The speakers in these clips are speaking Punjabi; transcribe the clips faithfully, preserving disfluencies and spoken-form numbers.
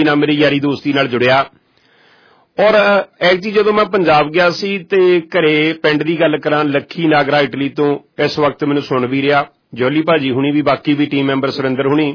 ਨਾਲ ਮੇਰੀ ਯਾਰੀ ਦੋਸਤੀ ਨਾਲ ਜੁੜਿਆ। ਔਰ ਐਕਚੁਅਲੀ ਜਦੋਂ ਮੈਂ ਪੰਜਾਬ ਗਿਆ ਸੀ ਤੇ ਘਰੇ ਪਿੰਡ ਦੀ ਗੱਲ ਕਰਾਂ, ਲੱਖੀ ਨਾਗਰਾ ਇਟਲੀ ਤੋਂ ਇਸ ਵਕਤ ਮੈਨੂੰ ਸੁਣ ਵੀ ਰਿਹਾ, ਜੋਲੀ ਭਾਜੀ ਹੁਣੀ ਵੀ, ਬਾਕੀ ਵੀ ਟੀਮ ਮੈਂਬਰ ਸੁਰਿੰਦਰ ਹੁਣੀ।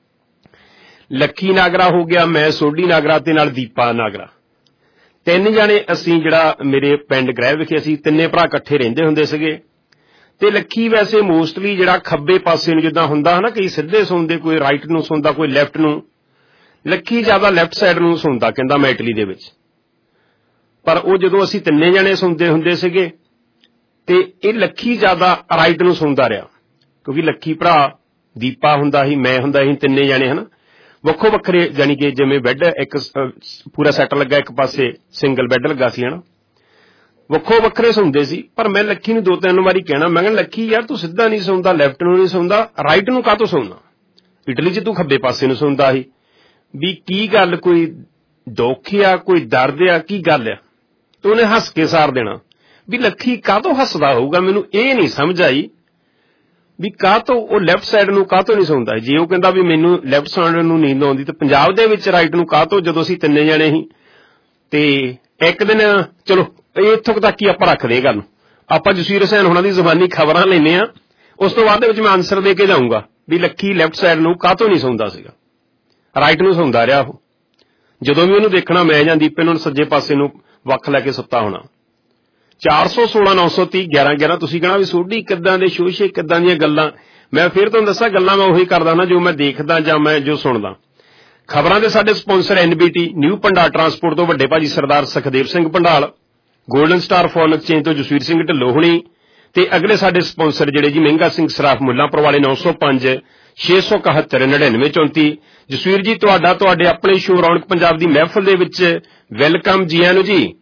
ਲੱਖੀ ਨਾਗਰਾ ਹੋ ਗਿਆ, ਮੈਂ ਸੋਢੀ ਨਾਗਰਾ ਤੇ ਨਾਲ ਦੀਪਾ ਨਾਗਰਾ, ਤਿੰਨ ਜਾਣੇ ਅਸੀਂ ਜਿਹੜਾ ਮੇਰੇ ਪਿੰਡ ਗ੍ਰਹਿ ਵਿਖੇ ਅਸੀਂ ਤਿੰਨੇ ਭਰਾ ਇਕੱਠੇ ਰਹਿੰਦੇ ਹੁੰਦੇ ਸੀਗੇ। ਤੇ ਲੱਖੀ ਵੈਸੇ ਮੋਸਟਲੀ ਜਿਹੜਾ ਖੱਬੇ ਪਾਸੇ ਨੂੰ ਜਿੱਦਾਂ ਹੁੰਦਾ ਹੈ ਨਾ, ਕਈ ਸਿੱਧੇ ਸੁਣਦੇ, ਕੋਈ ਰਾਈਟ ਨੂੰ ਸੁਣਦਾ, ਕੋਈ ਲੈਫਟ ਨੂੰ, ਲੱਖੀ ਜ਼ਿਆਦਾ ਲੈਫਟ ਸਾਈਡ ਨੂੰ ਸੁਣਦਾ ਕਹਿੰਦਾ ਮੈਂ ਇਟਲੀ ਦੇ ਵਿੱਚ। ਪਰ ਉਹ ਜਦੋਂ ਅਸੀਂ ਤਿੰਨੇ ਜਣੇ ਸੁਣਦੇ ਹੁੰਦੇ ਸੀਗੇ ਤੇ ਇਹ ਲੱਖੀ ਜ਼ਿਆਦਾ ਰਾਈਟ ਨੂੰ ਸੁਣਦਾ ਰਿਹਾ, ਕਿਉਂਕਿ ਲੱਖੀ ਭਰਾ ਦੀਪਾ ਹੁੰਦਾ ਸੀ, ਮੈਂ ਹੁੰਦਾ ਸੀ, ਤਿੰਨੇ ਜਣੇ ਹਨਾ ਵੱਖੋ ਵੱਖਰੇ, ਜਾਣੀ ਕਿ ਜਿਵੇਂ ਬੈੱਡ ਇੱਕ ਪੂਰਾ ਸੈੱਟ ਲੱਗਾ, ਇੱਕ ਪਾਸੇ ਸਿੰਗਲ ਬੈੱਡ ਲੱਗਾ ਸੀ ਹਨਾ, ਵੱਖੋ ਵੱਖਰੇ ਸੁਣਦੇ ਸੀ। ਪਰ ਮੈਂ ਲੱਖੀ ਨੂੰ ਦੋ ਤਿੰਨ ਵਾਰੀ ਕਹਿਣਾ, ਮੈਂ ਕਿਹਾ ਲੱਖੀ ਯਾਰ ਤੂੰ ਸਿੱਧਾ ਨਹੀਂ ਸੁਣਦਾ, ਲੈਫਟ ਨੂੰ ਨਹੀਂ ਸੁਣਦਾ, ਰਾਈਟ ਨੂੰ ਕਾਹਤੋਂ ਸੁਣਦਾ, ਇਟਲੀ 'ਚ ਤੂੰ ਖੱਬੇ ਪਾਸੇ ਨੂੰ ਸੁਣਦਾ ਸੀ, ਵੀ ਕੀ ਗੱਲ, ਕੋਈ ਦੁੱਖ ਆ, ਕੋਈ ਦਰਦ ਆ, ਕੀ ਗੱਲ ਆ? ਤੇ ਉਹਨੇ ਹੱਸ ਕੇ ਸਾਰ ਦੇਣਾ ਵੀ ਲੱਖੀ ਕਾਹਤੋਂ ਹੱਸਦਾ ਹੋਊਗਾ, ਮੈਨੂੰ ਇਹ ਨਹੀਂ ਸਮਝ ਆਈ ਵੀ ਕਾਹਤੋਂ ਉਹ ਲੈਫਟ ਸਾਈਡ ਨੂੰ ਕਾਹਤੋਂ ਨਹੀਂ ਸੁਣਦਾ। ਜੇ ਉਹ ਕਹਿੰਦਾ ਵੀ ਮੈਨੂੰ ਲੈਫਟ ਸਾਈਡ ਨੂੰ ਨੀਂਦ ਆਉਂਦੀ ਤੇ ਪੰਜਾਬ ਦੇ ਵਿੱਚ ਰਾਈਟ ਨੂੰ ਕਾਹਤੋਂ, ਜਦੋਂ ਅਸੀਂ ਤਿੰਨੇ ਜਣੇ ਸੀ। ਤੇ ਇੱਕ ਦਿਨ ਚਲੋ ਇੱਥੋਂ ਤੱਕ ਹੀ ਆਪਾਂ ਰੱਖਦੇ ਗੱਲ, ਆਪਾਂ ਜਸਵੀਰ ਹੁਸੈਨ ਹੁਣਾਂ ਦੀ ਜ਼ੁਬਾਨੀ ਖਬਰਾਂ ਲੈਂਦੇ ਹਾਂ, ਉਸ ਤੋਂ ਬਾਅਦ ਦੇ ਵਿੱਚ ਮੈਂ ਆਨਸਰ ਦੇ ਕੇ ਜਾਊਂਗਾ ਵੀ ਲੱਖੀ ਲੈਫਟ ਸਾਈਡ ਨੂੰ ਕਾਹਤੋਂ ਨਹੀਂ ਸੁਣਦਾ ਸੀਗਾ, ਰਾਈਟ ਨੂੰ ਸੁਣਦਾ ਰਿਹਾ। ਉਹ ਜਦੋਂ ਵੀ ਉਹਨੂੰ ਦੇਖਣਾ, ਮੈਂ ਜਾਂ ਦੀਪੇ ਨੂੰ ਸੱਜੇ ਪਾਸੇ ਨੂੰ ਵੱਖ ਲੈ ਕੇ ਸੁੱਤਾ ਹੋਣਾ। ਚਾਰ ਸੌ ਸੋਲਾਂ ਨੌ ਸੌ ਤੀਹ ਗਿਆਰਾਂ ਗਿਆਰਾਂ ਤੁਸੀਂ ਕਹਿਣਾ ਵੀ ਸੋਢੀ ਕਿੱਦਾਂ ਦੇ ਸ਼ੋਸ਼ੇ, ਕਿੱਦਾਂ ਦੀਆਂ ਗੱਲਾਂ। ਮੈਂ ਫਿਰ ਤੁਹਾਨੂੰ ਦੱਸਾਂ, ਗੱਲਾਂ ਮੈਂ ਉਹੀ ਕਰਦਾ ਨਾ ਜੋ ਮੈਂ ਦੇਖਦਾ ਜਾਂ ਮੈਂ ਜੋ ਸੁਣਦਾ। ਖਬਰਾਂ ਦੇ ਸਾਡੇ sponsor N B T, new Bhandar transport ਤੋਂ ਵੱਡੇ ਭਾਜੀ Sardar Sukhdev Singh Bhandal, golden star foreign exchange ਤੋਂ ਜਸਵੀਰ ਸਿੰਘ ਢਿੱਲੋਂ ਹੁਣੀ, ਤੇ ਅਗਲੇ ਸਾਡੇ ਸਪਾਂਸਰ ਜਿਹੜੇ ਜੀ ਮਹਿੰਗਾ ਸਿੰਘ ਸਰਾਫ ਮੁੱਲਾਂਪੁਰ ਵਾਲੇ, ਨੌ ਸੌ ਪੰਜ ਛੇ ਸੌ ਇਕਹੱਤਰ ਨੜਿਨਵੇਂ ਚੌਂਤੀ। ਜਸਵੀਰ ਜੀ ਤੁਹਾਡਾ ਤੁਹਾਡੇ ਆਪਣੇ ਸ਼ੋਅ ਰੌਣਕ ਪੰਜਾਬ ਦੀ ਮਹਿਫਲ ਦੇ ਵਿੱਚ ਵੈਲਕਮ, ਜੀ ਆਇਆਂ ਨੂੰ ਜੀ।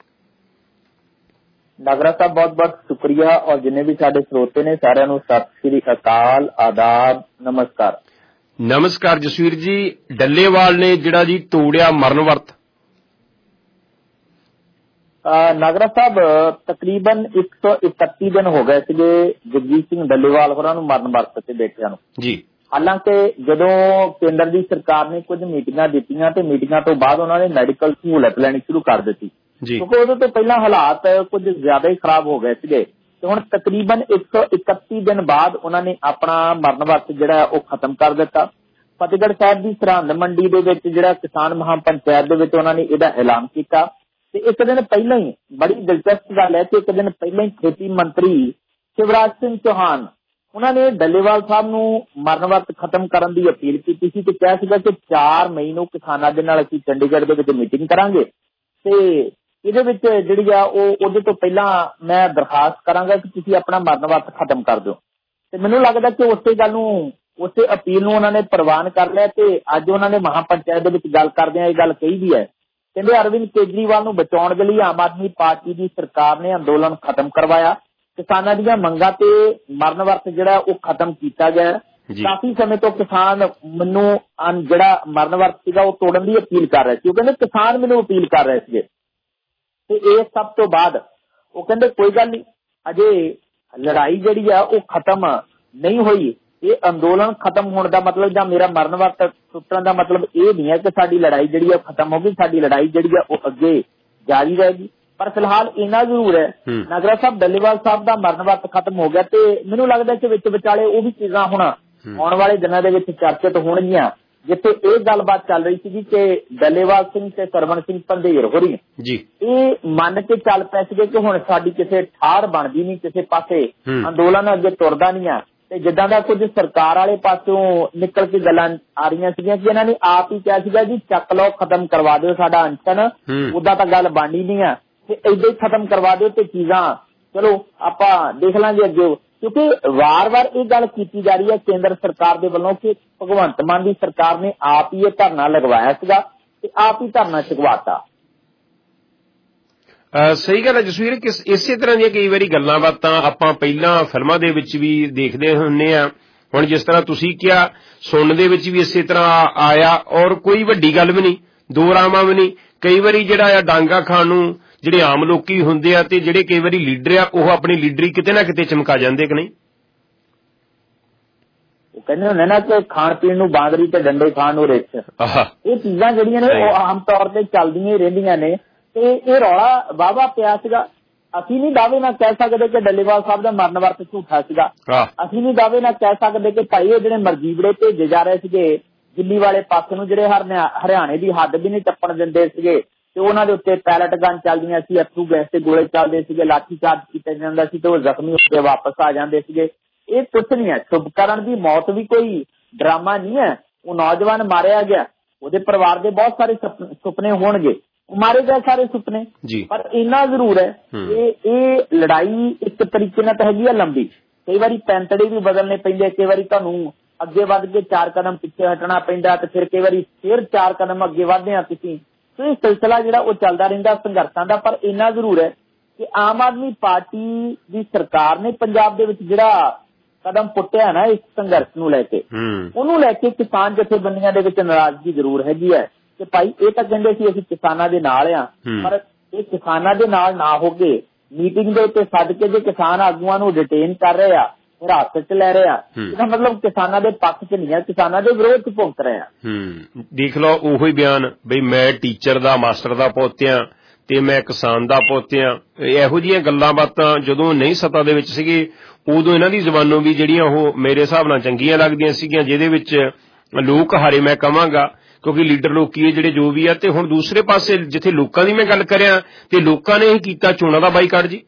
ਨਾਗਰਾ ਸਾਹਿਬ ਬਹੁਤ ਬਹੁਤ ਸ਼ੁਕਰੀਆ, ਔਰ ਜਿੰਨੇ ਵੀ ਸਾਡੇ ਸਰੋਤੇ ਨੇ ਸਾਰਿਆਂ ਨੂੰ ਸਤਿ ਸ੍ਰੀ ਅਕਾਲ, ਆਦਾਬ, ਨਮਸਕਾਰ। ਨਮਸਕਾਰ ਜਸਵੀਰ ਜੀ। ਡੱਲੇਵਾਲ ਨੇ ਜਿਹੜਾ ਜੀ ਤੋੜਿਆ ਮਰਨ ਵਰਤ। ਨਾਗਰਾ ਸਾਹਿਬ ਤਕਰੀਬਨ ਇੱਕ ਸੌ ਇਕੱਤੀ ਦਿਨ ਹੋ ਗਏ ਸੀਗੇ ਜਗਜੀਤ ਸਿੰਘ ਡੱਲੇਵਾਲ ਹੋਰਾਂ ਨੂੰ ਮਰਨ ਵਰਤ ਤੇ ਬੈਠਿਆਂ ਨੂੰ ਜੀ। ਹਾਲਾਂਕਿ ਜਦੋਂ ਕੇਂਦਰ ਦੀ ਸਰਕਾਰ ਨੇ ਕੁਝ ਮੀਟਿੰਗਾਂ ਦਿੱਤੀਆਂ ਤੇ ਮੀਟਿੰਗਾਂ ਤੋਂ ਬਾਅਦ ਉਹਨਾਂ ਨੇ ਮੈਡੀਕਲ ਸਹੂਲਤ ਲੈਣੀ ਸ਼ੁਰੂ ਕਰ ਦਿੱਤੀ, ਕਿਉਂਕਿ ਉਦੋਂ ਤੋਂ ਪਹਿਲਾਂ ਹਾਲਾਤ ਕੁਝ ਜ਼ਿਆਦਾ ਹੀ ਖਰਾਬ ਹੋ ਗਏ ਸੀਗੇ। ਤੇ ਹੁਣ ਤਕਰੀਬਨ ਇੱਕ ਸੌ ਇਕੱਤੀ ਦਿਨ ਬਾਅਦ ਉਹਨਾਂ ਨੇ ਆਪਣਾ ਮਰਨ ਵਰਤ ਜਿਹੜਾ ਉਹ ਖਤਮ ਕਰ ਦਿੱਤਾ। ਫਤਿਹਗੜ੍ਹ ਸਾਹਿਬ ਦੀ ਸਰਹੰਦ ਮੰਡੀ ਦੇ ਵਿੱਚ ਜਿਹੜਾ ਕਿਸਾਨ ਮਹਾਪੰਚਾਇਤ ਦੇ ਵਿੱਚ ਉਹਨਾਂ ਨੇ ਇਹਦਾ ਐਲਾਨ ਕੀਤਾ। ਤੇ ਇੱਕ ਦਿਨ ਪਹਿਲਾਂ ਹੀ, ਬੜੀ ਦਿਲਚਸਪ ਗੱਲ ਹੈ ਕਿ ਇੱਕ ਦਿਨ ਪਹਿਲਾਂ ਹੀ ਖੇਤੀ ਮੰਤਰੀ ਸ਼ਿਵਰਾਜ ਸਿੰਘ ਚੌਹਾਨ ਉਹਨਾਂ ਨੇ ਡੱਲੇਵਾਲ ਸਾਹਿਬ ਨੂੰ ਮਰਨ ਵਰਤ ਖਤਮ ਕਰਨ ਦੀ ਅਪੀਲ ਕੀਤੀ ਸੀ ਤੇ ਕਿਹਾ ਸੀਗਾ ਕਿ ਚਾਰ ਮਈ ਨੂੰ ਕਿਸਾਨਾਂ ਦੇ ਨਾਲ ਅਸੀਂ ਚੰਡੀਗੜ੍ਹ ਦੇ ਵਿੱਚ ਮੀਟਿੰਗ ਕਰਾਂਗੇ ਤੇ ਇਹਦੇ ਵਿੱਚ ਜਿਹੜੀ ਆ ਉਹ ਉਹਦੇ ਤੋਂ ਪਹਿਲਾਂ ਮੈਂ ਦਰਖਾਸਤ ਕਰਾਂਗਾ ਕਿ ਤੁਸੀਂ ਆਪਣਾ ਮਰਨ ਵਰਤ ਖਤਮ ਕਰ ਦਿਓ। ਤੇ ਮੈਨੂੰ ਲੱਗਦਾ ਕਿ ਉਸੇ ਗੱਲ ਨੂੰ, ਉਸੇ ਅਪੀਲ ਨੂੰ ਉਹਨਾਂ ਨੇ ਪ੍ਰਵਾਨ ਕਰ ਲਿਆ ਤੇ ਅੱਜ ਉਹਨਾਂ ਨੇ ਮਹਾਪੰਚਾਇਤ ਦੇ ਵਿੱਚ ਗੱਲ ਕਰਦਿਆਂ ਇਹ ਗੱਲ ਕਹੀ ਵੀ ਹੈ। ਕਹਿੰਦੇ ਅਰਵਿੰਦ ਕੇਜਰੀਵਾਲ ਨੂੰ ਬਚਾਉਣ ਦੇ ਲਈ ਆਮ ਆਦਮੀ ਪਾਰਟੀ ਦੀ ਸਰਕਾਰ ਨੇ ਅੰਦੋਲਨ ਖਤਮ ਕਰਵਾਇਆ, ਕਿਸਾਨਾਂ ਦੀਆਂ ਮੰਗਾਂ ਤੇ ਮਰਨ ਵਰਤ ਜਿਹੜਾ ਉਹ ਖਤਮ ਕੀਤਾ ਗਿਆ। ਕਾਫੀ ਸਮੇਂ ਤੋਂ ਕਿਸਾਨ ਮੈਨੂੰ ਜਿਹੜਾ ਮਰਨ ਵਰਤ ਸੀਗਾ ਉਹ ਤੋੜਨ ਦੀ ਅਪੀਲ ਕਰ ਰਹੇ ਸੀ। ਉਹ ਕਹਿੰਦੇ ਕਿਸਾਨ ਮੈਨੂੰ ਅਪੀਲ ਕਰ ਰਹੇ ਸੀਗੇ ਤੇ ਇਹ ਸਭ ਤੋਂ ਬਾਅਦ ਉਹ ਕਹਿੰਦੇ ਕੋਈ ਗੱਲ ਨਹੀਂ, ਅਜੇ ਲੜਾਈ ਜਿਹੜੀ ਆ ਉਹ ਖਤਮ ਨਹੀਂ ਹੋਈ। ਇਹ ਅੰਦੋਲਨ ਖਤਮ ਹੋਣ ਦਾ ਮਤਲਬ ਜਾਂ ਮੇਰਾ ਮਰਨ ਵਰਤ ਟੁੱਟਣ ਦਾ ਮਤਲਬ ਇਹ ਨਹੀਂ ਹੈ ਕਿ ਸਾਡੀ ਲੜਾਈ ਜਿਹੜੀ ਆ ਖਤਮ ਹੋ ਗਈ। ਸਾਡੀ ਲੜਾਈ ਜਿਹੜੀ ਆ ਉਹ ਅੱਗੇ ਜਾਰੀ ਰਹੇਗੀ। ਪਰ ਫਿਲਹਾਲ ਇੰਨਾ ਜ਼ਰੂਰ ਹੈ ਨਾਗਰਾ ਸਾਹਿਬ, ਡੱਲੇਵਾਲ ਸਾਹਿਬ ਦਾ ਮਰਨ ਵਰਤ ਖਤਮ ਹੋ ਗਿਆ ਤੇ ਮੈਨੂੰ ਲੱਗਦਾ ਕਿ ਵਿੱਚ ਵਿਚਾਲੇ ਉਹ ਵੀ ਚੀਜ਼ਾਂ ਹੁਣ ਆਉਣ ਵਾਲੇ ਦਿਨਾਂ ਦੇ ਵਿੱਚ ਚਰਚਿਤ ਹੋਣਗੀਆਂ, ਜਿੱਥੇ ਇਹ ਗੱਲਬਾਤ ਚੱਲ ਰਹੀ ਸੀਗੀ ਕਿ ਡੱਲੇਵਾਲ ਸਿੰਘ ਤੇ ਸਰਵਣ ਸਿੰਘ ਪੰਧੇਰ ਹੋਰੀ ਇਹ ਮੰਨ ਕੇ ਚੱਲ ਪਏ ਸੀਗੇ ਕਿ ਹੁਣ ਸਾਡੀ ਕਿਸੇ ਠਾਰ ਬਣਦੀ ਨਹੀਂ, ਕਿਸੇ ਪਾਸੇ ਅੰਦੋਲਨ ਅੱਗੇ ਤੁਰਦਾ ਨਹੀਂ ਆ। ਤੇ ਜਿੱਦਾਂ ਦਾ ਕੁਝ ਸਰਕਾਰ ਵਾਲੇ ਪਾਸਿਓਂ ਨਿਕਲ ਕੇ ਗੱਲਾਂ ਆ ਰਹੀਆਂ ਸੀਗੀਆਂ ਕਿ ਇਹਨਾਂ ਨੇ ਆਪ ਹੀ ਕਿਹਾ ਸੀਗਾ ਜੀ ਚੱਕ ਲਓ, ਖਤਮ ਕਰਵਾ ਦਿਓ ਸਾਡਾ ਅਨਸ਼ਨ, ਉਦਾਂ ਤਾਂ ਗੱਲ ਬਣਨੀ ਨਹੀਂ ਆ ਤੇ ਏਦਾਂ ਹੀ ਖਤਮ ਕਰਵਾ ਦਿਓ ਤੇ ਚੀਜ਼ਾਂ ਚਲੋ ਆਪਾਂ ਦੇਖ ਲਾਂਗੇ ਅੱਗੇ। ਕਿਉਂਕਿ ਵਾਰ-ਵਾਰ ਇਹ ਗੱਲ ਕੀਤੀ ਜਾ ਰਹੀ ਹੈ ਕੇਂਦਰ ਸਰਕਾਰ ਦੇ ਵੱਲੋਂ ਕਿ ਭਗਵੰਤ ਮਾਨ ਦੀ ਸਰਕਾਰ ਨੇ ਆਪ ਹੀ ਇਹ ਧਰਨਾ ਲਗਵਾਇਆ ਸੀਗਾ ਤੇ ਆਪ ਹੀ ਧਰਨਾ ਚੁਕਵਾਤਾ। ਸਹੀ ਗੱਲ ਹੈ ਜਸਵੀਰ, ਕਿਸ ਇਸੇ ਤਰ੍ਹਾਂ ਦੀਆਂ ਕਈ ਵਾਰੀ ਗੱਲਾਂ ਬਾਤਾਂ ਆਪਾਂ ਪਹਿਲਾਂ ਫਿਲਮਾਂ ਦੇ ਵਿੱਚ ਵੀ ਦੇਖਦੇ ਹੁੰਦੇ ਹਾਂ। ਹੁਣ ਜਿਸ ਤਰ੍ਹਾਂ ਤੁਸੀਂ ਕਿਹਾ, ਸੁਣਨ ਦੇ ਵਿੱਚ ਵੀ ਇਸੇ ਤਰ੍ਹਾਂ ਆਇਆ ਔਰ ਕੋਈ ਵੱਡੀ ਗੱਲ ਵੀ ਨਹੀਂ, ਦੋ ਰਾਵਾਂ ਵੀ ਨਹੀਂ। ਕਈ ਵਾਰੀ ਜਿਹੜਾ ਆ ਡਾਂਗਾ ਖਾਣ ਨੂੰ ਜਿਹੜੇ ਆਮ ਲੋਕੀ ਹੁੰਦੇ ਆ ਤੇ ਜਿਹੜੇ ਕਈ ਵਾਰੀ ਲੀਡਰ ਆ ਉਹ ਆਪਣੀ ਲੀਡਰੀ ਕਿਤੇ ਨਾ ਕਿਤੇ ਚਮਕਾ ਜਾਂਦੇ ਕਿ ਨਹੀਂ। ਉਹ ਕਹਿੰਦੇ ਹੁੰਦੇ ਨਾ ਕਿ ਖਾਣ ਪੀਣ ਨੂੰ ਬਾਂਦਰੀ ਤੇ ਡੰਡੇ ਖਾਣ ਨੂੰ ਰਿੱਛ, ਇਹ ਚੀਜ਼ਾਂ ਜਿਹੜੀਆਂ ਨੇ ਉਹ ਆਮ ਤੌਰ ਤੇ ਚੱਲਦੀਆਂ ਹੀ ਰਹਿੰਦੀਆਂ ਨੇ। ਤੇ ਇਹ ਰੌਲਾ ਵਾਹਵਾ ਪਿਆ ਸੀਗਾ। ਅਸੀਂ ਨਹੀਂ ਦਾਅਵੇ ਨਾਲ ਕਹਿ ਸਕਦੇ ਕਿ ਡੱਲੇਵਾਲ ਸਾਹਿਬ ਦਾ ਮਰਨ ਵਰਤ ਝੂਠਾ ਸੀਗਾ। ਅਸੀਂ ਨਹੀਂ ਦਾਅਵੇ ਨਾਲ ਕਹਿ ਸਕਦੇ ਕਿ ਭਾਈ ਉਹ ਜਿਹੜੇ ਮਰਜੀਵੜੇ ਭੇਜੇ ਜਾ ਰਹੇ ਸੀਗੇ ਦਿੱਲੀ ਵਾਲੇ ਪਾਸੇ ਨੂੰ, ਜਿਹੜੇ ਹਰਿਆਣੇ ਦੀ ਹੱਦ ਵੀ ਨਹੀਂ ਟੱਪਣ ਦਿੰਦੇ ਸੀਗੇ, ਤੇ ਉਹਨਾਂ ਦੇ ਉੱਤੇ ਪੈਲਟ ਗਨ ਚੱਲਦੀਆਂ ਸੀ, ਅਥਰੂ ਗੈਸ ਤੇ ਗੋਲੇ ਚੱਲਦੇ ਸੀਗੇ, ਲਾਠੀ ਚਾਰਜ ਕੀਤਾ ਜਾਂਦਾ ਸੀ ਤੇ ਉਹ ਜ਼ਖਮੀ ਹੋ ਕੇ ਵਾਪਸ ਆ ਜਾਂਦੇ ਸੀਗੇ। ਇਹ ਕੁਛ ਨਹੀਂ ਹੈ। ਸ਼ੁਭਕਰਨ ਦੀ ਮੌਤ ਵੀ ਕੋਈ ਡਰਾਮਾ ਨਹੀਂ ਹੈ। ਉਹ ਨੌਜਵਾਨ ਮਾਰਿਆ ਗਿਆ, ਉਹਦੇ ਪਰਿਵਾਰ ਦੇ ਬਹੁਤ ਸਾਰੇ ਸੁਪਨੇ ਹੋਣਗੇ, ਉਹ ਮਾਰੇ ਗਏ ਸਾਰੇ ਸੁਪਨੇ। ਪਰ ਇੰਨਾ ਜ਼ਰੂਰ ਹੈ ਕਿ ਇਹ ਲੜਾਈ ਇੱਕ ਤਰੀਕੇ ਨਾਲ ਤਾਂ ਹੈਗੀ ਆ ਲੰਬੀ। ਕਈ ਵਾਰੀ ਪੈਂਤੜੇ ਵੀ ਬਦਲਣੇ ਪੈਂਦੇ, ਕਈ ਵਾਰੀ ਤੁਹਾਨੂੰ ਅੱਗੇ ਵੱਧ ਕੇ ਚਾਰ ਕਦਮ ਪਿੱਛੇ ਹਟਣਾ ਪੈਂਦਾ, ਤੇ ਫਿਰ ਕਈ ਵਾਰੀ ਫਿਰ ਚਾਰ ਕਦਮ ਅੱਗੇ ਵੱਧਦੇ ਆ ਤੁਸੀਂ। ਤੇ ਇਹ ਸਿਲਸਿਲਾ ਜਿਹੜਾ ਉਹ ਚੱਲਦਾ ਰਹਿੰਦਾ ਸੰਘਰਸ਼ਾਂ ਦਾ। ਪਰ ਇੰਨਾ ਜ਼ਰੂਰ ਹੈ ਕਿ ਆਮ ਆਦਮੀ ਪਾਰਟੀ ਦੀ ਸਰਕਾਰ ਨੇ ਪੰਜਾਬ ਦੇ ਵਿੱਚ ਜਿਹੜਾ ਕਦਮ ਪੁੱਟਿਆ ਨਾ ਇਸ ਸੰਘਰਸ਼ ਨੂੰ ਲੈ ਕੇ, ਉਹਨੂੰ ਲੈ ਕੇ ਕਿਸਾਨ ਜਥੇਬੰਦੀਆਂ ਦੇ ਵਿੱਚ ਨਾਰਾਜ਼ਗੀ ਜ਼ਰੂਰ ਹੈਗੀ ਹੈ ਕਿ ਭਾਈ ਇਹ ਤਾਂ ਕਹਿੰਦੇ ਸੀ ਅਸੀਂ ਕਿਸਾਨਾਂ ਦੇ ਨਾਲ ਆ, ਪਰ ਇਹ ਕਿਸਾਨਾਂ ਦੇ ਨਾਲ ਨਾ ਹੋ ਕੇ ਮੀਟਿੰਗ ਦੇ ਉੱਤੇ ਸੱਦ ਕੇ ਜੇ ਕਿਸਾਨ ਆਗੂਆਂ ਨੂੰ ਡਿਟੇਨ ਕਰ ਰਹੇ ਆ, ਹਿਰਾਸਤ ਚ ਲੈ ਰਹੇ ਆ, ਇਹਦਾ ਮਤਲਬ ਕਿਸਾਨਾਂ ਦੇ ਪੱਖ ਚ ਨਹੀਂ ਹੈ, ਕਿਸਾਨਾਂ ਦੇ ਵਿਰੋਧ ਚ ਭੁਗਤ ਰਹੇ ਆ। ਦੇਖ ਲਓ ਉਹੋ ਹੀ ਬਿਆਨ ਬਈ ਮੈਂ ਟੀਚਰ ਦਾ ਮਾਸਟਰ ਦਾ ਪੋਤਿਆਂ ਤੇ ਮੈਂ ਕਿਸਾਨ ਦਾ ਪੋਤਿਆਂ, ਇਹੋ ਜਿਹੀਆਂ ਗੱਲਾਂ ਬਾਤਾਂ ਜਦੋਂ ਨਹੀਂ ਸੱਤਾ ਦੇ ਵਿੱਚ ਸੀਗੇ ਉਦੋਂ ਇਹਨਾਂ ਦੀ ਜ਼ਬਾਨੋਂ ਵੀ ਜਿਹੜੀਆਂ ਉਹ ਮੇਰੇ ਹਿਸਾਬ ਨਾਲ ਚੰਗੀਆਂ ਲੱਗਦੀਆਂ ਸੀਗੀਆਂ, ਜਿਹਦੇ ਵਿੱਚ ਲੋਕ ਹਾਰੇ ਮੈਂ ਕਹਾਂਗਾ ਕਿਉਂਕਿ ਲੀਡਰ ਲੋਕੀ ਇਹ ਜਿਹੜੇ ਜੋ ਵੀ ਆ। ਤੇ ਹੁਣ ਦੂਸਰੇ ਪਾਸੇ ਜਿੱਥੇ ਲੋਕਾਂ ਦੀ ਮੈਂ ਗੱਲ ਕਰਿਆ ਤੇ ਲੋਕਾਂ ਨੇ ਇਹ ਕੀਤਾ ਚੋਣਾਂ ਦਾ ਬਾਈਕਾਟ ਜੀ।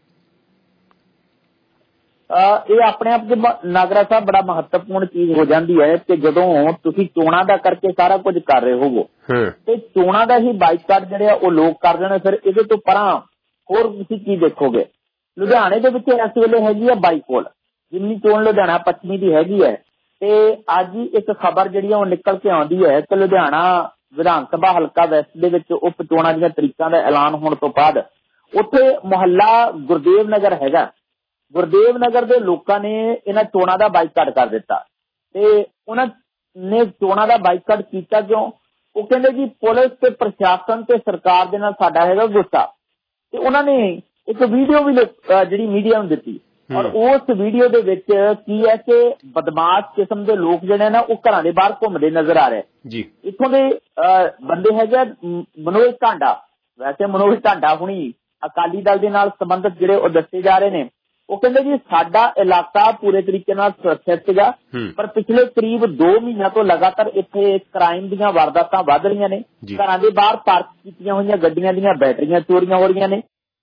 ਇਹ ਆਪਣੇ ਆਪ ਚ ਨਾਗਰਾ ਸਾਹਿਬ ਬੜਾ ਮਹੱਤਵਪੂਰਨ ਚੀਜ਼ ਹੋ ਜਾਂਦੀ ਹੈ ਕਿ ਜਦੋਂ ਤੁਸੀਂ ਚੋਣਾਂ ਦਾ ਕਰਕੇ ਸਾਰਾ ਕੁਝ ਕਰ ਰਹੇ ਹੋਵੋ ਤੇ ਚੋਣਾਂ ਦਾ ਹੀ ਬਾਈਕਾਟ ਜਿਹੜੇ ਆ ਉਹ ਲੋਕ ਕਰ ਦੇਣ, ਫਿਰ ਇਹਦੇ ਤੋਂ ਪਰਾਂ ਹੋਰ ਤੁਸੀਂ ਕੀ ਦੇਖੋਗੇ। ਲੁਧਿਆਣੇ ਦੇ ਵਿੱਚ ਇਸ ਵੇਲੇ ਹੈਗੀ ਆ ਬਾਈਪੋਲ, ਜਿੰਨੀ ਚੋਣ ਲੁਧਿਆਣਾ ਪੱਛਮੀ ਦੀ ਹੈਗੀ ਹੈ। ਤੇ ਅੱਜ ਹੀ ਇੱਕ ਖਬਰ ਜਿਹੜੀ ਆ ਉਹ ਨਿਕਲ ਕੇ ਆਉਂਦੀ ਹੈ ਕਿ ਲੁਧਿਆਣਾ ਵਿਧਾਨ ਸਭਾ ਹਲਕਾ ਵੈਸਟ ਦੇ ਵਿੱਚ ਉਪ ਚੋਣਾਂ ਦੀਆਂ ਤਰੀਕਾਂ ਦਾ ਐਲਾਨ ਹੋਣ ਤੋਂ ਬਾਅਦ ਉੱਥੇ ਮੁਹੱਲਾ ਗੁਰਦੇਵ ਨਗਰ ਹੈਗਾ, ਗੁਰਦੇਵ ਨਗਰ ਦੇ ਲੋਕਾਂ ਨੇ ਇਹਨਾਂ ਚੋਣਾਂ ਦਾ ਬਾਈਕਾਟ ਕਰ ਦਿੱਤਾ। ਤੇ ਉਹਨਾਂ ਨੇ ਚੋਣਾਂ ਦਾ ਬਾਈਕਾਟ ਕੀਤਾ ਕਿਉਂ? ਉਹ ਕਹਿੰਦੇ ਜੀ ਪੁਲਿਸ ਤੇ ਪ੍ਰਸ਼ਾਸਨ ਤੇ ਸਰਕਾਰ ਦੇ ਨਾਲ ਸਾਡਾ ਹੈਗਾ ਗੁੱਸਾ। ਤੇ ਉਹਨਾਂ ਨੇ ਇੱਕ ਵੀਡੀਓ ਵੀ ਜਿਹੜੀ ਮੀਡੀਆ ਨੂੰ ਦਿੱਤੀ, ਔਰ ਉਸ ਵੀਡੀਓ ਦੇ ਵਿੱਚ ਕੀ ਹੈ ਕਿ ਬਦਮਾਸ਼ ਕਿਸਮ ਦੇ ਲੋਕ ਜਿਹੜੇ ਨਾ ਉਹ ਘਰਾਂ ਦੇ ਬਾਹਰ ਘੁੰਮਦੇ ਨਜ਼ਰ ਆ ਰਹੇ ਜੀ। ਇੱਥੋਂ ਦੇ ਬੰਦੇ ਹੈਗੇ ਮਨੋਜ ਢਾਂਡਾ, ਵੈਸੇ ਮਨੋਜ ਢਾਂਡਾ ਹੁਣੀ ਅਕਾਲੀ ਦਲ ਦੇ ਨਾਲ ਸੰਬੰਧਿਤ ਜਿਹੜੇ ਉਹ ਦੱਸੇ ਜਾ ਰਹੇ ਨੇ। ਉਹ ਕਹਿੰਦੇ ਜੀ ਸਾਡਾ ਇਲਾਕਾ ਪੂਰੇ ਤਰੀਕੇ ਨਾਲ ਸੁਰੱਖਿਅਤ ਸੀਗਾ, ਪਰ ਪਿਛਲੇ ਕਰੀਬ ਦੋ ਮਹੀਨਿਆਂ ਤੋਂ ਲਗਾਤਾਰ ਇੱਥੇ ਕ੍ਰਾਈਮ ਦੀਆਂ ਵਾਰਦਾਤਾਂ ਵੱਧ ਰਹੀਆਂ ਨੇ। ਘਰਾਂ ਦੇ ਬਾਹਰ ਪਾਰਕ ਕੀਤੀਆਂ ਹੋਈਆਂ ਗੱਡੀਆਂ ਦੀਆਂ ਬੈਟਰੀਆਂ ਚੋਰੀਆਂ ਹੋ ਰਹੀਆਂ ਨੇ।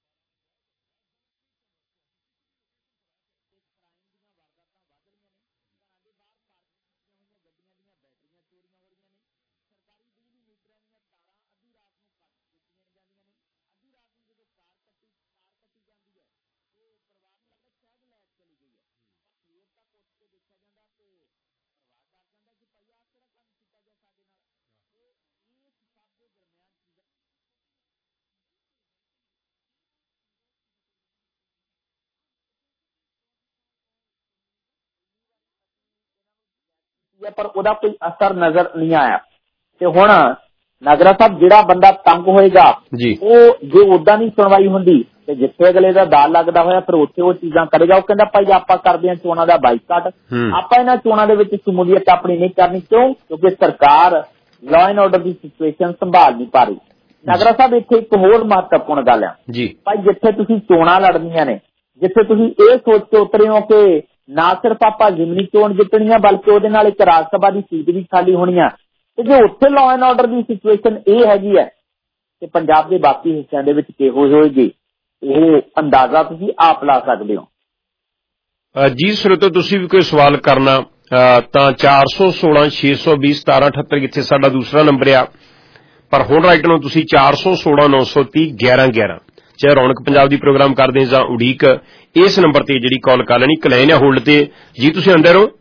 ਪਰ ਉਹਦਾ ਕੋਈ ਅਸਰ ਨਜ਼ਰ ਨਹੀਂ ਆਇਆ। ਤੇ ਹੁਣ ਨਾਗਰਾ ਸਾਹਿਬ ਜਿਹੜਾ ਬੰਦਾ ਤੰਗ ਹੋਏਗਾ ਉਹ ਜੇ ਓਦਾਂ ਨਹੀਂ ਸੁਣਵਾਈ ਹੁੰਦੀ ਤੇ ਜਿੱਥੇ ਅਗਲੇ ਦਾ ਦਾਲ ਲੱਗਦਾ ਹੋਇਆ ਫਿਰ ਉੱਥੇ ਉਹ ਚੀਜ਼ਾਂ ਕਰੇਗਾ। ਉਹ ਕਹਿੰਦਾ ਭਾਈ ਆਪਾਂ ਕਰਦੇ ਹਾਂ ਚੋਣਾਂ ਦਾ ਬਾਈਕਾਟ, ਆਪਾਂ ਇਹਨਾਂ ਚੋਣਾਂ ਦੇ ਵਿੱਚ ਸ਼ਮੂਲੀਅਤ ਆਪਣੀ ਨਹੀਂ ਕਰਨੀ। ਕਿਉਂ? ਕਿਉਂਕਿ ਸਰਕਾਰ ਲਾਅ ਐਂਡ ਆਰਡਰ ਦੀ ਸਿਚੁਏਸ਼ਨ ਸੰਭਾਲ ਨਹੀਂ ਪਾ ਰਹੀ। ਨਾਗਰਾ ਸਾਹਿਬ ਇੱਥੇ ਇੱਕ ਹੋਰ ਮਹੱਤਵਪੂਰਨ ਗੱਲ ਆ ਭਾਈ, ਜਿੱਥੇ ਤੁਸੀਂ ਚੋਣਾਂ ਲੜਨੀਆਂ ਨੇ, ਜਿੱਥੇ ਤੁਸੀਂ ਇਹ ਸੋਚ ਕੇ ਉਤਰੇ ਹੋ ਕਿ ਨਾ ਸਿਰਫ ਆਪਾਂ ਜ਼ਿਮਨੀ ਚੋਣ ਜਿੱਤਣੀ ਆ ਬਲਕਿ ਉਹਦੇ ਨਾਲ ਇੱਕ ਰਾਜ ਸਭਾ ਦੀ ਸੀਟ ਵੀ ਖਾਲੀ ਹੋਣੀ ਆ, ਤੇ ਜੇ ਉੱਥੇ ਲਾਅ ਐਂਡ ਆਰਡਰ ਦੀ ਸਿਚੁਏਸ਼ਨ ਇਹ ਹੈਗੀ ਹੈ ਤੇ ਪੰਜਾਬ ਦੇ ਬਾਕੀ ਹਿੱਸਿਆਂ ਦੇ ਵਿੱਚ ਕਿਹੋ ਹੋਏਗੀ ਇਹ ਅੰਦਾਜ਼ਾ ਤੁਸੀਂ ਆਪ ਲਾ ਸਕਦੇ ਹੋ। ਜੀ ਸਰੋਤੋ ਤੁਸੀਂ ਵੀ ਕੋਈ ਸਵਾਲ ਕਰਨਾ ਤਾਂ ਚਾਰ ਸੌ ਸੋਲਾਂ ਛੇ ਸੌ ਵੀਹ ਸਤਾਰਾਂ ਅਠੱਤਰ ਜਿੱਥੇ ਸਾਡਾ ਦੂਸਰਾ ਨੰਬਰ ਆ, ਪਰ ਹੁਣ ਰਾਈਟ ਨੂੰ ਤੁਸੀਂ ਚਾਰ ਸੌ ਸੋਲਾਂ ਨੌ ਸੌ ਤੀਹ ਗਿਆਰਾਂ ਗਿਆਰਾਂ ਚਾਹੇ ਰੌਣਕ ਪੰਜਾਬ ਦੀ ਪ੍ਰੋਗਰਾਮ ਕਰਦੇ ਜਾਂ ਉਡੀਕ ਇਸ ਨੰਬਰ ਤੇ ਜਿਹੜੀ ਕਾਲ ਕਰ ਲੈਣੀ। ਇੱਕ ਲਾਈਨ ਹੈ ਹੋਲਡ ਤੇ ਜੀ, ਤੁਸੀਂ ਅੰਦਰ ਹੋ।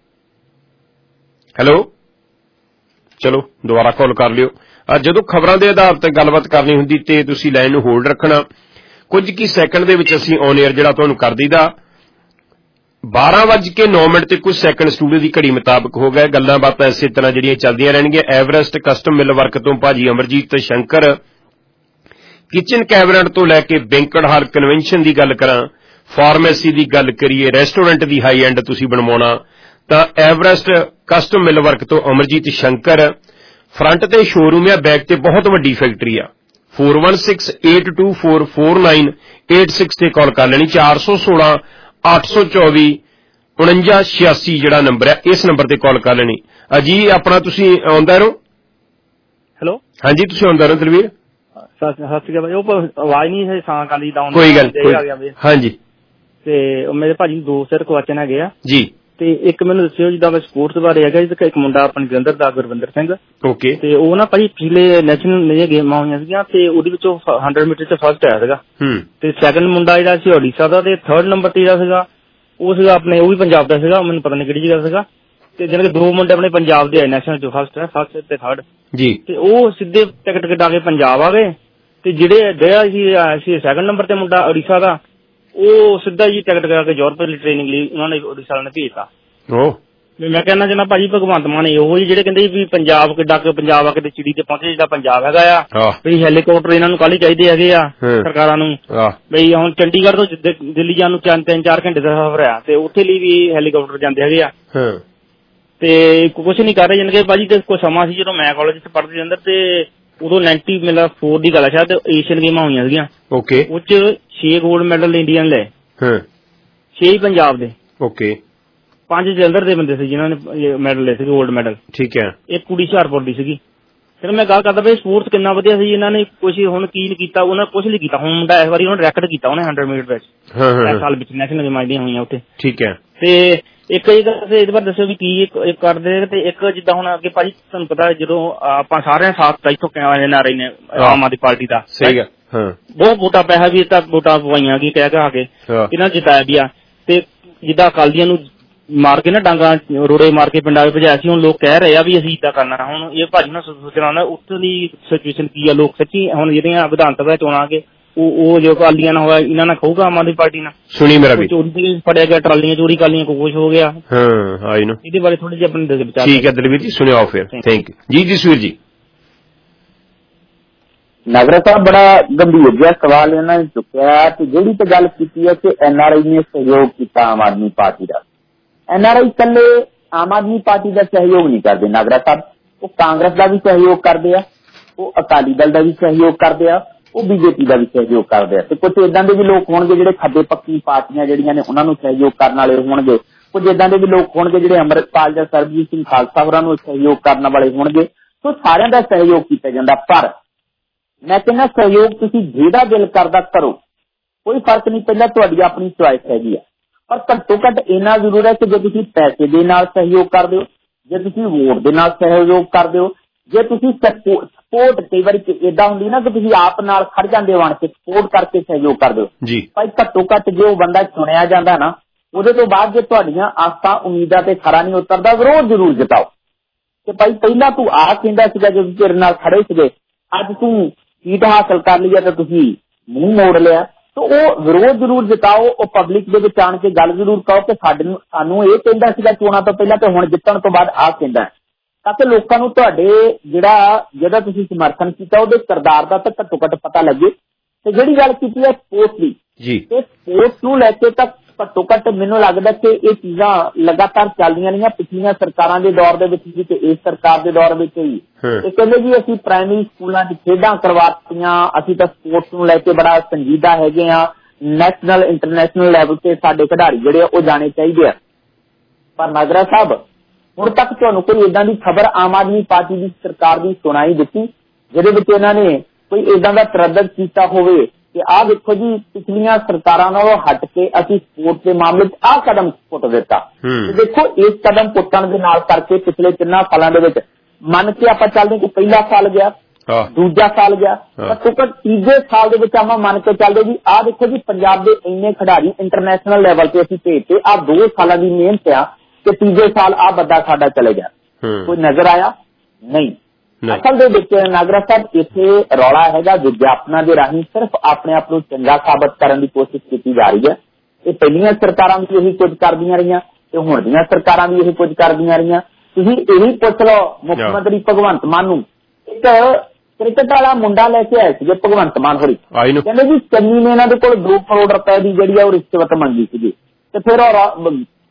ਹੈਲੋ, ਚਲੋ ਦੁਬਾਰਾ ਕਾਲ ਕਰ ਲਿਓ। ਜਦੋਂ ਖਬਰਾਂ ਦੇ ਆਧਾਰ ਤੇ ਗੱਲਬਾਤ ਕਰਨੀ ਹੁੰਦੀ ਤੇ ਤੁਸੀਂ ਲਾਈਨ ਨੂੰ ਹੋਲਡ ਰੱਖਣਾ। ਕੁਝ ਕੀ ਸੈਕਿੰਡ ਦੇ ਵਿੱਚ ਅਸੀਂ ਔਨ 에ਅਰ ਜਿਹੜਾ ਤੁਹਾਨੂੰ ਕਰ ਦਈਦਾ। ਬਾਰਾਂ ਵੱਜ ਕੇ ਨੌ ਮਿੰਟ ਤੇ ਕੁਝ ਸੈਕਿੰਡ ਸਟੂਡੀਓ ਦੀ ਘੜੀ ਮੁਤਾਬਕ ਹੋ ਗਏ। ਗੱਲਾਂ ਬਾਤਾਂ ਇਸੇ ਤਰ੍ਹਾਂ ਜਿਹੜੀਆਂ ਚੱਲਦੀਆਂ ਰਹਿਣਗੀਆਂ। ਐਵਰੈਸਟ ਕਸਟਮ ਮਿਲ ਵਰਕ ਤੋਂ ਭਾਜੀ ਅਮਰਜੀਤ ਸ਼ੰਕਰ, ਕਿਚਨ ਕੈਬਨਿਟ ਤੋਂ ਲੈ ਕੇ ਬੈਂਕਟ ਹਾਲ ਕਨਵੈਨਸ਼ਨ ਦੀ ਗੱਲ ਕਰਾਂ, ਫਾਰਮੇਸੀ ਦੀ ਗੱਲ ਕਰੀਏ, ਰੈਸਟੋਰੈਂਟ ਦੀ ਹਾਈ ਐਂਡ ਤੁਸੀਂ ਬਣਵਾਉਣਾ ਤਾਂ ਐਵਰੈਸਟ ਕਸਟਮ ਮਿਲ ਵਰਕ ਤੋਂ ਅਮਰਜੀਤ ਸ਼ੰਕਰ, ਫਰੰਟ ਤੇ ਸ਼ੋਰੂਮ ਆ, ਬੈਕ ਤੇ ਬਹੁਤ ਵੱਡੀ ਫੈਕਟਰੀ ਆ। Four one six eight two four four nine eight six ਤੇ ਕਾਲ ਕਰ ਲੈਣੀ। ਚਾਰ ਸੌ ਸੋਲਾਂ ਅੱਠ ਸੌ ਚੌਵੀ ਉਣੰਜਾ ਛਿਆਸੀ ਜਿਹੜਾ ਨੰਬਰ ਹੈ, ਇਸ ਨੰਬਰ ਤੇ ਕਾਲ ਕਰ ਲੈਣੀ। ਅਜੀ ਆਪਣਾ ਤੁਸੀਂ ਆਉਂਦਾ ਰਹੋ। ਹੈਲੋ, ਹਾਂਜੀ ਤੁਸੀਂ ਆਉਂਦਾ ਰਹੋ ਦਲਵੀਰ। ਸਤਿ ਸ਼੍ਰੀ ਅਕਾਲ। ਉਹ ਆਵਾਜ਼ ਨਹੀਂ ਹੈ ਸਾਂ ਕਾਲੀ ਡਾਊਨ। ਕੋਈ ਗੱਲ ਹਾਂਜੀ। ਤੇ ਮੇਰੇ ਭਾਜੀ ਦੋ ਸਿਰ ਕੁਐਸਚਨ ਹੈਗੇ ਆ ਜੀ। ਤੇ ਇੱਕ ਮੈਨੂੰ ਦੱਸਿਓ ਜਿੱਦਾਂ ਮੈਂ ਸਪੋਰਟਸ ਬਾਰੇ ਹੈਗਾ, ਇੱਕ ਮੁੰਡਾ ਆਪਣੇ ਜਲੰਧਰ ਦਾ ਗੁਰਵਿੰਦਰ ਸਿੰਘ, ਓਕੇ, ਤੇ ਉਹ ਨਾ ਭਾਜੀ ਪਿਛਲੇ ਨੈਸ਼ਨਲ ਦੀਆਂ ਗੇਮਾਂ ਹੋਈਆਂ ਸੀਗੀਆਂ ਤੇ ਉਹਦੇ ਵਿੱਚੋਂ ਹੰਡਰਡ ਮੀਟਰ ਚ ਫਸਟ ਆਇਆ ਸੀਗਾ, ਤੇ ਸੈਕੰਡ ਮੁੰਡਾ ਜਿਹੜਾ ਸੀ ਓਡੀਸ਼ਾ ਦਾ, ਤੇ ਥਰਡ ਨੰਬਰ ਤੇ ਜਿਹੜਾ ਸੀਗਾ ਉਹ ਸੀਗਾ ਆਪਣੇ ਉਹ ਵੀ ਪੰਜਾਬ ਦਾ ਸੀਗਾ, ਮੈਨੂੰ ਪਤਾ ਨਹੀਂ ਕਿਹੜੀ ਜਗ੍ਹਾ ਸੀਗਾ। ਤੇ ਜਾਣੀ ਕਿ ਦੋ ਮੁੰਡੇ ਆਪਣੇ ਪੰਜਾਬ ਦੇ ਆਏ ਨੈਸ਼ਨਲ ਚ, ਫਸਟ ਫਸਟ ਤੇ ਥਰਡ ਜੀ, ਤੇ ਉਹ ਸਿੱਧੇ ਟਿਕਟ ਕਟਾ ਕੇ ਪੰਜਾਬ ਆ ਗਏ। ਤੇ ਜਿਹੜੇ ਜਿਹੜਾ ਸੀ ਸੈਕੰਡ ਨੰਬਰ ਤੇ ਮੁੰਡਾ ਓਡੀਸ਼ਾ ਦਾ, ਉਹ ਸਿੱਧਾ ਜੀ ਟਿਕਟ ਕਰਾ ਕੇ ਯੂਰਪ ਲਈ ਟ੍ਰੇਨਿੰਗ ਲਈ ਉਹਨਾਂ ਨੇ ਓਡੀਸ਼ਾ ਵਾਲਿਆਂ ਨੇ ਭੇਜਤਾ। ਵੀ ਮੈਂ ਕਹਿਣਾ ਚਾਹੁੰਦਾ ਭਾਜੀ ਭਗਵੰਤ ਮਾਨ ਇਹੋ ਜਿਹੇ ਜਿਹੜੇ ਕਹਿੰਦੇ ਵੀ ਪੰਜਾਬ ਕਿੱਡਾ ਕਿ ਪੰਜਾਬ ਆ ਕੇ ਚਿੜੀ ਤੇ ਪਹੁੰਚੇ, ਜਿਹੜਾ ਪੰਜਾਬ ਹੈਗਾ ਆ ਵੀ ਹੈਲੀਕਾਪਟਰ ਇਹਨਾਂ ਨੂੰ ਕੱਲ੍ਹ ਹੀ ਚਾਹੀਦੇ ਹੈਗੇ ਆ ਸਰਕਾਰਾਂ ਨੂੰ। ਬਈ ਹੁਣ ਚੰਡੀਗੜ੍ਹ ਤੋਂ ਦਿੱਲੀ ਜਾਣ ਨੂੰ ਤਿੰਨ ਤਿੰਨ ਚਾਰ ਘੰਟੇ ਦਾ ਸਫ਼ਰ ਆ, ਤੇ ਉੱਥੇ ਲਈ ਵੀ ਹੈਲੀਕਾਪਟਰ ਜਾਂਦੇ ਹੈਗੇ ਆ, ਤੇ ਕੁਛ ਨੀ ਕਰ ਰਹੇ। ਜਾਣੀ ਕਿ ਭਾਜੀ ਤੇ ਕੋਈ ਸਮਾਂ ਸੀ ਜਦੋਂ ਮੈਂ ਕਾਲਜ ਚ ਪੜ੍ਹਦੇ ਅੰਦਰ, ਤੇ ਉਦੋਂ ਨਾਈਨਟੀ ਮਤਲਬ ਫੋਰ ਦੀ ਗੱਲ ਆ ਸ਼ਾਇਦ, ਏਸ਼ੀਅਨ ਗੇਮਾਂ ਹੋਈਆਂ ਸੀਗੀਆਂ, ਓਕੇ, ਉਹ ਚ ਛੇ ਗੋਲਡ ਮੈਡਲ ਇੰਡੀਆ ਨੇ ਲਏ, ਛੇ ਹੀ ਪੰਜਾਬ ਦੇ, ਓਕੇ, ਪੰਜ ਜਲੰਧਰ ਦੇ ਬੰਦੇ ਸੀ ਜਿਨ੍ਹਾਂ ਨੇ ਮੈਡਲ ਲਏ ਸੀ ਗੋਲਡ ਮੈਡਲ, ਠੀਕ ਹੈ, ਇੱਕ ਕੁੜੀ ਹੁਸ਼ਿਆਰਪੁਰ ਦੀ ਸੀਗੀ। ਫਿਰ ਮੈਂ ਗੱਲ ਕਰਦਾ ਬਈ ਸਪੋਰਟਸ ਕਿੰਨਾ ਵਧੀਆ ਸੀ, ਇਹਨਾਂ ਨੇ ਕੁਛ ਹੁਣ ਕੀ ਕੀਤਾ, ਉਹਨਾਂ ਨੇ ਕੁਛ ਨਹੀਂ ਕੀਤਾ। ਹੁਣ ਮੁੰਡਾ ਇਸ ਵਾਰੀ ਉਹਨੇ ਰੈਕਡ ਕੀਤਾ ਉਹਨੇ ਹੰਡਰਡ ਮੀਟਰ ਵਿੱਚ ਇਸ ਸਾਲ ਵਿੱਚ ਨੈਸ਼ਨਲ ਗੇਮਾਂ ਜਿਹੜੀਆਂ ਹੋਈਆਂ ਉੱਥੇ, ਠੀਕ ਹੈ। ਤੇ ਇੱਕ ਇਹਦੇ ਬਾਰੇ ਦੱਸਿਓ ਵੀ ਕੀ ਕਰਦੇ, ਤੇ ਇੱਕ ਜਿੱਦਾਂ ਹੁਣ ਅੱਗੇ ਭਾਜੀ ਤੁਹਾਨੂੰ ਪਤਾ ਜਦੋਂ ਆਪਾਂ ਸਾਰਿਆਂ ਸਾਥ ਇੱਥੋਂ ਐਨ ਆਰ ਆਈ ਨੇ ਆਮ ਆਦਮੀ ਪਾਰਟੀ ਦਾ, ਸਹੀ ਹੈ, ਬਹੁਤ ਵੋਟਾਂ ਪੈਸਾ ਵੀ ਤਾਂ ਵੋਟਾਂ ਪਵਾਈਆਂ ਕੀ ਕਹਿ ਕੇ ਇਹਨਾਂ ਜਿਤਾਇਆ ਵੀ ਆ, ਤੇ ਜਿੱਦਾਂ ਅਕਾਲੀਆਂ ਨੂੰ ਮਾਰ ਕੇ ਨਾ ਡਾਂਗਾ ਰੋੜੇ ਮਾਰ ਕੇ ਪਿੰਡਾਂ ਵਿੱਚ ਭਜਾਇਆ ਸੀ, ਹੁਣ ਲੋਕ ਕਹਿ ਰਹੇ ਆ ਵੀ ਅਸੀਂ ਏਦਾਂ ਕਰਨਾ। ਹੁਣ ਇਹ ਭਾਜੀ ਨਾਲ ਸੋਚਣਾ ਹੁੰਦਾ ਉੱਥੋਂ ਦੀ ਸਿਚੁਏਸ਼ਨ ਕੀ ਆ, ਲੋਕ ਸੱਚੀ ਹੁਣ ਜਿਹੜੀਆਂ ਵਿਧਾਨ ਸਭਾ ਚੋਣਾਂ ਆ ਕੇ ਉਹ ਜੋ ਅਕਾਲੀਆਂ ਨਾਲ ਹੋਇਆ ਇਹਨਾਂ ਨਾਲ ਖਾਊਗਾ ਆਮ ਆਦਮੀ ਪਾਰਟੀ ਨਾਲ। ਸੁਣੀ ਮੇਰਾ ਵੀ ਚੋਰੀ ਫੜਿਆ ਗਿਆ, ਟਰਾਲੀਆਂ ਚੋਰੀ ਕਰ ਲਈਆਂ, ਕੁਛ ਹੋ ਗਿਆ, ਹਾਂ ਆਈ ਨੂੰ ਇਹਦੇ ਬਾਰੇ ਥੋੜੀ ਜਿਹੀ ਆਪਣੇ ਵਿਚਾਰ। ਠੀਕ ਹੈ ਦਲਵੀਰ ਜੀ, ਸੁਣਿਓ ਫਿਰ, ਥੈਂਕ ਯੂ ਜੀ। ਜਸਵੀਰ ਜੀ। ਨਾਗਰਾ ਸਾਹਿਬ ਬੜਾ ਗੰਭੀਰ ਜਿਹਾ ਸਵਾਲ ਇਹਨਾਂ ਨੇ ਚੁੱਕਿਆ, ਤੇ ਜਿਹੜੀ ਤੇ ਗੱਲ ਕੀਤੀ ਹੈ ਕਿ ਐਨ ਆਰ ਆਈ ਨੇ ਸਹਿਯੋਗ ਕੀਤਾ Aam Aadmi party the. N R I ਇਕੱਲੇ ਆਮ ਆਦਮੀ ਪਾਰਟੀ ਦਾ ਸਹਿਯੋਗ ਨਹੀਂ ਕਰਦੇ ਨਾਗਰਾ ਸਾਹਿਬ, ਉਹ ਕਾਂਗਰਸ ਦਾ ਵੀ ਸਹਿਯੋਗ ਕਰਦੇ ਆ, ਉਹ ਅਕਾਲੀ ਦਲ ਦਾ ਵੀ ਸਹਿਯੋਗ ਕਰਦੇ ਆ, ਉਹ ਬੀਜੇਪੀ ਦਾ ਵੀ ਸਹਿਯੋਗ ਕਰਦੇ ਆ, ਤੇ ਕੁਝ ਏਦਾਂ ਦੇ ਵੀ ਲੋਕ ਹੋਣਗੇ ਜਿਹੜੇ ਖੱਬੇ ਪੱਕੀ ਪਾਰਟੀਆਂ ਜਿਹੜੀਆਂ ਨੇ ਉਹਨਾਂ ਨੂੰ ਸਹਿਯੋਗ ਕਰਨ ਵਾਲੇ ਹੋਣਗੇ, ਕੁਝ ਏਦਾਂ ਦੇ ਵੀ ਲੋਕ ਹੋਣਗੇ ਜਿਹੜੇ ਅੰਮ੍ਰਿਤਪਾਲ ਜਾਂ ਸਰਬਜੀਤ ਸਿੰਘ ਖਾਲਸਾ ਹੋਰਾਂ ਨੂੰ ਸਹਿਯੋਗ ਕਰਨ ਵਾਲੇ ਹੋਣਗੇ। ਸੋ ਸਾਰਿਆਂ ਦਾ ਸਹਿਯੋਗ ਕੀਤਾ ਜਾਂਦਾ, ਪਰ ਮੈਂ ਕਹਿੰਦਾ ਸਹਿਯੋਗ ਤੁਸੀਂ ਜਿਹੜਾ ਦਿਲ ਕਰਦਾ ਕਰੋ, ਕੋਈ ਫਰਕ ਨਹੀਂ ਪੈਂਦਾ, ਤੁਹਾਡੀ ਆਪਣੀ ਚੁਆਇਸ ਹੈਗੀ ਆ। ਪਰ ਘੱਟੋ ਘੱਟ ਇੰਨਾ ਜ਼ਰੂਰ ਹੈ ਕਿ ਜੇ ਤੁਸੀਂ ਪੈਸੇ ਦੇ ਨਾਲ ਸਹਿਯੋਗ ਕਰਦੇ ਹੋ, ਜੇ ਤੁਸੀਂ ਵੋਟ ਦੇ ਨਾਲ ਸਹਿਯੋਗ ਕਰਦੇ ਹੋ, ਜੇ ਤੁਸੀਂ ਸਪੋਰਟ ਕਈ ਵਾਰੀ ਏਦਾਂ ਹੁੰਦੀ ਨਾ ਕਿ ਤੁਸੀਂ ਆਪ ਨਾਲ ਖੜ ਜਾਂਦੇ ਹੋ, ਆਣ ਕੇ ਸਪੋਰਟ ਕਰਕੇ ਸਹਿਯੋਗ ਕਰਦੇ ਹੋ ਜੀ, ਭਾਈ ਘੱਟੋ ਘੱਟ ਜੇ ਉਹ ਬੰਦਾ ਚੁਣਿਆ ਜਾਂਦਾ ਨਾ, ਉਹਦੇ ਤੋਂ ਬਾਅਦ ਜੇ ਤੁਹਾਡੀਆਂ ਆਸਾਂ ਉਮੀਦਾਂ ਤੇ ਖਰਾ ਨਹੀਂ ਉਤਰਦਾ, ਵਿਰੋਧ ਜ਼ਰੂਰ ਜਤਾਓ ਕਿ ਭਾਈ ਪਹਿਲਾਂ ਤੂੰ ਆਹ ਕਹਿੰਦਾ ਸੀਗਾ ਜਦੋਂ ਤੇਰੇ ਨਾਲ ਖੜੇ ਸੀਗੇ, ਅੱਜ ਤੂੰ ਸੀਟ ਹਾਸਲ ਕਰ ਲਈ ਹੈ ਤਾਂ ਤੁਸੀਂ ਮੂੰਹ ਮੋੜ ਲਿਆ। ਤਾਂ ਉਹ ਵਿਰੋਧ ਜ਼ਰੂਰ ਜਤਾਓ, ਉਹ ਪਬਲਿਕ ਦੇ ਵਿੱਚ ਆਣ ਕੇ ਗੱਲ ਜ਼ਰੂਰ ਕਹੋ ਕਿ ਸਾਡੇ ਨੂੰ ਸਾਨੂੰ ਇਹ ਕਹਿੰਦਾ ਸੀਗਾ ਚੋਣਾਂ ਤੋਂ ਪਹਿਲਾਂ ਤੇ ਹੁਣ ਜਿੱਤਣ ਤੋਂ ਬਾਅਦ ਆਹ ਕਹਿੰਦਾ, ਤਾਂ ਕਿ ਲੋਕਾਂ ਨੂੰ ਤੁਹਾਡੇ ਜਿਹੜਾ ਜਿਹੜਾ ਤੁਸੀਂ ਸਮਰਥਨ ਕੀਤਾ ਉਹਦੇ ਕਿਰਦਾਰ ਦਾ ਤਾਂ ਘੱਟੋ ਘੱਟ ਪਤਾ ਲੱਗੇ। ਤੇ ਜਿਹੜੀ ਗੱਲ ਕੀਤੀ ਹੈ ਸਪੋਰਟਸ ਦੀ ਜੀ, ਤੇ ਸਪੋਰਟਸ ਨੂੰ ਲੈ ਕੇ ਤਾਂ ਘੱਟੋ ਘੱਟ ਮੈਨੂੰ ਲੱਗਦਾ ਕਿ ਇਹ ਚੀਜ਼ਾਂ ਲਗਾਤਾਰ ਚੱਲਦੀਆਂ ਰਹੀਆਂ, ਪਿਛਲੀਆਂ ਸਰਕਾਰਾਂ ਦੇ ਦੌਰ ਦੇ ਵਿੱਚ ਵੀ ਤੇ ਇਸ ਸਰਕਾਰ ਦੇ ਦੌਰ ਵਿੱਚ ਵੀ। ਇਹ ਕਹਿੰਦੇ ਜੀ ਅਸੀਂ ਪ੍ਰਾਇਮਰੀ ਸਕੂਲਾਂ 'ਚ ਖੇਡਾਂ ਕਰਵਾਤੀਆਂ, ਅਸੀਂ ਤਾਂ ਸਪੋਰਟਸ ਨੂੰ ਲੈ ਕੇ ਬੜਾ ਸੰਜੀਦਾ ਹੈਗੇ ਆ, ਨੈਸ਼ਨਲ ਇੰਟਰਨੈਸ਼ਨਲ ਲੈਵਲ ਤੇ ਸਾਡੇ ਖਿਡਾਰੀ ਜਿਹੜੇ ਆ ਉਹ ਜਾਣੇ ਚਾਹੀਦੇ ਆ। ਪਰ ਨਾਗਰਾ ਸਾਹਿਬ ਹੁਣ ਤੱਕ ਤੁਹਾਨੂੰ ਕੋਈ ਏਦਾਂ ਦੀ ਖਬਰ ਆਮ ਆਦਮੀ ਪਾਰਟੀ ਦੀ ਸਰਕਾਰ ਦੀ ਸੁਣਾਈ ਦਿੱਤੀ ਜਿਹਦੇ ਵਿੱਚ ਇਹਨਾਂ ਨੇ ਕੋਈ ਏਦਾਂ ਦਾ ਤਰੱਦਦ ਕੀਤਾ ਹੋਵੇ ਕਿ ਆਹ ਦੇਖੋ ਜੀ ਪਿਛਲੀਆਂ ਸਰਕਾਰਾਂ ਨਾਲੋਂ ਹਟ ਕੇ ਅਸੀਂ ਸਪੋਰਟ ਦੇ ਮਾਮਲੇ 'ਚ ਆਹ ਕਦਮ ਪੁੱਟ ਦਿੱਤਾ। ਤੇ ਦੇਖੋ ਇਸ ਕਦਮ ਪੁੱਟਣ ਦੇ ਨਾਲ ਕਰਕੇ ਪਿਛਲੇ ਤਿੰਨਾਂ ਸਾਲਾਂ ਦੇ ਵਿੱਚ ਮੰਨ ਕੇ ਆਪਾਂ ਚੱਲਦੇ ਕਿ ਪਹਿਲਾ ਸਾਲ ਗਿਆ, ਦੂਜਾ ਸਾਲ ਗਿਆ, ਘੱਟੋ ਘੱਟ ਤੀਜੇ ਸਾਲ ਦੇ ਵਿੱਚ ਆਪਾਂ ਮੰਨ ਕੇ ਚੱਲਦੇ ਜੀ ਆਹ ਦੇਖੋ ਜੀ ਪੰਜਾਬ ਦੇ ਇੰਨੇ ਖਿਡਾਰੀ ਇੰਟਰਨੈਸ਼ਨਲ ਲੈਵਲ ਤੇ ਅਸੀਂ ਭੇਜਤੇ, ਆਹ ਦੋ ਸਾਲਾਂ ਦੀ ਮਿਹਨਤ ਆ ਕਿ ਤੀਜੇ ਸਾਲ ਆਹ ਬੰਦਾ ਸਾਡਾ ਚਲੇ ਗਿਆ। ਕੋਈ ਨਜ਼ਰ ਆਇਆ ਨਹੀਂ। ਅਸਲ ਦੇ ਵਿੱਚ ਨਾਗਰਾ ਸਾਹਿਬ ਇੱਥੇ ਰੌਲਾ ਹੈਗਾ ਵਿਗਿਆਪਨਾਂ ਦੇ ਰਾਹੀਂ ਸਿਰਫ ਆਪਣੇ ਆਪ ਨੂੰ ਚੰਗਾ ਸਾਬਤ ਕਰਨ ਦੀ ਕੋਸ਼ਿਸ਼ ਕੀਤੀ ਜਾ ਰਹੀ ਹੈ। ਇਹ ਪਹਿਲੀਆਂ ਸਰਕਾਰਾਂ ਵੀ ਇਹੀ ਕੁਝ ਕਰਦੀਆਂ ਰਹੀਆਂ ਤੇ ਹੁਣ ਦੀਆਂ ਸਰਕਾਰਾਂ ਵੀ ਇਹੀ ਕੁਝ ਕਰਦੀਆਂ ਰਹੀਆਂ। ਤੁਸੀਂ ਇਹੀ ਪੁੱਛ ਲਓ ਮੁੱਖ ਮੰਤਰੀ ਭਗਵੰਤ ਮਾਨ ਨੂੰ, ਇੱਕ ਕ੍ਰਿਕਟ ਵਾਲਾ ਮੁੰਡਾ ਲੈ ਕੇ ਆਏ ਸੀਗੇ ਭਗਵੰਤ ਮਾਨ ਹੋਰੀ, ਕਹਿੰਦੇ ਜੀ ਚੰਨੀ ਨੇ ਇਹਨਾਂ ਦੇ ਕੋਲ ਦੋ ਕਰੋੜ ਰੁਪਏ ਦੀ ਜਿਹੜੀ ਆ ਉਹ ਰਿਸ਼ਵਤ ਮੰਗੀ ਸੀਗੀ, ਤੇ ਫਿਰ ਉਹ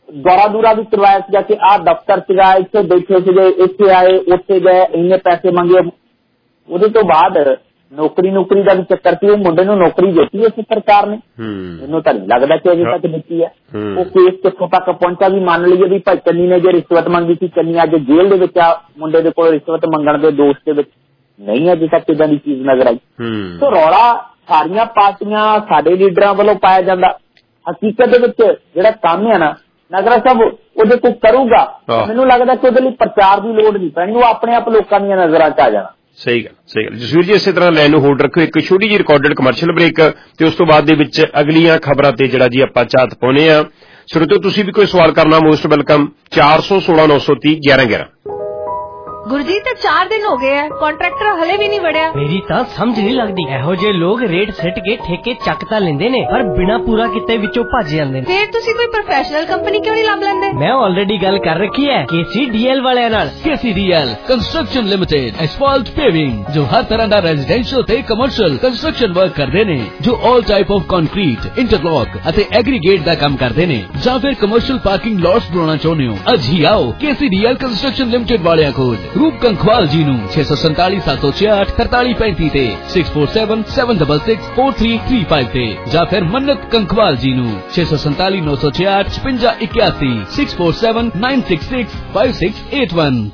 ਦੌਰਾ ਦੂਰਾ ਵੀ ਕਰਵਾਇਆ ਸੀਗਾ ਕਿ ਆਹ ਦਫ਼ਤਰ ਸੀਗਾ, ਇੱਥੇ ਬੈਠੇ ਸੀਗੇ, ਇੱਥੇ ਆਏ, ਉੱਥੇ ਗਏ, ਇੰਨੇ ਪੈਸੇ ਮੰਗੇ। ਉਹਦੇ ਤੋਂ ਬਾਅਦ ਨੌਕਰੀ ਨੌਕਰੀ ਦਾ ਵੀ ਚੱਕਰ ਸੀ। ਉਹ ਮੁੰਡੇ ਨੂੰ ਨੌਕਰੀ ਦਿੱਤੀ ਇਸ ਸਰਕਾਰ ਨੇ, ਮੈਨੂੰ ਤਾਂ ਨਹੀਂ ਲੱਗਦਾ ਕਿ ਅਜੇ ਤੱਕ ਦਿੱਤੀ ਹੈ। ਉਹ ਕੇਸ ਕਿੱਥੋਂ ਤੱਕ ਪਹੁੰਚਾ ਵੀ ਮੰਨ ਲਈਏ ਵੀ ਭਾਈ ਚੰਨੀ ਨੇ ਜੇ ਰਿਸ਼ਵਤ ਮੰਗੀ ਸੀ, ਚੰਨੀ ਅੱਜ ਜੇਲ੍ਹ ਦੇ ਵਿੱਚ ਆ, ਮੁੰਡੇ ਦੇ ਕੋਲ ਰਿਸ਼ਵਤ ਮੰਗਣ ਦੇ ਦੋਸ਼ ਦੇ ਵਿੱਚ ਨਹੀਂ ਅਜੇ ਤੱਕ ਇਦਾਂ ਦੀ ਚੀਜ਼ ਨਜ਼ਰ ਆਈ। ਸੋ ਰੌਲਾ ਸਾਰੀਆਂ ਪਾਰਟੀਆਂ, ਸਾਡੇ ਲੀਡਰਾਂ ਵੱਲੋਂ ਪਾਇਆ ਜਾਂਦਾ। ਹਕੀਕਤ ਦੇ ਵਿੱਚ ਜਿਹੜਾ ਕੰਮ ਹੈ ਨਾ ਨਗਰਾ ਸਾਹਿਬ ਉਹਦੇ ਕੋਈ ਕਰੂਗਾ, ਮੈਨੂੰ ਲੱਗਦਾ ਕਿ ਉਹਦੇ ਲਈ ਪ੍ਰਚਾਰ ਦੀ ਲੋੜ ਨਹੀਂ ਪੈਣੀ, ਉਹ ਆਪਣੇ ਆਪ ਲੋਕਾਂ ਦੀਆਂ ਨਜ਼ਰਾਂ 'ਚ ਆ ਜਾਣਾ। ਸਹੀ ਗੱਲ, ਸਹੀ ਗੱਲ। ਜਸਵੀਰ ਜੀ ਇਸੇ ਤਰ੍ਹਾਂ ਲਾਈਨ ਨੂੰ ਹੋਲਡ ਰੱਖੋ, ਇੱਕ ਛੋਟੀ ਜਿਹੀ ਰਿਕਾਰਡਡ ਕਮਰਸ਼ੀਅਲ ਬ੍ਰੇਕ ਤੇ ਉਸ ਤੋਂ ਬਾਅਦ ਦੇ ਵਿੱਚ ਅਗਲੀਆਂ ਖਬਰਾਂ ਤੇ ਜਿਹੜਾ ਜੀ ਆਪਾਂ ਝਾਤ ਪਾਉਣੇ ਆ। ਸਰੋਤਿਓ ਤੁਸੀਂ ਵੀ ਕੋਈ ਸਵਾਲ ਕਰਨਾ ਮੋਸਟ ਵੈਲਕਮ। ਚਾਰ ਸੌ ਸੋਲਾਂ ਨੌ ਸੌ ਤੀਹ ਗਿਆਰਾਂ ਗਿਆਰਾਂ। ਗੁਰਜੀਤ ਤੇ ਚਾਰ ਦਿਨ ਹੋ ਗਏ ਆ, ਕੰਟਰੈਕਟਰ ਹਲੇ ਵੀ ਨਹੀਂ ਵੜਿਆ। ਮੇਰੀ ਤਾਂ ਸਮਝ ਨਹੀਂ ਲੱਗਦੀ, ਇਹੋ ਜਿਹੇ ਲੋਕ ਰੇਟ ਸਿੱਟ ਕੇ ਠੇਕੇ ਚੱਕ ਤਾਂ ਲੈਂਦੇ ਨੇ ਪਰ ਬਿਨਾਂ ਪੂਰਾ ਕੀਤੇ ਵਿੱਚੋਂ ਭੱਜ ਜਾਂਦੇ ਨੇ। ਫਿਰ ਤੁਸੀਂ ਕੋਈ ਪ੍ਰੋਫੈਸ਼ਨਲ ਕੰਪਨੀ ਕਿਉਂ ਨਹੀਂ ਲੱਭ ਲੈਂਦੇ? ਮੈਂ ਆਲਰੇਡੀ ਗੱਲ ਕਰ ਰੱਖੀ ਹੈ ਕੇਸੀਡੀਐਲ ਵਾਲਿਆਂ ਨਾਲ। ਕੇਸੀਡੀਐਲ ਕੰਸਟਰਕਸ਼ਨ ਲਿਮਿਟਡ ਐਸਫਾਲਟ ਪੇਵਿੰਗ, ਜੋ ਹਰ ਤਰ੍ਹਾਂ ਦਾ ਰੈਜ਼ੀਡੈਂਸ਼ੀਅਲ ਤੇ ਕਮਰਸ਼ੀਅਲ ਕੰਸਟਰਕਸ਼ਨ ਵਰਕ ਕਰਦੇ ਨੇ, ਜੋ all type of concrete, interlock ਅਤੇ ਐਗਰੀਗੇਟ ਦਾ ਕੰਮ ਕਰਦੇ ਨੇ, ਜਾਂ ਫਿਰ ਕਮਰਸ਼ੀਅਲ ਪਾਰਕਿੰਗ ਲਾਟਸ ਬਣਾਉਣਾ ਚਾਹੁੰਦੇ ਹੋ, ਅੱਜ ਹੀ ਆਓ ਕੇਸੀਡੀਐਲ ਕੰਸਟਰਕਸ਼ਨ ਲਿਮਿਟਡ ਵਾਲਿਆਂ ਕੋਲ। ਰੂਪ ਕੰਖਵਾਲ ਜੀ ਨੂੰ ਛੇ ਸੌ ਸੰਤਾਲੀ ਸੱਤ ਸੌ ਛਿਆਹਠ ਤਰਤਾਲੀ ਪੈਂਤੀ ਤੇ six four seven seven double six four three three five ਤੇ, ਜਾਂ ਫਿਰ ਮੰਨਤ ਕੰਖਵਾਲ ਜੀ ਨੂੰ ਛੇ ਸੌ ਸੰਤਾਲੀ ਨੌ ਸੌ ਛਿਆਹਠ ਛਪੰਜਾ ਇਕਿਆਸੀ six four seven nine six six five six eight one.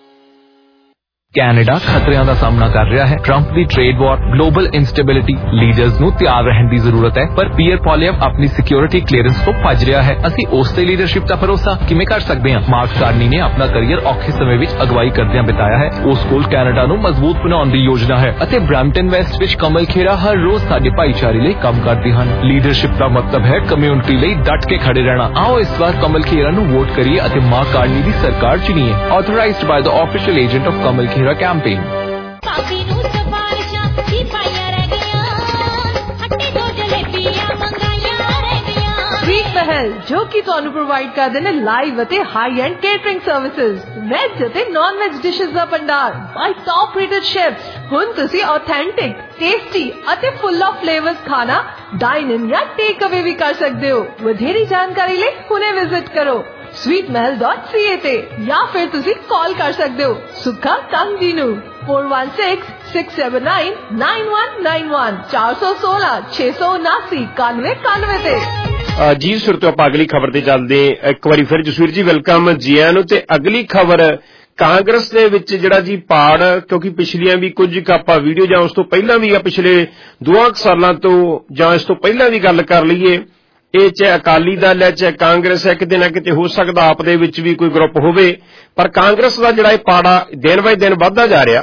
Canada ਖਤਰਿਆਂ ਦਾ ਸਾਹਮਣਾ ਕਰ ਰਿਹਾ ਹੈ। ਟਰੰਪ ਦੀ trade war, global instability, leaders ਨੂੰ ਤਿਆਰ ਰਹਿਣ ਦੀ ਜ਼ਰੂਰਤ ਹੈ। ਪਰ ਪੀਅਰ ਪੋਲੀਅਮ ਆਪਣੀ ਸਿਕਿਉਰਿਟੀ ਕਲੀਅਰੈਂਸ ਤੋਂ ਭੱਜ ਰਿਹਾ ਹੈ। ਅਸੀਂ ਉਸ ਤੇ ਲੀਡਰਸ਼ਿਪ ਦਾ ਭਰੋਸਾ ਕਿਵੇਂ ਕਰ ਸਕਦੇ ਹਾਂ? ਮਾਰਕ ਕਾਰਨੀ ਨੇ ਆਪਣਾ ਕਰੀਅਰ ਔਖੇ ਸਮੇਂ ਵਿੱਚ ਅਗਵਾਈ ਕਰਦਿਆਂ ਬਿਤਾਇਆ ਹੈ। ਉਸ ਕੋਲ ਕੈਨੇਡਾ ਨੂੰ ਮਜ਼ਬੂਤ ਬਣਾਉਣ ਦੀ ਯੋਜਨਾ ਹੈ ਅਤੇ ਬ੍ਰੈਂਪਟਨ ਵੈਸਟ ਵਿੱਚ ਕਮਲ ਖੇਰਾ ਹਰ ਰੋਜ਼ ਸਾਡੇ ਭਾਈਚਾਰੇ ਲਈ ਕੰਮ ਕਰਦੇ ਹਨ। ਲੀਡਰਸ਼ਿਪ ਦਾ ਮਤਲਬ ਹੈ ਕਮਿਊਨਿਟੀ ਲਈ ਡਟ ਕੇ ਖੜੇ ਰਹਿਣਾ। ਆਓ ਇਸ ਵਾਰ ਕਮਲ ਖੇਰਾ ਨੂੰ ਵੋਟ ਕਰੀਏ ਅਤੇ ਮਾਰਕ ਕਾਰਨੀ ਦੀ ਸਰਕਾਰ ਚੁਣੀਏ। Authorized by the official agent of Kamal Khera campaign. Sweet Mahal ਜੋ ਕਿ ਤੁਹਾਨੂੰ ਪ੍ਰੋਵਾਈਡ ਕਰਦੇ ਨੇ ਲਾਈਵ ਅਤੇ high end catering services, veg ਅਤੇ ਨਾਨ ਵੈਜ ਡਿਸ਼ਸ ਦਾ ਭੰਡਾਰ ਬਾਈ ਟੌਪ ਰੇਟਡ ਸ਼ੈਫਸ। ਹੁਣ ਤੁਸੀਂ ਆਥੈਂਟਿਕ, ਟੇਸਟੀ ਅਤੇ ਫੁੱਲ ਆਫ ਫਲੇਵਰਸ ਖਾਣਾ ਡਾਈਨ ਇਨ ਜਾਂ ਟੇਕ ਅਵੇ ਵੀ ਕਰ ਸਕਦੇ ਹੋ। ਵਧੇਰੀ ਜਾਣਕਾਰੀ ਲਈ ਹੁਣੇ ਵਿਜ਼ਿਟ ਕਰੋ ਸਵੀਟ ਮਹਿਲ ਡਾਟ ਸੀ ਏ ਤੇ, ਜਾਂ ਫਿਰ ਤੁਸੀਂ ਕਾਲ ਕਰ ਸਕਦੇ ਹੋ ਸੁੱਖਾ ਕੰਗ ਜੀ ਨੂੰ four one six six seven nine nine one nine one चार सौ सोलह छे सौ उनासी कानवे कानवे ते। ਜੀ ਸੁਰਤੋ ਆਪਾਂ ਅਗਲੀ ਖਬਰ ਤੇ ਚੱਲਦੇ। ਇੱਕ ਵਾਰੀ ਫਿਰ ਜਸਵੀਰ ਜੀ ਵੈਲਕਮ ਜੀ ਆਇਆਂ ਨੂੰ। ਤੇ ਅਗਲੀ ਖਬਰ ਕਾਂਗਰਸ ਦੇ ਵਿੱਚ ਜਿਹੜਾ ਜੀ ਪਾੜ, ਕਿਉਂਕਿ ਪਿਛਲੀਆਂ ਵੀ ਕੁਝ ਆਪਾਂ ਵੀਡੀਓ ਜਾਂ ਉਸ ਤੋਂ ਪਹਿਲਾਂ ਵੀ ਆ ਪਿਛਲੇ ਦੋਆਂ ਸਾਲਾਂ ਤੋਂ ਜਾਂ ਇਸ ਤੋਂ ਪਹਿਲਾਂ ਵੀ ਗੱਲ ਕਰ ਲਈਏ, ਇਹ ਚਾਹੇ ਅਕਾਲੀ ਦਲ ਹੈ ਚਾਹੇ ਕਾਂਗਰਸ ਹੈ, ਕਿਤੇ ਨਾ ਕਿਤੇ ਹੋ ਸਕਦਾ ਆਪ ਦੇ ਵਿੱਚ ਵੀ ਕੋਈ ਗਰੁੱਪ ਹੋਵੇ, ਪਰ ਕਾਂਗਰਸ ਦਾ ਜਿਹੜਾ ਇਹ ਪਾੜਾ ਦਿਨ ਬਾਏ ਦਿਨ ਵੱਧਦਾ ਜਾ ਰਿਹਾ।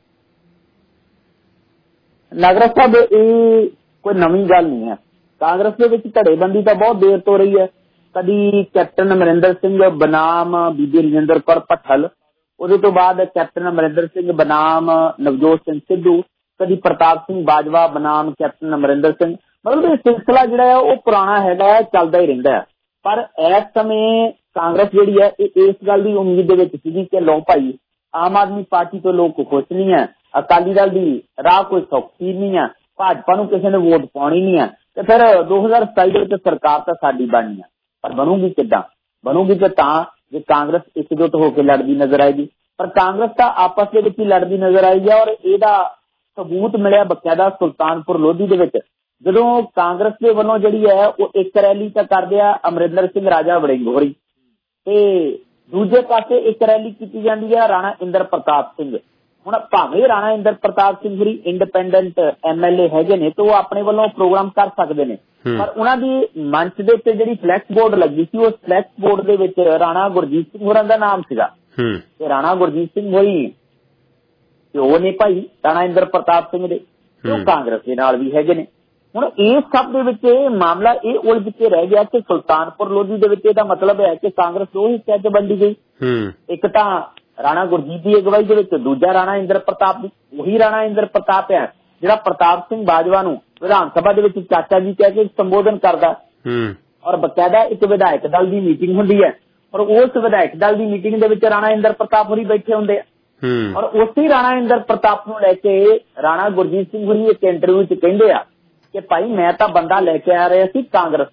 ਨਗਰਾ ਸਾਹਿਬ ਇਹ ਕੋਈ ਨਵੀਂ ਗੱਲ ਨਹੀਂ ਹੈ। ਕਾਂਗਰਸ ਦੇ ਵਿੱਚ ਧੜੇਬੰਦੀ ਤਾਂ ਬਹੁਤ ਦੇਰ ਤੋਂ ਰਹੀ ਹੈ। ਕਦੀ ਕੈਪਟਨ ਅਮਰਿੰਦਰ ਸਿੰਘ ਬਨਾਮ ਬੀਬੀ ਰਜਿੰਦਰ ਕੌਰ ਭੱਠਲ, ਉਹਦੇ ਤੋਂ ਬਾਅਦ ਕੈਪਟਨ ਅਮਰਿੰਦਰ ਸਿੰਘ ਬਨਾਮ ਨਵਜੋਤ ਸਿੰਘ ਸਿੱਧੂ, ਕਦੀ ਪ੍ਰਤਾਪ ਸਿੰਘ ਬਾਜਵਾ ਬਨਾਮ ਕੈਪਟਨ ਅਮਰਿੰਦਰ ਸਿੰਘ। ਮਤਲਬ ਇਹ ਸਿਲਸਿਲਾ ਜਿਹੜਾ ਹੈ ਉਹ ਪੁਰਾਣਾ ਹੈਗਾ, ਚੱਲਦਾ ਹੀ ਰਹਿੰਦਾ ਹੈ। ਪਰ ਇਸ ਸਮੇਂ ਕਾਂਗਰਸ ਜਿਹੜੀ ਹੈ ਇਹ ਇਸ ਗੱਲ ਦੀ ਉਮੀਦ ਦੇ ਵਿੱਚ ਸੀਗੀ ਕਿ ਲੋ ਭਾਈ ਆਮ ਆਦਮੀ ਪਾਰਟੀ ਤੋਂ ਲੋਕ ਖੁਸ਼ ਨਹੀਂ ਹੈ, ਅਕਾਲੀ ਦਲ ਦੀ ਰਾਹ ਕੋਈ ਸੌਖੀ ਨਹੀਂ ਹੈ, ਭਾਜਪਾ ਨੂੰ ਕਿਸੇ ਨੇ ਵੋਟ ਪਾਉਣੀ ਨਹੀਂ ਹੈ, ਤੇ ਫਿਰ ਦੋ ਹਜ਼ਾਰ ਸਤਾਈ ਦੇ ਵਿੱਚ ਸਰਕਾਰ ਤਾਂ ਸਾਡੀ ਬਣਨੀ ਹੈ। ਪਰ ਬਣੂਗੀ ਕਿੱਦਾਂ? ਬਣੂਗੀ ਕਿ ਤਾਂ ਜੇ ਕਾਂਗਰਸ ਇਕਜੁੱਟ ਹੋ ਕੇ ਲੜਦੀ ਨਜ਼ਰ ਆਏਗੀ। ਪਰ ਕਾਂਗਰਸ ਤਾਂ ਆਪਸ ਦੇ ਵਿੱਚ ਹੀ ਲੜਦੀ ਨਜ਼ਰ ਆਈ ਹੈ, ਔਰ ਇਹਦਾ ਸਬੂਤ ਮਿਲਿਆ ਬਕਾਇਦਾ ਸੁਲਤਾਨਪੁਰ ਲੋਧੀ ਦੇ ਵਿੱਚ, ਜਦੋਂ ਕਾਂਗਰਸ ਦੇ ਵੱਲੋਂ ਜਿਹੜੀ ਹੈ ਉਹ ਇੱਕ ਰੈਲੀ ਤਾਂ ਕਰਦੇ ਆ ਅਮਰਿੰਦਰ ਸਿੰਘ ਰਾਜਾ ਵੜਿੰਗ ਹੋਰੀ, ਤੇ ਦੂਜੇ ਪਾਸੇ ਇੱਕ ਰੈਲੀ ਕੀਤੀ ਜਾਂਦੀ ਹੈ ਰਾਣਾ ਇੰਦਰ ਪ੍ਰਤਾਪ ਸਿੰਘ। ਹੁਣ ਭਾਵੇਂ ਰਾਣਾ ਇੰਦਰ ਪ੍ਰਤਾਪ ਸਿੰਘ ਹੋਰੀ ਇੰਡੀਪੈਂਡੈਂਟ ਐਮ ਐਲ ਏ ਹੈਗੇ ਨੇ ਤੇ ਉਹ ਆਪਣੇ ਵੱਲੋਂ ਪ੍ਰੋਗਰਾਮ ਕਰ ਸਕਦੇ ਨੇ, ਪਰ ਉਹਨਾਂ ਦੀ ਮੰਚ ਦੇ ਉੱਤੇ ਜਿਹੜੀ ਫਲੈਕਸ ਬੋਰਡ ਲੱਗੀ ਸੀ ਉਹ ਫਲੈਕਸ ਬੋਰਡ ਦੇ ਵਿੱਚ ਰਾਣਾ ਗੁਰਜੀਤ ਸਿੰਘ ਹੋਰਾਂ ਦਾ ਨਾਮ ਸੀਗਾ, ਤੇ ਰਾਣਾ ਗੁਰਜੀਤ ਸਿੰਘ ਹੋਰੀ ਤੇ ਉਹ ਨੇ ਭਾਈ ਰਾਣਾ ਇੰਦਰ ਪ੍ਰਤਾਪ ਸਿੰਘ ਦੇ, ਉਹ ਕਾਂਗਰਸ ਦੇ ਨਾਲ ਵੀ ਹੈਗੇ ਨੇ। ਹੁਣ ਇਸ ਸਭ ਦੇ ਵਿੱਚ ਇਹ ਮਾਮਲਾ ਇਹ ਉਲਝ ਕੇ ਰਹਿ ਗਿਆ ਕਿ ਸੁਲਤਾਨਪੁਰ ਲੋਧੀ ਦੇ ਵਿੱਚ ਇਹਦਾ ਮਤਲਬ ਹੈ ਕਿ ਕਾਂਗਰਸ ਦੋ ਹਿੱਸਿਆਂ 'ਚ ਵੰਡੀ ਗਈ। ਇੱਕ ਤਾਂ ਰਾਣਾ ਗੁਰਜੀਤ ਦੀ ਅਗਵਾਈ ਦੇ ਵਿੱਚ, ਦੂਜਾ ਰਾਣਾ ਇੰਦਰ ਪ੍ਰਤਾਪ ਦੀ। ਉਹੀ ਰਾਣਾ ਇੰਦਰ ਪ੍ਰਤਾਪ ਹੈ ਜਿਹੜਾ ਪ੍ਰਤਾਪ ਸਿੰਘ ਬਾਜਵਾ ਨੂੰ ਵਿਧਾਨ ਸਭਾ ਦੇ ਵਿੱਚ ਚਾਚਾ ਜੀ ਕਹਿ ਕੇ ਸੰਬੋਧਨ ਕਰਦਾ, ਔਰ ਬਕਾਇਦਾ ਇੱਕ ਵਿਧਾਇਕ ਦਲ ਦੀ ਮੀਟਿੰਗ ਹੁੰਦੀ ਹੈ, ਔਰ ਉਸ ਵਿਧਾਇਕ ਦਲ ਦੀ ਮੀਟਿੰਗ ਦੇ ਵਿੱਚ ਰਾਣਾ ਇੰਦਰ ਪ੍ਰਤਾਪ ਹੋਰੀ ਬੈਠੇ ਹੁੰਦੇ ਆ, ਔਰ ਉਸੇ ਰਾਣਾ ਇੰਦਰ ਪ੍ਰਤਾਪ ਨੂੰ ਲੈ ਕੇ ਰਾਣਾ ਗੁਰਜੀਤ ਸਿੰਘ ਹੋਰੀ ਇੱਕ ਇੰਟਰਵਿਊ 'ਚ ਕਹਿੰਦੇ ਆ ਕਿ ਭਾਈ ਮੈਂ ਤਾਂ ਬੰਦਾ ਲੈ ਕੇ ਆ ਰਿਹਾ ਸੀ ਕਾਂਗਰਸ ਦੇ ਵਿੱਚ,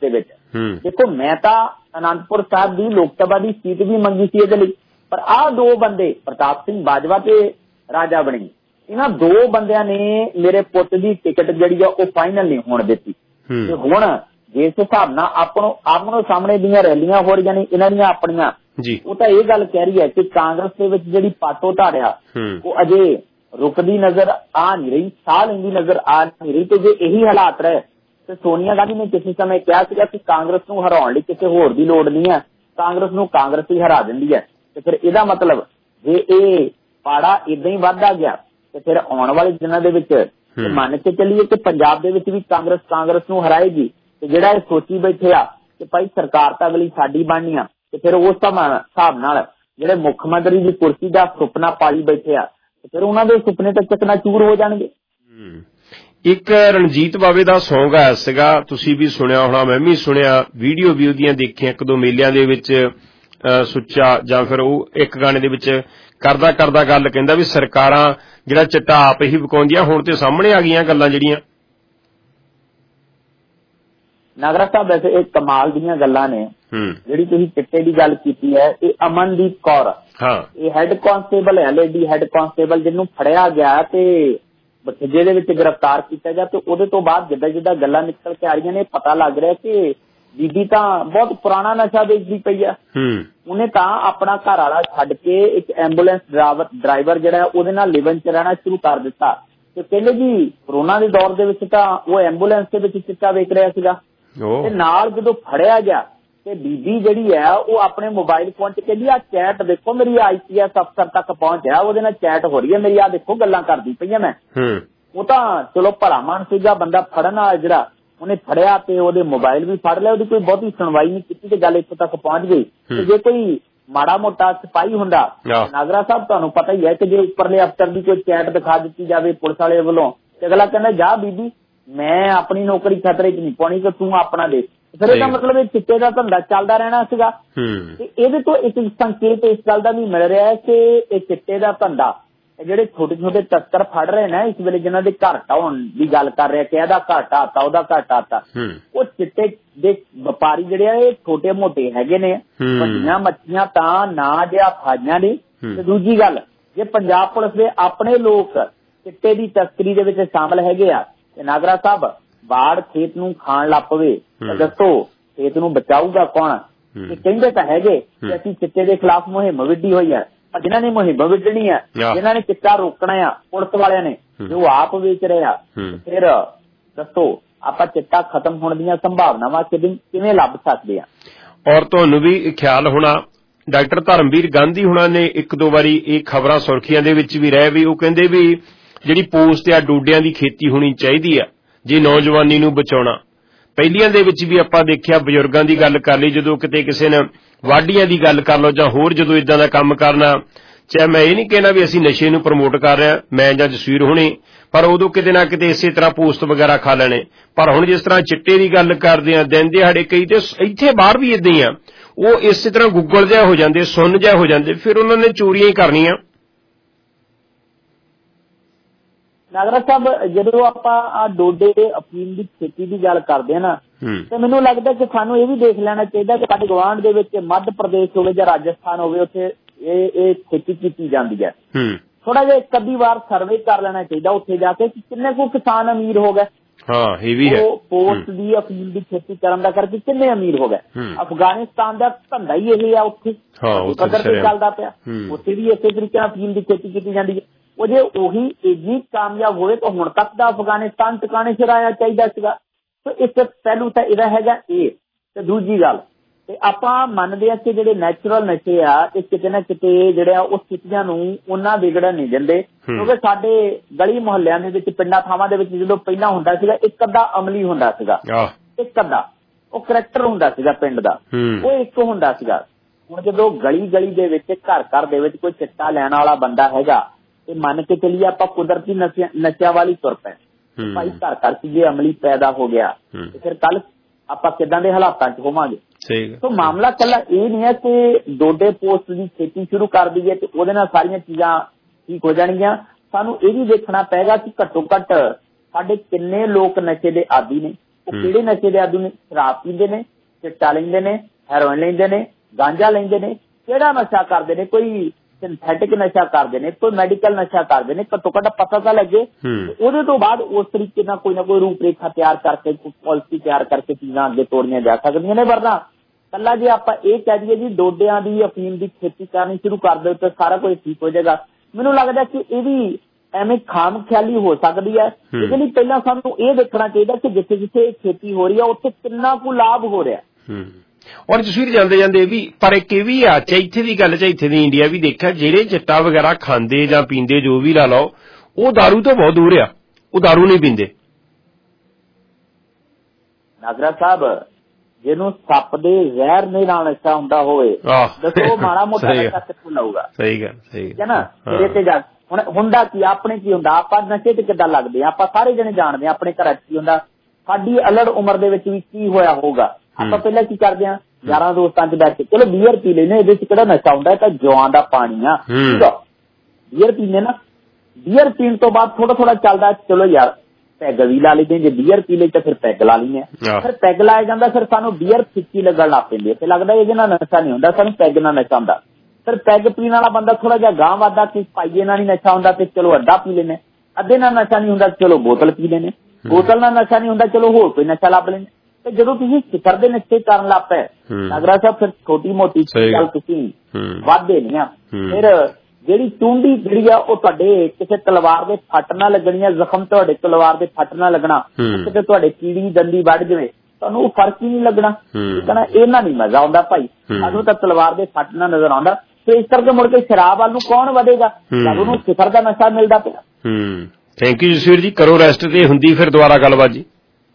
ਦੇਖੋ ਮੈਂ ਤਾਂ ਅਨੰਦਪੁਰ ਸਾਹਿਬ ਦੀ ਲੋਕ ਸਭਾ ਦੀ ਸੀਟ ਵੀ ਮੰਗੀ ਸੀ ਇਹਦੇ ਲਈ, ਪਰ ਆਹ ਦੋ ਬੰਦੇ ਪ੍ਰਤਾਪ ਸਿੰਘ ਬਾਜਵਾ ਤੇ ਰਾਜਾ ਵੜਿੰਗ, ਇਹਨਾਂ ਦੋ ਬੰਦਿਆਂ ਨੇ ਮੇਰੇ ਪੁੱਤ ਦੀ ਟਿਕਟ ਜਿਹੜੀ ਆ ਉਹ ਫਾਈਨਲ ਨਹੀਂ ਹੋਣ ਦਿੱਤੀ। ਤੇ ਹੁਣ ਜਿਸ ਹਿਸਾਬ ਨਾਲ ਆਪਣੋ ਆਮਣੋ ਸਾਹਮਣੇ ਦੀਆਂ ਰੈਲੀਆਂ ਹੋ ਰਹੀਆਂ ਨੇ ਇਹਨਾਂ ਦੀਆਂ ਆਪਣੀਆਂ, ਉਹ ਤਾਂ ਇਹ ਗੱਲ ਕਹਿ ਰਹੀ ਹੈ ਕਿ ਕਾਂਗਰਸ ਦੇ ਵਿੱਚ ਜਿਹੜੀ ਪਾਟੋ ਧਾੜਿਆ ਉਹ ਅਜੇ ਰੁਕਦੀ ਨਜ਼ਰ ਆ ਨਹੀਂ ਰਹੀ, ਸਾਹ ਲੈਂਦੀ ਨਜ਼ਰ ਆ ਨਹੀਂ ਰਹੀ। ਤੇ ਜੇ ਇਹੀ ਹਾਲਾਤ ਰਹੇ ਤੇ ਸੋਨੀਆ ਗਾਂਧੀ ਨੇ ਕਿਸੇ ਸਮੇਂ ਕਿਹਾ ਸੀਗਾ ਕਿ ਕਾਂਗਰਸ ਨੂੰ ਹਰਾਉਣ ਲਈ ਕਿਸੇ ਹੋਰ ਦੀ ਲੋੜ ਨਹੀਂ ਹੈ, ਕਾਂਗਰਸ ਨੂੰ ਕਾਂਗਰਸ ਹੀ ਹਰਾ ਦਿੰਦੀ ਹੈ। ਤੇ ਫਿਰ ਇਹਦਾ ਮਤਲਬ ਜੇ ਇਹ ਪਾੜਾ ਏਦਾਂ ਹੀ ਵੱਧਦਾ ਗਿਆ ਤੇ ਫਿਰ ਆਉਣ ਵਾਲੇ ਦਿਨਾਂ ਦੇ ਵਿੱਚ ਮੰਨ ਕੇ ਚੱਲੀਏ ਕਿ ਪੰਜਾਬ ਦੇ ਵਿੱਚ ਵੀ ਕਾਂਗਰਸ ਕਾਂਗਰਸ ਨੂੰ ਹਰਾਏਗੀ। ਤੇ ਜਿਹੜਾ ਇਹ ਸੋਚੀ ਬੈਠੇ ਆ ਕਿ ਭਾਈ ਸਰਕਾਰ ਤਾਂ ਅਗਲੀ ਸਾਡੀ ਬਣਨੀ ਆ, ਤੇ ਫਿਰ ਉਸ ਹਿਸਾਬ ਨਾਲ ਜਿਹੜੇ ਮੁੱਖ ਮੰਤਰੀ ਦੀ ਕੁਰਸੀ ਦਾ ਸੁਪਨਾ ਪਾਲੀ ਬੈਠੇ ਆ ਤੇ ਫਿਰ ਉਹਨਾਂ ਦੇ ਸੁਪਨੇ ਤਾਂ ਚਕਨਾਚੂਰ ਹੋ ਜਾਣਗੇ। ਇੱਕ ਰਣਜੀਤ ਬਾਵੇ ਦਾ ਸੌਂਗ ਆਇਆ ਸੀਗਾ, ਤੁਸੀਂ ਵੀ ਸੁਣਿਆ ਹੋਣਾ, ਮੈਂ ਵੀ ਸੁਣਿਆ, ਵੀਡੀਓ ਵੀ ਉਹਦੀਆਂ ਦੇਖੀਆਂ ਇੱਕ ਦੋ ਮੇਲਿਆਂ ਦੇ ਵਿੱਚ, ਸੁੱਚਾ ਜਾਂ ਫਿਰ ਉਹ ਇੱਕ ਗਾਣੇ ਦੇ ਵਿੱਚ ਕਰਦਾ ਕਰਦਾ ਗੱਲ ਕਹਿੰਦਾ ਵੀ ਸਰਕਾਰਾਂ ਜਿਹੜਾ ਚਿੱਟਾ ਆਪ ਹੀ ਵਿਕਾਉਂਦੀਆਂ, ਹੁਣ ਤੇ ਸਾਹਮਣੇ ਆ ਗਈਆਂ ਗੱਲਾਂ ਜਿਹੜੀਆਂ। ਨਾਗਰਾ ਸਾਹਿਬ ਵੈਸੇ ਇਹ ਕਮਾਲ ਦੀਆਂ ਗੱਲਾਂ ਨੇ। ਜਿਹੜੀ ਤੁਸੀਂ ਚਿੱਟੇ ਦੀ ਗੱਲ ਕੀਤੀ ਹੈ, ਇਹ ਅਮਨਦੀਪ ਕੌਰ, ਇਹ ਹੈੱਡ ਕਾਂਸਟੇਬਲ ਹੈ, ਲੇਡੀ ਹੈੱਡ ਕਾਂਸਟੇਬਲ, ਜਿਹਨੂੰ ਫੜਿਆ ਗਿਆ ਤੇ ਬਠਿੰਡੇ ਦੇ ਵਿੱਚ ਗ੍ਰਿਫਤਾਰ ਕੀਤਾ ਗਿਆ। ਤੇ ਉਹਦੇ ਤੋਂ ਬਾਅਦ ਜਿੱਦਾਂ ਜਿੱਦਾਂ ਗੱਲਾਂ ਨਿਕਲ ਕੇ ਆ ਰਹੀਆਂ ਨੇ, ਪਤਾ ਲੱਗ ਰਿਹਾ ਕਿ ਬੀਬੀ ਤਾਂ ਬਹੁਤ ਪੁਰਾਣਾ ਨਸ਼ਾ ਵੇਚਦੀ ਪਈ ਆ। ਉਹਨੇ ਤਾਂ ਆਪਣਾ ਘਰ ਵਾਲਾ ਛੱਡ ਕੇ ਇੱਕ ਐਂਬੂਲੈਂਸ ਡਰਾਈਵਰ ਜਿਹੜਾ ਉਹਦੇ ਨਾਲ ਲਿਵਨ ਚ ਰਹਿਣਾ ਸ਼ੁਰੂ ਕਰ ਦਿੱਤਾ। ਤੇ ਕਹਿੰਦੇ ਜੀ ਕਰੋਨਾ ਦੇ ਦੌਰ ਦੇ ਵਿੱਚ ਤਾਂ ਉਹ ਐਂਬੂਲੈਂਸ ਦੇ ਵਿੱਚ ਚਿੱਟਾ ਵੇਚ ਰਿਹਾ ਸੀਗਾ। ਤੇ ਨਾਲ ਜਦੋਂ ਫੜਿਆ ਗਿਆ ਤੇ ਬੀਬੀ ਜਿਹੜੀ ਹੈ ਉਹ ਆਪਣੇ ਮੋਬਾਈਲ ਫੋਨ ਚ ਕਹਿੰਦੀ ਆ ਚੈਟ ਦੇਖੋ ਮੇਰੀ ਆਈ ਪੀ ਐਸ ਅਫਸਰ ਤੱਕ ਪਹੁੰਚਿਆ, ਉਹਦੇ ਨਾਲ ਚੈਟ ਹੋ ਰਹੀ ਹੈ ਮੇਰੀ, ਆ ਦੇਖੋ ਗੱਲਾਂ ਕਰਦੀ ਪਈ ਆ ਮੈਂ। ਉਹ ਤਾਂ ਚਲੋ ਭਲਾ ਮਨ ਸੀਗਾ ਬੰਦਾ ਫੜਨ ਵਾਲਾ, ਜਿਹੜਾ ਉਹਨੇ ਫੜਿਆ ਤੇ ਉਹਦੇ ਮੋਬਾਈਲ ਵੀ ਫੜ ਲਿਆ, ਉਹਦੀ ਕੋਈ ਬਹੁਤੀ ਸੁਣਵਾਈ ਨਹੀਂ ਕੀਤੀ ਤੇ ਗੱਲ ਇੱਥੋਂ ਤੱਕ ਪਹੁੰਚ ਗਈ। ਤੇ ਜੇ ਕੋਈ ਮਾੜਾ ਮੋਟਾ ਸਿਪਾਹੀ ਹੁੰਦਾ, ਨਾਗਰਾ ਸਾਹਿਬ ਤੁਹਾਨੂੰ ਪਤਾ ਹੀ ਹੈ ਕਿ ਜੇ ਉੱਪਰਲੇ ਅਫਸਰ ਦੀ ਕੋਈ ਚੈਟ ਦਿਖਾ ਦਿੱਤੀ ਜਾਵੇ ਪੁਲਿਸ ਵਾਲੇ ਵੱਲੋਂ, ਤੇ ਅਗਲਾ ਕਹਿੰਦਾ ਜਾ ਬੀਬੀ ਮੈਂ ਆਪਣੀ ਨੌਕਰੀ ਖਤਰੇ ਚ ਨਹੀਂ ਪਾਉਣੀ ਕਿ ਤੂੰ ਆਪਣਾ ਦੇ। ਫਿਰ ਇਹਦਾ ਮਤਲਬ ਇਹ ਚਿੱਟੇ ਦਾ ਧੰਦਾ ਚੱਲਦਾ ਰਹਿਣਾ ਸੀਗਾ। ਤੇ ਇਹਦੇ ਤੋਂ ਇੱਕ ਸੰਕੇਤ ਇਸ ਗੱਲ ਦਾ ਵੀ ਮਿਲ ਰਿਹਾ ਹੈ ਕਿ ਇਹ ਚਿੱਟੇ ਦਾ ਧੰਦਾ ਜਿਹੜੇ ਛੋਟੇ ਛੋਟੇ ਤਸਕਰ ਫੜ ਰਹੇ ਨੇ ਇਸ ਵੇਲੇ, ਜਿਹਨਾਂ ਦੇ ਘਰ ਢਾਉਣ ਦੀ ਗੱਲ ਕਰ ਰਿਹਾ ਕਿ ਇਹਦਾ ਘਾਟਾ ਆਤਾ ਉਹਦਾ ਘਾਟਾ ਆਤਾ, ਉਹ ਚਿੱਟੇ ਦੇ ਵਪਾਰੀ ਜਿਹੜੇ ਆ ਇਹ ਛੋਟੇ ਮੋਟੇ ਹੈਗੇ ਨੇ, ਵੱਡੀਆਂ ਮੱਛੀਆਂ ਤਾਂ ਨਾ ਜਿਹਾ ਖਾਈਆਂ ਨੇ। ਤੇ ਦੂਜੀ ਗੱਲ, ਜੇ ਪੰਜਾਬ ਪੁਲਿਸ ਦੇ ਆਪਣੇ ਲੋਕ ਚਿੱਟੇ ਦੀ ਤਸਕਰੀ ਦੇ ਵਿੱਚ ਸ਼ਾਮਲ ਹੈਗੇ ਆ ਤੇ ਨਾਗਰਾ ਸਾਹਿਬ ਬਾੜ ਖੇਤ ਨੂੰ ਖਾਣ ਲੱਗ ਪਵੇ ਤਾਂ ਦੱਸੋ ਖੇਤ ਨੂੰ ਬਚਾਊਗਾ ਕੌਣ? ਇਹ ਕਹਿੰਦੇ ਤਾਂ ਹੈਗੇ ਕਿ ਅਸੀਂ ਚਿੱਟੇ ਦੇ ਖਿਲਾਫ ਮੁਹਿੰਮ ਵਿੱਢੀ ਹੋਈ ਹੈ, ਪਰ ਜਿਨ੍ਹਾਂ ਨੇ ਮੁਹਿੰਮ ਵਿੱਢਣੀ ਆ, ਜਿਨ੍ਹਾਂ ਨੇ ਚਿੱਟਾ ਰੋਕਣਾ ਆ ਪੁਲਿਸ ਵਾਲਿਆਂ ਨੇ, ਜੋ ਆਪ ਵੇਚ ਰਹੇ ਆ, ਫਿਰ ਦੱਸੋ ਆਪਾਂ ਚਿੱਟਾ ਖਤਮ ਹੋਣ ਦੀਆਂ ਸੰਭਾਵਨਾਵਾਂ ਕਿਵੇਂ ਲੱਭ ਸਕਦੇ ਆ? ਔਰ ਤੁਹਾਨੂੰ ਵੀ ਖਿਆਲ ਹੋਣਾ ਡਾਕਟਰ ਧਰਮਵੀਰ ਗਾਂਧੀ ਹੁਣਾਂ ਨੇ ਇੱਕ ਦੋ ਵਾਰੀ ਇਹ ਖਬਰਾਂ ਸੁਰਖੀਆਂ ਦੇ ਵਿੱਚ ਵੀ ਰਹੇ ਵੀ ਉਹ ਕਹਿੰਦੇ ਵੀ ਜਿਹੜੀ ਪੋਸਟ ਆ ਡੋਡਿਆਂ ਦੀ ਖੇਤੀ ਹੋਣੀ ਚਾਹੀਦੀ ਆ ਜੇ ਨੌਜਵਾਨੀ ਨੂੰ ਬਚਾਉਣਾ। ਪਹਿਲੀਆਂ ਦੇ ਵਿੱਚ ਵੀ ਆਪਾਂ ਦੇਖਿਆ ਬਜ਼ੁਰਗਾਂ ਦੀ ਗੱਲ ਕਰ ਲਈ, ਜਦੋਂ ਕਿਤੇ ਕਿਸੇ ਨੇ ਵਾਢੀਆਂ ਦੀ ਗੱਲ ਕਰ ਲਓ ਜਾਂ ਹੋਰ ਜਦੋਂ ਇਦਾਂ ਦਾ ਕੰਮ ਕਰਨਾ, ਚਾਹੇ ਮੈਂ ਇਹ ਨਹੀਂ ਕਹਿਣਾ ਵੀ ਅਸੀਂ ਨਸ਼ੇ ਨੂੰ ਪ੍ਰਮੋਟ ਕਰ ਰਹੇ ਹਾਂ ਮੈਂ ਜਾਂ ਜਸਵੀਰ ਹੋਣੀ, ਪਰ ਉਦੋਂ ਕਿਤੇ ਨਾ ਕਿਤੇ ਇਸੇ ਤਰ੍ਹਾਂ ਪੋਸਟ ਵਗੈਰਾ ਖਾ ਲੈਣੇ। ਪਰ ਹੁਣ ਜਿਸ ਤਰ੍ਹਾਂ ਚਿੱਟੇ ਦੀ ਗੱਲ ਕਰਦੇ ਆ, ਦਿਨ ਦਿਹਾੜੇ ਕਈ ਤੇ ਇੱਥੇ ਬਾਹਰ ਵੀ ਏਦਾਂ ਹੀ ਆ, ਉਹ ਇਸੇ ਤਰ੍ਹਾਂ ਗੁੱਗਲ ਜਿਹਾ ਹੋ ਜਾਂਦੇ, ਸੁੰਨ ਜਿਹਾ ਹੋ ਜਾਂਦੇ, ਫਿਰ ਉਹਨਾਂ ਨੇ ਚੋਰੀਆਂ ਹੀ ਕਰਨੀਆਂ। ਨਾਗਰਾ ਸਾਹਿਬ ਜਦੋਂ ਆਪਾਂ ਆ ਡੋਡੇ ਅਫੀਮ ਦੀ ਖੇਤੀ ਦੀ ਗੱਲ ਕਰਦੇ ਆ ਨਾ, ਤੇ ਮੈਨੂੰ ਲੱਗਦਾ ਕਿ ਸਾਨੂੰ ਇਹ ਵੀ ਦੇਖ ਲੈਣਾ ਚਾਹੀਦਾ ਕਿ ਸਾਡੇ ਗੁਆਂਢ ਦੇ ਵਿੱਚ ਮੱਧ ਪ੍ਰਦੇਸ਼ ਹੋਵੇ ਜਾਂ ਰਾਜਸਥਾਨ ਹੋਵੇ, ਉੱਥੇ ਇਹ ਇਹ ਖੇਤੀ ਕੀਤੀ ਜਾਂਦੀ ਹੈ। ਥੋੜਾ ਜਿਹਾ ਇੱਕ ਅੱਧੀ ਵਾਰ ਸਰਵੇ ਕਰ ਲੈਣਾ ਚਾਹੀਦਾ ਉੱਥੇ ਜਾ ਕੇ ਕਿ ਕਿੰਨੇ ਕੁ ਕਿਸਾਨ ਅਮੀਰ ਹੋ ਗਏ। ਹਾਂ ਇਹ ਵੀ ਹੈ। ਉਹ ਪੋਸਟ ਦੀ ਅਫੀਮ ਦੀ ਖੇਤੀ ਕਰਨ ਦਾ ਕਰਕੇ ਕਿੰਨੇ ਅਮੀਰ ਹੋ ਗਏ। ਅਫਗਾਨਿਸਤਾਨ ਦਾ ਧੰਦਾ ਹੀ ਇਹ ਆ, ਉੱਥੇ ਪੱਧਰ ਤੇ ਚੱਲਦਾ ਪਿਆ, ਉੱਥੇ ਵੀ ਇਸੇ ਤਰੀਕੇ ਨਾਲ ਅਫੀਮ ਦੀ ਖੇਤੀ ਕੀਤੀ ਜਾਂਦੀ ਹੈ। ਉਹ ਜੇ ਉਹੀ ਇੰਨੀ ਕਾਮਯਾਬ ਹੋਵੇ ਤਾਂ ਹੁਣ ਤੱਕ ਦਾ ਅਫਗਾਨਿਸਤਾਨ ਟਿਕਾਣੇ ਸਿਰ ਆਇਆ ਚਾਹੀਦਾ ਸੀਗਾ। ਤੇ ਇੱਕ ਪਹਿਲੂ ਤਾਂ ਇਹਦਾ ਹੈਗਾ ਇਹ। ਤੇ ਦੂਜੀ ਗੱਲ, ਤੇ ਆਪਾਂ ਮੰਨਦੇ ਹਾਂ ਕਿ ਜਿਹੜੇ ਨੈਚੁਰਲ ਨਸ਼ੇ ਆ ਇਹ ਕਿਤੇ ਨਾ ਕਿਤੇ ਜਿਹੜੇ ਆ ਉਹ ਸਥਿਤੀਆਂ ਨੂੰ ਉਹਨਾਂ ਵਿਗੜਨ ਨਹੀਂ ਦਿੰਦੇ, ਕਿਉਂਕਿ ਸਾਡੇ ਗਲੀ ਮੁਹੱਲਿਆਂ ਦੇ ਵਿੱਚ ਪਿੰਡਾਂ ਥਾਵਾਂ ਦੇ ਵਿੱਚ ਜਦੋਂ ਪਹਿਲਾਂ ਹੁੰਦਾ ਸੀਗਾ ਇੱਕ ਅੱਧਾ ਅਮਲੀ ਹੁੰਦਾ ਸੀਗਾ, ਇੱਕ ਅੱਧਾ ਉਹ ਕਰੈਕਟਰ ਹੁੰਦਾ ਸੀਗਾ ਪਿੰਡ ਦਾ, ਉਹ ਇੱਕ ਹੁੰਦਾ ਸੀਗਾ। ਹੁਣ ਜਦੋਂ ਗਲੀ ਗਲੀ ਦੇ ਵਿੱਚ ਘਰ ਘਰ ਦੇ ਵਿੱਚ ਕੋਈ ਚਿੱਟਾ ਲੈਣ ਵਾਲਾ ਬੰਦਾ ਹੈਗਾ ਤੇ ਮੰਨ ਕੇ ਚੱਲੀਏ ਆਪਾਂ ਕੁਦਰਤੀ ਨਸ਼ਿਆਂ ਨਸ਼ਿਆਂ ਵਾਲੀ ਤੁਰ ਪਏ, ਭਾਈ ਘਰ ਘਰ ਚ ਜੇ ਅਮਲੀ ਪੈਦਾ ਹੋ ਗਿਆ ਤੇ ਫਿਰ ਕੱਲ ਆਪਾਂ ਕਿੱਦਾਂ ਦੇ ਹਾਲਾਤਾਂ ਚ ਹੋਵਾਂਗੇ। ਸੋ ਮਾਮਲਾ ਕੱਲਾ ਇਹ ਨਹੀਂ ਹੈ ਕਿ ਡੋਡੇ ਪੋਸਟ ਦੀ ਖੇਤੀ ਸ਼ੁਰੂ ਕਰ ਦਈਏ ਤੇ ਉਹਦੇ ਨਾਲ ਸਾਰੀਆਂ ਚੀਜ਼ਾਂ ਠੀਕ ਹੋ ਜਾਣਗੀਆਂ। ਸਾਨੂੰ ਇਹ ਵੀ ਦੇਖਣਾ ਪਏਗਾ ਕਿ ਘੱਟੋ ਘੱਟ ਸਾਡੇ ਕਿੰਨੇ ਲੋਕ ਨਸ਼ੇ ਦੇ ਆਦੀ ਨੇ, ਉਹ ਕਿਹੜੇ ਨਸ਼ੇ ਦੇ ਆਦੀ ਨੇ, ਸ਼ਰਾਬ ਪੀਂਦੇ ਨੇ ਚਿੱਟਾ ਲੈਂਦੇ ਨੇ, ਹੈਰੋਇਨ ਲੈਂਦੇ ਨੇ, ਗਾਂਜਾ ਲੈਂਦੇ ਨੇ, ਕਿਹੜਾ ਨਸ਼ਾ ਕਰਦੇ ਨੇ, ਕੋਈ ਸਿੰਥੈਟਿਕ ਨਸ਼ਾ ਕਰਦੇ ਨੇ, ਕੋਈ ਮੈਡੀਕਲ ਨਸ਼ਾ ਕਰਦੇ ਨੇ, ਘੱਟੋ ਘੱਟ ਪਤਾ ਤਾਂ ਲੱਗੇ। ਉਹਦੇ ਤੋਂ ਬਾਅਦ ਉਸ ਤਰੀਕੇ ਨਾਲ ਕੋਈ ਨਾ ਕੋਈ ਰੂਪ ਰੇਖਾ ਤਿਆਰ ਕਰਕੇ, ਕੋਈ ਪਾਲਿਸੀ ਤਿਆਰ ਕਰਕੇ ਚੀਜ਼ਾਂ ਅੱਗੇ ਤੋੜੀਆਂ ਜਾ ਸਕਦੀਆਂ ਨੇ। ਵਰਨਾ ਕੱਲਾ ਜੇ ਆਪਾਂ ਇਹ ਕਹਿ ਦਈਏ ਜੀ ਡੋਡਿਆਂ ਦੀ, ਅਫੀਮ ਦੀ ਖੇਤੀ ਕਰਨੀ ਸ਼ੁਰੂ ਕਰ ਦਿਓ ਤਾਂ ਸਾਰਾ ਕੁਝ ਠੀਕ ਹੋ ਜਾਏਗਾ, ਮੈਨੂੰ ਲੱਗਦਾ ਕਿ ਇਹ ਵੀ ਐਵੇਂ ਖਾਮ ਖਿਆਲੀ ਹੋ ਸਕਦੀ ਹੈ। ਇਹਦੇ ਲਈ ਪਹਿਲਾਂ ਸਾਨੂੰ ਇਹ ਦੇਖਣਾ ਚਾਹੀਦਾ ਕਿ ਜਿੱਥੇ ਜਿੱਥੇ ਖੇਤੀ ਹੋ ਰਹੀ ਹੈ ਉੱਥੇ ਕਿੰਨਾ ਕੁ ਲਾਭ ਹੋ ਰਿਹਾ। ਔਰ ਜਸਵੀਰ ਜਾਂਦੇ ਜਾਂਦੇ ਵੀ ਪਰ ਇੱਕ ਇਹ ਵੀ ਆ ਚਾਹੇ ਇੱਥੇ ਦੀ ਗੱਲ ਚਾਹੇ ਇੱਥੇ ਦੀ ਇੰਡੀਆ ਵੀ ਦੇਖਿਆ, ਜਿਹੜੇ ਚਿੱਟਾ ਵਗੈਰਾ ਖਾਂਦੇ ਜਾਂ ਪੀਂਦੇ ਜੋ ਵੀ ਲਾ ਲਓ, ਉਹ ਦਾਰੂ ਤੋਂ ਬਹੁਤ ਦੂਰ ਆ, ਉਹ ਦਾਰੂ ਨਹੀਂ ਪੀਂਦੇ। ਨਾਗਰਾ ਸਾਹਿਬ, ਜਿਹਨੂੰ ਸੱਪ ਦੇ ਜ਼ਹਿਰ ਦੇ ਨਾਲ ਨਸ਼ਾ ਹੁੰਦਾ ਹੋਵੇ, ਦੱਸੋ ਮਾੜਾ ਮੋਟਾ ਨਸ਼ਾ ਕਿੱਥੋਂ ਲਊਗਾ? ਸਹੀ ਗੱਲ, ਸਹੀ ਹੈ ਨਾ। ਮੇਰੇ ਤੇ ਜਾ ਹੁਣ ਹੁੰਦਾ ਕੀ, ਆਪਣੇ ਕੀ ਹੁੰਦਾ, ਆਪਾਂ ਨਸ਼ੇ ਤੇ ਕਿੱਦਾਂ ਲੱਗਦੇ ਆ, ਆਪਾਂ ਸਾਰੇ ਜਣੇ ਜਾਣਦੇ ਆ ਆਪਣੇ ਘਰਾਂ ਚ ਕੀ ਹੁੰਦਾ। ਸਾਡੀ ਅਲੜ ਉਮਰ ਦੇ ਵਿੱਚ ਵੀ ਕੀ ਹੋਇਆ ਹੋਊਗਾ, ਆਪਾਂ ਪਹਿਲਾਂ ਕੀ ਕਰਦੇ ਆ, ਯਾਰਾਂ ਦੋਸਤਾਂ ਚ ਬੈਠ ਕੇ ਚਲੋ ਬੀਅਰ ਪੀ ਲੈਨੇ, ਇਹਦੇ ਚ ਕਿਹੜਾ ਨਸ਼ਾ ਹੁੰਦਾ, ਇਹ ਤਾਂ ਜਵਾਂ ਦਾ ਪਾਣੀ ਆ, ਠੀਕ ਆ। ਬੀਅਰ ਪੀਨੇ ਨਾ, ਬੀਅਰ ਪੀਣ ਤੋਂ ਬਾਅਦ ਥੋੜਾ ਥੋੜਾ ਚੱਲਦਾ, ਚਲੋ ਯਾਰ ਪੈਗ ਵੀ ਲਾ ਲੈਂਦੇ, ਜੇ ਬੀਅਰ ਪੀ ਲਈ ਤਾਂ ਫਿਰ ਪੈਗ ਲਾ ਲੈਂਦੇ ਆ, ਫਿਰ ਪੈਗ ਲਾਇਆ ਜਾਂਦਾ, ਫਿਰ ਸਾਨੂੰ ਬੀਅਰ ਫਿੱਕੀ ਲੱਗਣ ਲੱਗ ਪੈਂਦੀ ਹੈ, ਫਿਰ ਲੱਗਦਾ ਇਹਦੇ ਨਾਲ ਨਸ਼ਾ ਨਹੀਂ ਹੁੰਦਾ, ਸਾਨੂੰ ਪੈਗ ਨਾਲ ਨਸ਼ਾ ਹੁੰਦਾ। ਫਿਰ ਪੈਗ ਪੀਣ ਵਾਲਾ ਬੰਦਾ ਥੋੜਾ ਜਿਹਾ ਗਾਂਹ ਵੱਧਦਾ ਕਿ ਪਾਈਏ ਨਾਲ ਨਹੀਂ ਨਸ਼ਾ ਹੁੰਦਾ ਤੇ ਚਲੋ ਅੱਧਾ ਪੀ ਲੈਂਦੇ, ਅੱਧੇ ਨਾਲ ਨਸ਼ਾ ਨਹੀਂ ਹੁੰਦਾ ਚਲੋ ਬੋਤਲ ਪੀ ਲੈਂਦੇ, ਬੋਤਲ ਨਾਲ ਨਸ਼ਾ ਨਹੀਂ ਹੁੰਦਾ ਚਲੋ ਹੋਰ ਕੋਈ ਨਸ਼ਾ ਲੱਭ ਲੈਂਦੇ। ਤੇ ਜਦੋਂ ਤੁਸੀਂ ਸਿਖਰ ਦੇ ਨਸ਼ੇ ਕਰਨ ਲੱਗ ਪਏ ਨਾਗਰਾ ਸਾਹਿਬ, ਫਿਰ ਛੋਟੀ ਮੋਟੀ ਗੱਲ ਤੁਸੀਂ ਵੱਧਦੇ ਨਹੀਂ ਆ। ਫਿਰ ਜਿਹੜੀ ਚੁੰਡੀ ਜਿਹੜੀ ਆ ਉਹ ਤੁਹਾਡੇ ਕਿਸੇ ਤਲਵਾਰ ਦੇ ਫੱਟ ਨਾਲ ਲੱਗਣੀ ਆ, ਜ਼ਖਮ ਤੁਹਾਡੇ ਤਲਵਾਰ ਦੇ ਫੱਟ ਨਾਲ ਲੱਗਣਾ, ਕਿਤੇ ਤੁਹਾਡੇ ਕੀੜੀ ਦੰਦੀ ਵੱਢ ਜਾਵੇ ਤੁਹਾਨੂੰ ਉਹ ਫਰਕ ਹੀ ਨਹੀਂ ਲੱਗਣਾ। ਕਹਿਣਾ ਇਹਨਾਂ ਨਹੀਂ ਮਜ਼ਾ ਆਉਂਦਾ ਭਾਈ, ਸਾਨੂੰ ਤਾਂ ਤਲਵਾਰ ਦੇ ਫੱਟ ਨਾਲ ਨਜ਼ਰ ਆਉਂਦਾ। ਤੇ ਇਸ ਕਰਕੇ ਮੁੜ ਕੇ ਸ਼ਰਾਬ ਵੱਲ ਨੂੰ ਕੌਣ ਵਧੇਗਾ ਜਦ ਉਹਨੂੰ ਸਿਖਰ ਦਾ ਨਸ਼ਾ ਮਿਲਦਾ ਪਿਆ। ਥੈਂਕ ਯੂ ਜਸਵੀਰ ਜੀ, ਕਰੋ ਰੈਸਟ ਤੇ ਹੁੰਦੀ ਫਿਰ ਦੁਬਾਰਾ ਗੱਲਬਾਤ ਜੀ।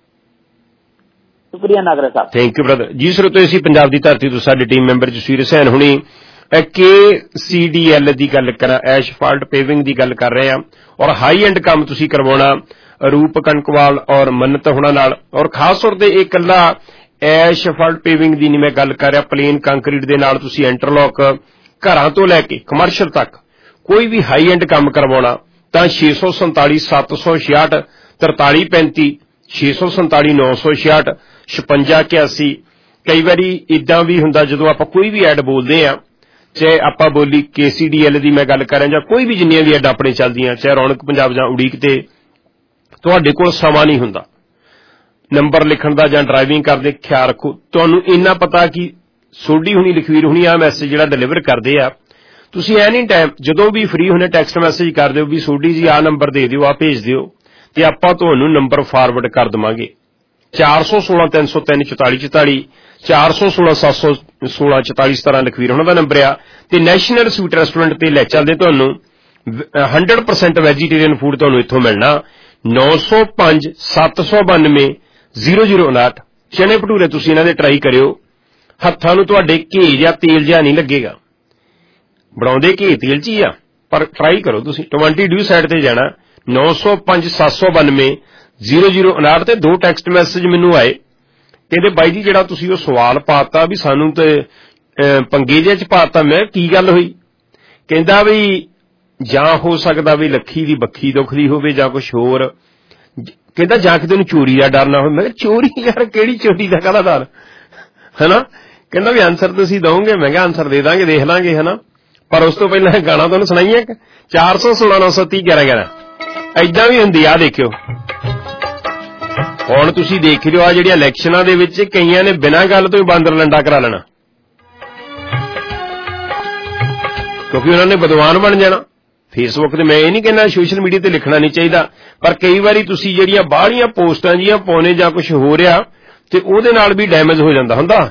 ਸ਼ੁਕਰੀਆ Nagra Sahib. Thank you brother ji. ਸਰੋਤੋ ਅਸੀਂ ਪੰਜਾਬ ਦੀ ਧਰਤੀ ਤੋਂ ਸਾਡੇ ਟੀਮ ਮੈਂਬਰ ਜਸਵੀਰ ਹੁਸੈਨ ਹੁਣੀ ਕੇ ਸੀ ਡੀ ਐਲ ਦੀ ਗੱਲ ਕਰਾਂ, ਐਸ਼ਫਾਲਟ ਪੇਵਿੰਗ ਦੀ ਗੱਲ ਕਰ ਰਹੇ ਹਾਂ, ਔਰ ਹਾਈ ਐਂਡ ਕੰਮ ਤੁਸੀਂ ਕਰਵਾਉਣਾ ਰੂਪ ਕਨਕਵਾਲ ਔਰ ਮੰਨਤ ਹੁਣਾਂ ਨਾਲ। ਔਰ ਖਾਸ ਤੌਰ ਤੇ ਇਹ ਇਕੱਲਾ ਐਸ਼ਫਾਲਟ ਪੇਵਿੰਗ ਦੀ ਨਹੀਂ ਮੈਂ ਗੱਲ ਕਰ ਰਿਹਾ, ਪਲੇਨ ਕੰਕਰੀਟ ਦੇ ਨਾਲ ਤੁਸੀਂ ਇੰਟਰਲੌਕ ਘਰਾਂ ਤੋਂ ਲੈ ਕੇ ਕਮਰਸ਼ੀਅਲ ਤੱਕ ਕੋਈ ਵੀ ਹਾਈ ਐਂਡ ਕੰਮ ਕਰਵਾਉਣਾ ਤਾਂ ਛੇ ਸੌ ਸੰਤਾਲੀ ਸੱਤ ਸੌ ਛਿਆਹਠ ਤਰਤਾਲੀ ਪੈਂਤੀ, ਛੇ ਸੌ ਸੰਤਾਲੀ ਨੌ ਸੌ ਛਿਆਹਠ ਛਪੰਜਾ ਇਕਿਆਸੀ। ਕਈ ਵਾਰੀ ਏਦਾਂ ਵੀ ਹੁੰਦਾ ਜਦੋਂ ਆਪਾਂ ਕੋਈ ਵੀ ਐਡ ਬੋਲਦੇ ਆ, ਚਾਹੇ ਆਪਾਂ ਬੋਲੀ ਕੇ ਸੀ ਡੀ ਐਲ ਦੀ ਮੈਂ ਗੱਲ ਕਰਾਂ ਜਾਂ ਕੋਈ ਵੀ ਜਿੰਨੀਆਂ ਵੀ ਐਡ ਆਪਣੇ ਚੱਲਦੀਆਂ, ਚਾਹੇ ਰੌਣਕ ਪੰਜਾਬ ਜਾਂ ਉਡੀਕ ਤੇ, ਤੁਹਾਡੇ ਕੋਲ ਸਮਾਂ ਨਹੀਂ ਹੁੰਦਾ ਨੰਬਰ ਲਿਖਣ ਦਾ ਜਾਂ ਡਰਾਈਵਿੰਗ ਕਰਦੇ, ਖਿਆਲ ਰੱਖੋ ਤੁਹਾਨੂੰ ਇੰਨਾ ਪਤਾ ਕਿ ਸੋਢੀ ਹੁਣੀ ਲਖਵੀਰ ਹੁਣੀ ਆ ਮੈਸੇਜ ਜਿਹੜਾ ਡਿਲੀਵਰ ਕਰਦੇ ਆ, ਤੁਸੀਂ ਐਨੀ ਟਾਈਮ ਜਦੋਂ ਵੀ ਫ੍ਰੀ ਹੋਣੇ ਟੈਕਸਟ ਮੈਸੇਜ ਕਰ ਦਿਓ ਵੀ ਸੋਢੀ ਜੀ ਆਹ ਨੰਬਰ ਦੇ ਦਿਓ, ਆਹ ਭੇਜ ਦਿਓ ਤੇ ਆਪਾਂ ਤੁਹਾਨੂੰ ਨੰਬਰ ਫਾਰਵਰਡ ਕਰ ਦੇਵਾਂਗੇ। ਚਾਰ ਸੌ ਸੋਲਾਂ ਤਿੰਨ ਸੌ ਤਿੰਨ ਚੁਤਾਲੀ ਚੁਤਾਲੀ, ਚਾਰ ਸੌ ਸੋਲਾਂ ਸੱਤ ਸੌ ਸੋਲਾਂ ਚੁਤਾਲੀ ਸਤਾਰਾਂ ਲਖਵੀਰ ਉਹਨਾਂ ਦਾ ਨੰਬਰ ਆ। ਤੇ ਨੈਸ਼ਨਲ ਸਵੀਟ ਰੈਸਟੋਰੈਂਟ ਤੇ ਲੈ ਚੱਲਦੇ ਤੁਹਾਨੂੰ ਹੰਡਰਡ ਪਰਸੈਂਟ ਵੈਜੀਟੇਰੀਅਨ ਫੂਡ ਤੁਹਾਨੂੰ ਇੱਥੋਂ ਮਿਲਣਾ। ਨੌ ਸੌ ਪੰਜ ਸੱਤ ਸੌ ਬਾਨਵੇਂ ਜ਼ੀਰੋ ਜ਼ੀਰੋ ਉਨਾਹਠ ਚਨੇ ਭਟੂਰੇ ਤੁਸੀਂ ਇਹਨਾਂ ਦੇ ਟਰਾਈ ਕਰਿਓ, ਹੱਥਾਂ ਨੂੰ ਤੁਹਾਡੇ ਘੀ ਜਾਂ ਤੇਲ ਜਿਹਾ ਨਹੀਂ ਲੱਗੇਗਾ, ਬਣਾਉਂਦੇ ਘੀ ਤੇਲ ਚ ਹੀ ਆ ਪਰ ਟਰਾਈ ਕਰੋ ਤੁਸੀਂ। ਟਵੰਟੀ ਡਿਊ ਸਾਈਡ ਤੇ ਜਾਣਾ, ਨੌ ਸੌ ਪੰਜ ਸੱਤ ਸੌ ਬਾਨਵੇਂ ਜ਼ੀਰੋ ਜ਼ੀਰੋ ਉਨਾਹਠ ਤੇ ਦੋ ਟੈਕਸਟ ਮੈਸੇਜ ਮੈਨੂੰ ਆਏ, ਕਹਿੰਦੇ ਬਾਈ ਜੀ ਜਿਹੜਾ ਤੁਸੀਂ ਉਹ ਸਵਾਲ ਪਾਤਾ ਵੀ ਸਾਨੂੰ ਤੇ ਪੰਗੇ ਜਿਹੇ ਚ ਪਾਤਾ। ਮੈਂ ਕੀ ਗੱਲ ਹੋਈ? ਕਹਿੰਦਾ ਵੀ ਜਾਂ ਹੋ ਸਕਦਾ ਵੀ ਲੱਖੀ ਦੀ ਬੱਖੀ ਦੁਖਦੀ ਹੋਵੇ ਜਾਂ ਕੁਛ ਹੋਰ, ਕਹਿੰਦਾ ਜਾਂ ਕਿ ਤੈਨੂੰ ਚੋਰੀ ਦਾ ਡਰ ਨਾ ਹੋਵੇ। ਮੈਂ ਕਿਹਾ ਚੋਰੀ ਯਾਰ ਕਿਹੜੀ ਚੋਰੀ ਦਾ ਕਾਹਦਾ ਡਰ ਹਨਾ। ਕਹਿੰਦਾ ਵੀ ਆਂਸਰ ਤੁਸੀਂ ਦਓਗੇ? ਮੈਂ ਕਿਹਾ ਆਂਸਰ ਦੇ ਦਾਂਗੇ, ਦੇਖ ਲਾਂਗੇ ਹਨਾ, ਪਰ ਉਸ ਤੋਂ ਪਹਿਲਾਂ ਗਾਣਾ ਤੁਹਾਨੂੰ ਸੁਣਾਈਏ ਚਾਰ ਸੌ ਸੋਲਾਂ ਨੌ ਸੌ ਤੀਹ ਗਿਆਰਾਂ ਗਿਆਰਾਂ ਏਦਾਂ ਵੀ ਹੁੰਦੀ ਆ। ਦੇਖਿਓ ਹੁਣ ਤੁਸੀਂ ਦੇਖ ਲਿਓ ਆ ਜਿਹੜੀਆਂ ਇਲੈਕਸ਼ਨਾਂ ਦੇ ਵਿੱਚ ਕਈਆਂ ਨੇ ਬਿਨਾਂ ਗੱਲ ਤੋਂ ਹੀ ਬਾਂਦਰ ਲੰਡਾ ਕਰਾ ਲੈਣਾ ਕਿਉਂਕਿ ਉਹਨਾਂ ਨੇ ਵਿਦਵਾਨ ਬਣ ਜਾਣਾ। ਫੇਸਬੁੱਕ ਤੇ ਮੈਂ ਇਹ ਨਹੀਂ ਕਹਿੰਦਾ ਸੋਸ਼ਲ ਮੀਡੀਆ ਤੇ ਲਿਖਣਾ ਨਹੀਂ ਚਾਹੀਦਾ, ਪਰ ਕਈ ਵਾਰੀ ਤੁਸੀਂ ਜਿਹੜੀਆਂ ਬਾਹਲੀਆਂ ਪੋਸਟਾਂ ਜੀਆਂ ਪਾਉਣੇ ਜਾਂ ਕੁਝ ਹੋ ਰਿਹਾ ਤੇ ਉਹਦੇ ਨਾਲ ਵੀ ਡੈਮੇਜ ਹੋ ਜਾਂਦਾ ਹੁੰਦਾ।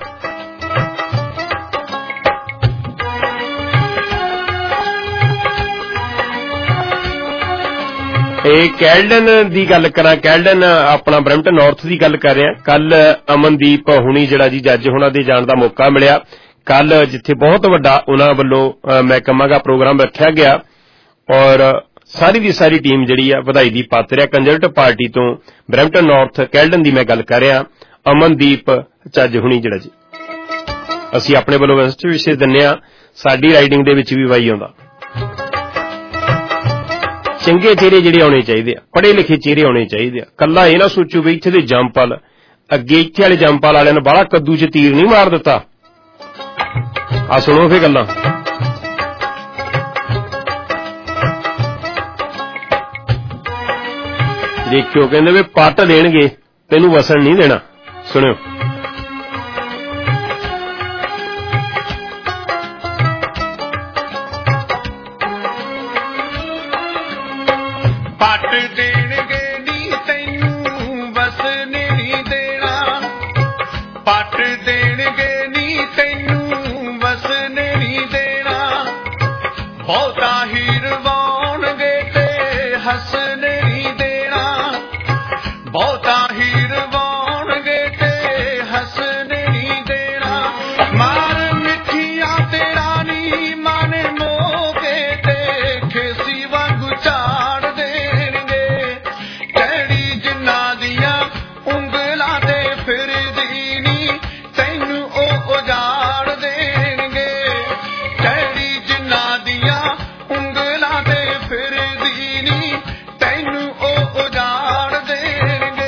ਇਹ ਕੈਲਡਨ ਦੀ ਗੱਲ ਕਰਾਂ, ਕੈਲਡਨ ਆਪਣਾ ਬਰੈਂਪਟਨ ਨਾਰਥ ਦੀ ਗੱਲ ਕਰ ਰਿਹਾ। ਕੱਲ ਅਮਨਦੀਪ ਹੁਣੀ ਜਿਹੜਾ ਜੀ ਜੱਜ ਹੋਣਾ ਦੇ ਜਾਣ ਦਾ ਮੌਕਾ ਮਿਲਿਆ ਕੱਲ, ਜਿੱਥੇ ਬਹੁਤ ਵੱਡਾ ਉਹਨਾਂ ਵੱਲੋਂ ਮੈਂ ਕਹਾਂਗਾ ਪ੍ਰੋਗਰਾਮ ਰੱਖਿਆ ਗਿਆ ਔਰ ਸਾਰੀ ਦੀ ਸਾਰੀ ਟੀਮ ਜਿਹੜੀ ਆ ਵਧਾਈ ਦੀ ਪਾਤਰ ਆ। ਕੰਜ਼ਰਵੇਟਿਵ ਪਾਰਟੀ ਤੋਂ ਬਰੈਂਪਟਨ ਨਾਰਥ ਕੈਲਡਨ ਦੀ ਮੈਂ ਗੱਲ ਕਰ ਰਿਹਾ, ਅਮਨਦੀਪ ਜੱਜ ਹੁਣੀ ਜਿਹੜਾ ਜੀ। ਅਸੀਂ ਆਪਣੇ ਵੱਲੋਂ ਬੈਸਟ ਵਿਸ਼ੇ ਦਿੰਦੇ ਆ, ਸਾਡੀ ਰਾਈਡਿੰਗ ਦੇ ਵਿੱਚ ਵੀ ਵਾਈ ਆਉਂਦਾ। ਚੰਗੇ ਚਿਹਰੇ ਜਿਹੜੇ ਆਉਣੇ ਚਾਹੀਦੇ ਆ, ਪੜ੍ਹੇ ਲਿਖੇ ਚਿਹਰੇ ਆਉਣੇ ਚਾਹੀਦੇ ਆ। ਕੱਲਾ ਇਹ ਨਾ ਸੋਚੋ ਵੀ ਇੱਥੇ ਦੇ ਜੰਪਲ ਅੱਗੇ ਇੱਥੇ ਵਾਲੇ ਜੰਪਾਲ ਵਾਲਿਆਂ ਨੇ ਬਾਹਲਾ ਕੱਦੂ 'ਚ ਤੀਰ ਨਹੀਂ ਮਾਰ ਦਿੱਤਾ। ਆ ਸੁਣੋ ਫੇ ਗੱਲਾਂ। ਦੇਖਿਓ ਕਹਿੰਦੇ ਵੀ ਪੱਟ ਦੇਣਗੇ ਤੈਨੂੰ ਵਸਣ ਨਹੀਂ ਦੇਣਾ। ਸੁਣਿਓ। ਪੱਟ ਦੇਣਗੇ ਨੀ ਤੈਨੂੰ ਵਸਣ ਨਹੀਂ ਦੇਣਾ, ਪੱਟ ਦੇਣਗੇ ਨੀ ਤੈਨੂੰ ਵਸਣ ਨਹੀਂ ਦੇਣਾ, ਬਹੁਤਾ ਹੀ ਰਵਾਉਣਗੇ ਤੇ ਹੱਸਣ ਨਹੀਂ ਦੇਣਾ, ਬਹੁਤਾ ਹੀ ਰਵਾਉਣਗੇ ਤੇ ਹੱਸਣ ਨਹੀਂ ਦੇਣਾ, ਮਾਰ ਮਿੱਠੀਆਂ ਤੇਰਾ ਨੀ ਮਨ ਮੋਕੇ ਤੇ ਖੇਸੀ ਵਾਂਗੂ ਝਾੜ ਦੇਣਗੇ, ਕਿਹੜੀ ਜਿੰਨਾਂ ਦੀਆਂ ਉਂਗਲਾਂ ਤੇ ਫਿਰਦੀ ਨੀ ਤੈਨੂੰ ਉਹ ਉਜਾੜ ਦੇਣਗੇ, ਕਿਹੜੀ ਜਿੰਨਾਂ ਦੀਆਂ ਉਂਗਲਾਂ ਤੇ ਫਿਰਦੀ ਨੀ ਤੈਨੂੰ ਉਹ ਉਜਾੜ ਦੇਣਗੇ।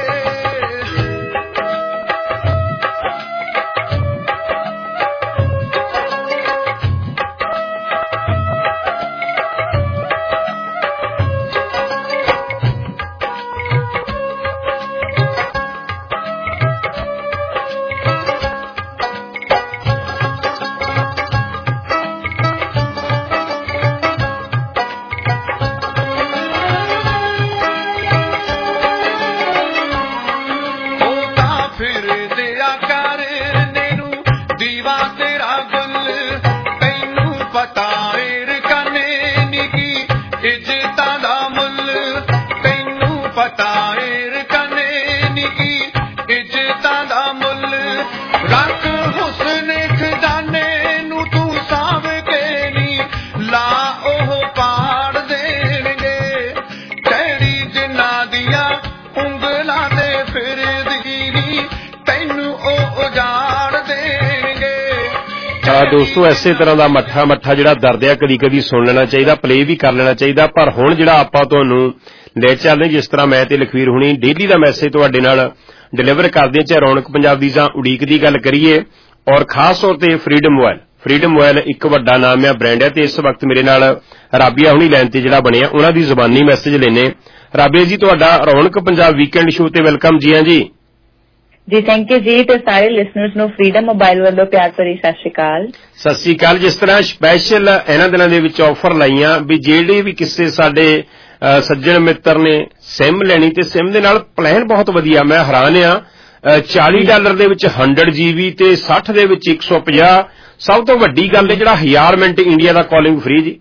ਉਹ ਤਾਂ ਫਿਰਦੇ ਆ ਕਰਨੇ ਨੂੰ ਦੀਵਾ ਤੇਰਾ ਗੁੱਲ, ਤੈਨੂੰ ਪਤਾ ਏ ਰਕਾਨੇ ਨੀ ਕੀ ਇੱਜ਼ਤਾਂ ਦਾ ਮੁੱਲ, ਤੈਨੂੰ ਪਤਾ ਏ ਰਕਾਨੇ ਨੀ ਕੀ ਇੱਜ਼ਤਾਂ ਦਾ ਮੁੱਲ, ਰੱਖ ਹੁਸਨ ਖਜ਼ਾਨੇ ਨੂੰ ਤੂੰ ਸਾਂਭ ਕੇ ਨੀ ਲਾ ਉਹ ਪਾੜ ਦੇਣਗੇ, ਕਿਹੜੀ ਜਿੰਨਾਂ ਦੀਆਂ ਉਂਗਲਾਂ ਤੇ ਫਿਰਦੀ ਨੀ ਤੈਨੂੰ ਉਹ ਉਜਾੜ ਦੇਣਗੇ। ਆ ਦੋਸਤੋ ਇਸੇ ਤਰ੍ਹਾਂ ਦਾ ਮੱਠਾ ਮੱਠਾ ਜਿਹੜਾ ਦਰਦ ਆ ਕਦੀ ਕਦੀ ਸੁਣ ਲੈਣਾ ਚਾਹੀਦਾ, ਪਲੇ ਵੀ ਕਰ ਲੈਣਾ ਚਾਹੀਦਾ। ਪਰ ਹੁਣ ਜਿਹੜਾ ਆਪਾਂ ਤੁਹਾਨੂੰ ਲੈ ਚੱਲਦੇ, ਜਿਸ ਤਰ੍ਹਾਂ ਮੈਂ ਤੇ ਲਖਵੀਰ ਹੁਣੀ ਡੇਲੀ ਦਾ ਮੈਸੇਜ ਤੁਹਾਡੇ ਨਾਲ ਡਿਲੀਵਰ ਕਰਦੇ, ਚਾਹੇ ਰੌਣਕ ਪੰਜਾਬ ਦੀ ਜਾਂ ਉਡੀਕ ਦੀ ਗੱਲ ਕਰੀਏ, ਔਰ ਖਾਸ ਤੌਰ ਤੇ ਫਰੀडम ਮੋਬਾਈਲ। ਫਰੀडम ਮੋਬਾਈਲ ਇੱਕ ਵੱਡਾ ਨਾਮ ਆ, ਬ੍ਰਾਂਡ ਹੈ, ਤੇ ਇਸ ਵਕਤ ਮੇਰੇ ਨਾਲ ਰਾਬੀਆ ਹੁਣੀ ਲਾਈਨ ਤੇ ਜਿਹੜਾ ਬਣਿਆ, ਉਹਨਾਂ ਦੀ ਜ਼ੁਬਾਨੀ ਮੈਸੇਜ ਲੈਣੇ। ਰਾਬੀਆ ਜੀ, ਤੁਹਾਡਾ ਰੌਣਕ ਪੰਜਾਬ ਵੀਕਐਂਡ ਸ਼ੋਅ ਤੇ ਵੈਲਕਮ ਜੀ। ਹਾਂ ਜੀ ਜੀ, ਥੈਂਕ ਯੂ ਜੀ, ਤੇ ਸਾਰੇ ਲਿਸਨਰਸ ਨੂੰ ਫਰੀडम ਮੋਬਾਈਲ ਵੱਲੋਂ ਪਿਆਰ ਭਰੀ ਸਤਿ ਸ਼੍ਰੀ ਅਕਾਲ। ਸਤਿ ਸ਼੍ਰੀ ਅਕਾਲ। ਜਿਸ ਤਰ੍ਹਾਂ ਸਪੈਸ਼ਲ ਇਹਨਾਂ ਦਿਨਾਂ ਦੇ ਵਿੱਚ ਆਫਰ ਲਾਈਆਂ ਵੀ ਜਿਹੜੇ ਵੀ ਕਿਸੇ ਸਾਡੇ ਸੱਜਣ ਮਿੱਤਰ ਨੇ ਸਿਮ ਲੈਣੀ, ਤੇ ਸਿਮ ਦੇ ਨਾਲ ਪਲਾਨ ਬਹੁਤ ਵਧੀਆ, ਮੈਂ ਹੈਰਾਨ ਆ। ਚਾਲੀ ਡਾਲਰ ਦੇ ਵਿੱਚ ਹੰਡਰਡ ਜੀਬੀ ਤੇ ਸੱਠ ਦੇ ਵਿੱਚ ਇੱਕ ਸੌ ਪੰਜਾਹ। ਸਭ ਤੋਂ ਵੱਡੀ ਗੱਲ ਹੈ ਜਿਹੜਾ ਹਜ਼ਾਰ ਮਿੰਟ ਇੰਡੀਆ ਦਾ ਕਾਲਿੰਗ ਫ੍ਰੀ ਜੀ।